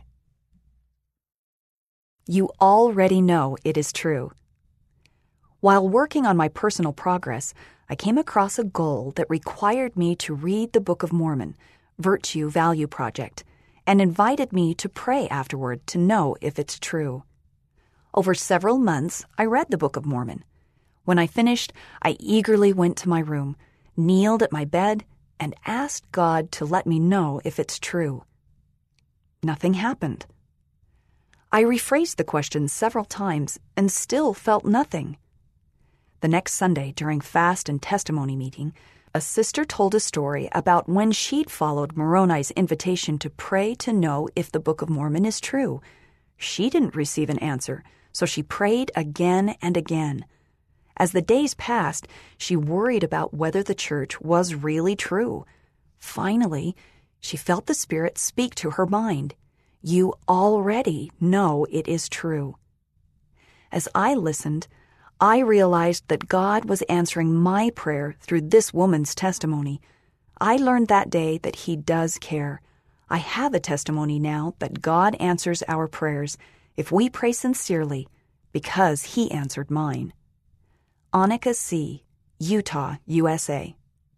You already know it is true. While working on my personal progress, I came across a goal that required me to read the Book of Mormon, Virtue Value Project, and invited me to pray afterward to know if it's true. Over several months, I read the Book of Mormon. When I finished, I eagerly went to my room, kneeled at my bed, and asked God to let me know if it's true. Nothing happened. I rephrased the question several times and still felt nothing. The next Sunday, during fast and testimony meeting, a sister told a story about when she'd followed Moroni's invitation to pray to know if the Book of Mormon is true. She didn't receive an answer, so she prayed again and again. As the days passed, she worried about whether the church was really true. Finally, she felt the Spirit speak to her mind. You already know it is true. As I listened, I realized that God was answering my prayer through this woman's testimony. I learned that day that He does care. I have a testimony now that God answers our prayers if we pray sincerely, because He answered mine. Annika C., Utah, U S A.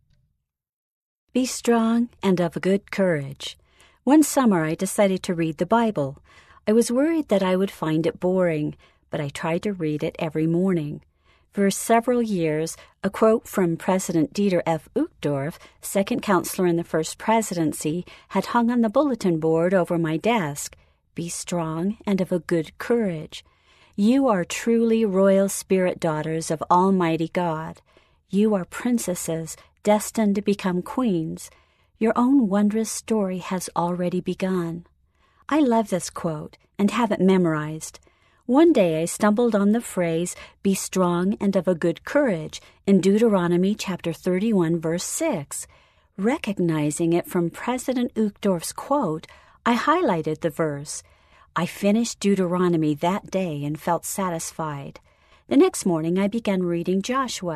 Be strong and of good courage. One summer I decided to read the Bible. I was worried that I would find it boring, but I tried to read it every morning. For several years, a quote from President Dieter F. Uchtdorf, second counselor in the First Presidency, had hung on the bulletin board over my desk. Be strong and of a good courage. You are truly royal spirit daughters of Almighty God. You are princesses destined to become queens. Your own wondrous story has already begun. I love this quote and have it memorized. One day I stumbled on the phrase, be strong and of a good courage, in Deuteronomy chapter thirty-one, verse six. Recognizing it from President Uchtdorf's quote, I highlighted the verse. I finished Deuteronomy that day and felt satisfied. The next morning I began reading Joshua.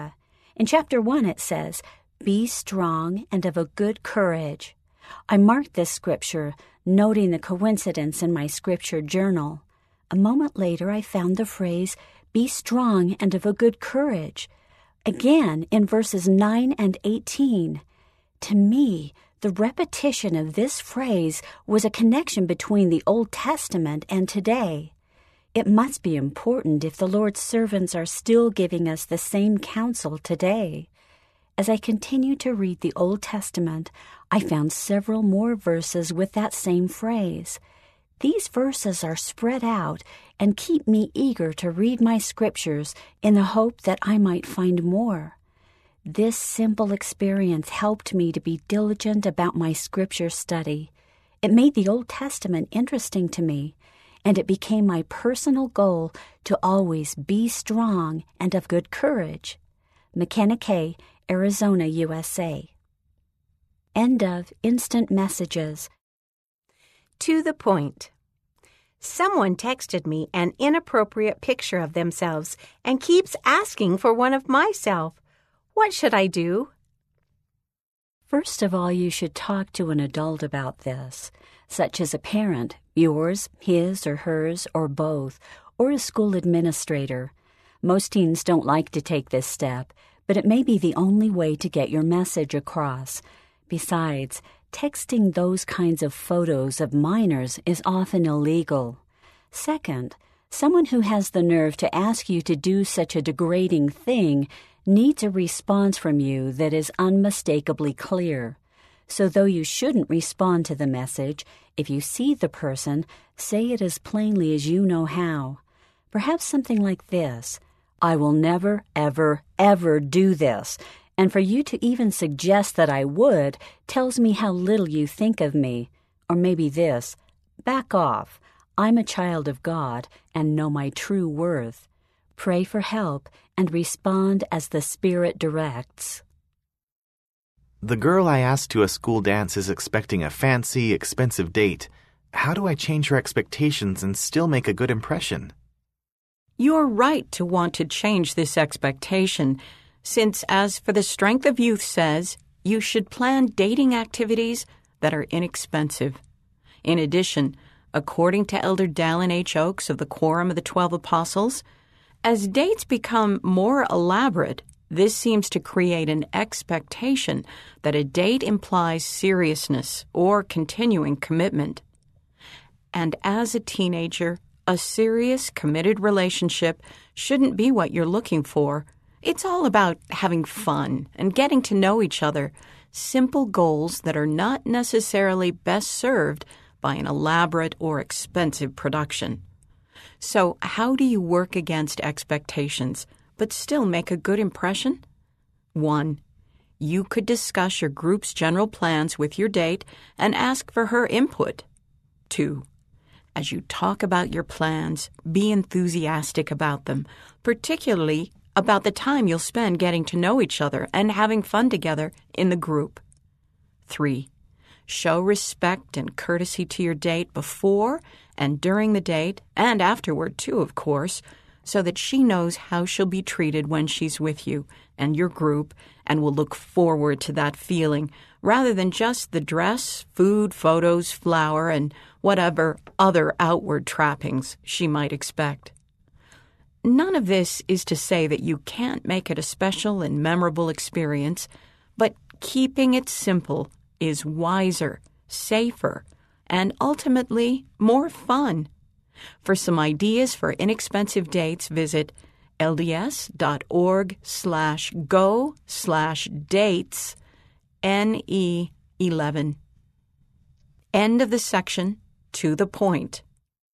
In chapter one, it says, "Be strong and of a good courage." I marked this scripture, noting the coincidence in my scripture journal. A moment later, I found the phrase, "Be strong and of a good courage," again in verses nine and eighteen. To me, the repetition of this phrase was a connection between the Old Testament and today. It must be important if the Lord's servants are still giving us the same counsel today. As I continued to read the Old Testament, I found several more verses with that same phrase. These verses are spread out and keep me eager to read my scriptures in the hope that I might find more. This simple experience helped me to be diligent about my scripture study. It made the Old Testament interesting to me, and it became my personal goal to always be strong and of good courage. McKenna Kay, Arizona, U S A. End of Instant Messages. To the point. Someone texted me an inappropriate picture of themselves and keeps asking for one of myself. What should I do? First of all, you should talk to an adult about this, such as a parent, yours, his or hers, or both, or a school administrator. Most teens don't like to take this step, but it may be the only way to get your message across. Besides, texting those kinds of photos of minors is often illegal. Second, someone who has the nerve to ask you to do such a degrading thing needs a response from you that is unmistakably clear. So though you shouldn't respond to the message, if you see the person, say it as plainly as you know how. Perhaps something like this: "I will never, ever, ever do this," and for you to even suggest that I would tells me how little you think of me. Or maybe this: "Back off. I'm a child of God and know my true worth." Pray for help and respond as the Spirit directs. The girl I asked to a school dance is expecting a fancy, expensive date. How do I change her expectations and still make a good impression? You're right to want to change this expectation, since, as For the Strength of Youth says, you should plan dating activities that are inexpensive. In addition, according to Elder Dallin H. Oaks of the Quorum of the Twelve Apostles, as dates become more elaborate, this seems to create an expectation that a date implies seriousness or continuing commitment. And as a teenager, a serious, committed relationship shouldn't be what you're looking for. It's all about having fun and getting to know each other, simple goals that are not necessarily best served by an elaborate or expensive production. So how do you work against expectations but still make a good impression? One, you could discuss your group's general plans with your date and ask for her input. Two, as you talk about your plans, be enthusiastic about them, particularly about the time you'll spend getting to know each other and having fun together in the group. Three, show respect and courtesy to your date before and during the date, and afterward too, of course, so that she knows how she'll be treated when she's with you and your group and will look forward to that feeling rather than just the dress, food, photos, flower, and whatever other outward trappings she might expect. None of this is to say that you can't make it a special and memorable experience, but keeping it simple is wiser, safer, and ultimately more fun. For some ideas for inexpensive dates, visit lds.org slash go slash dates N E eleven. End of the section. To the point.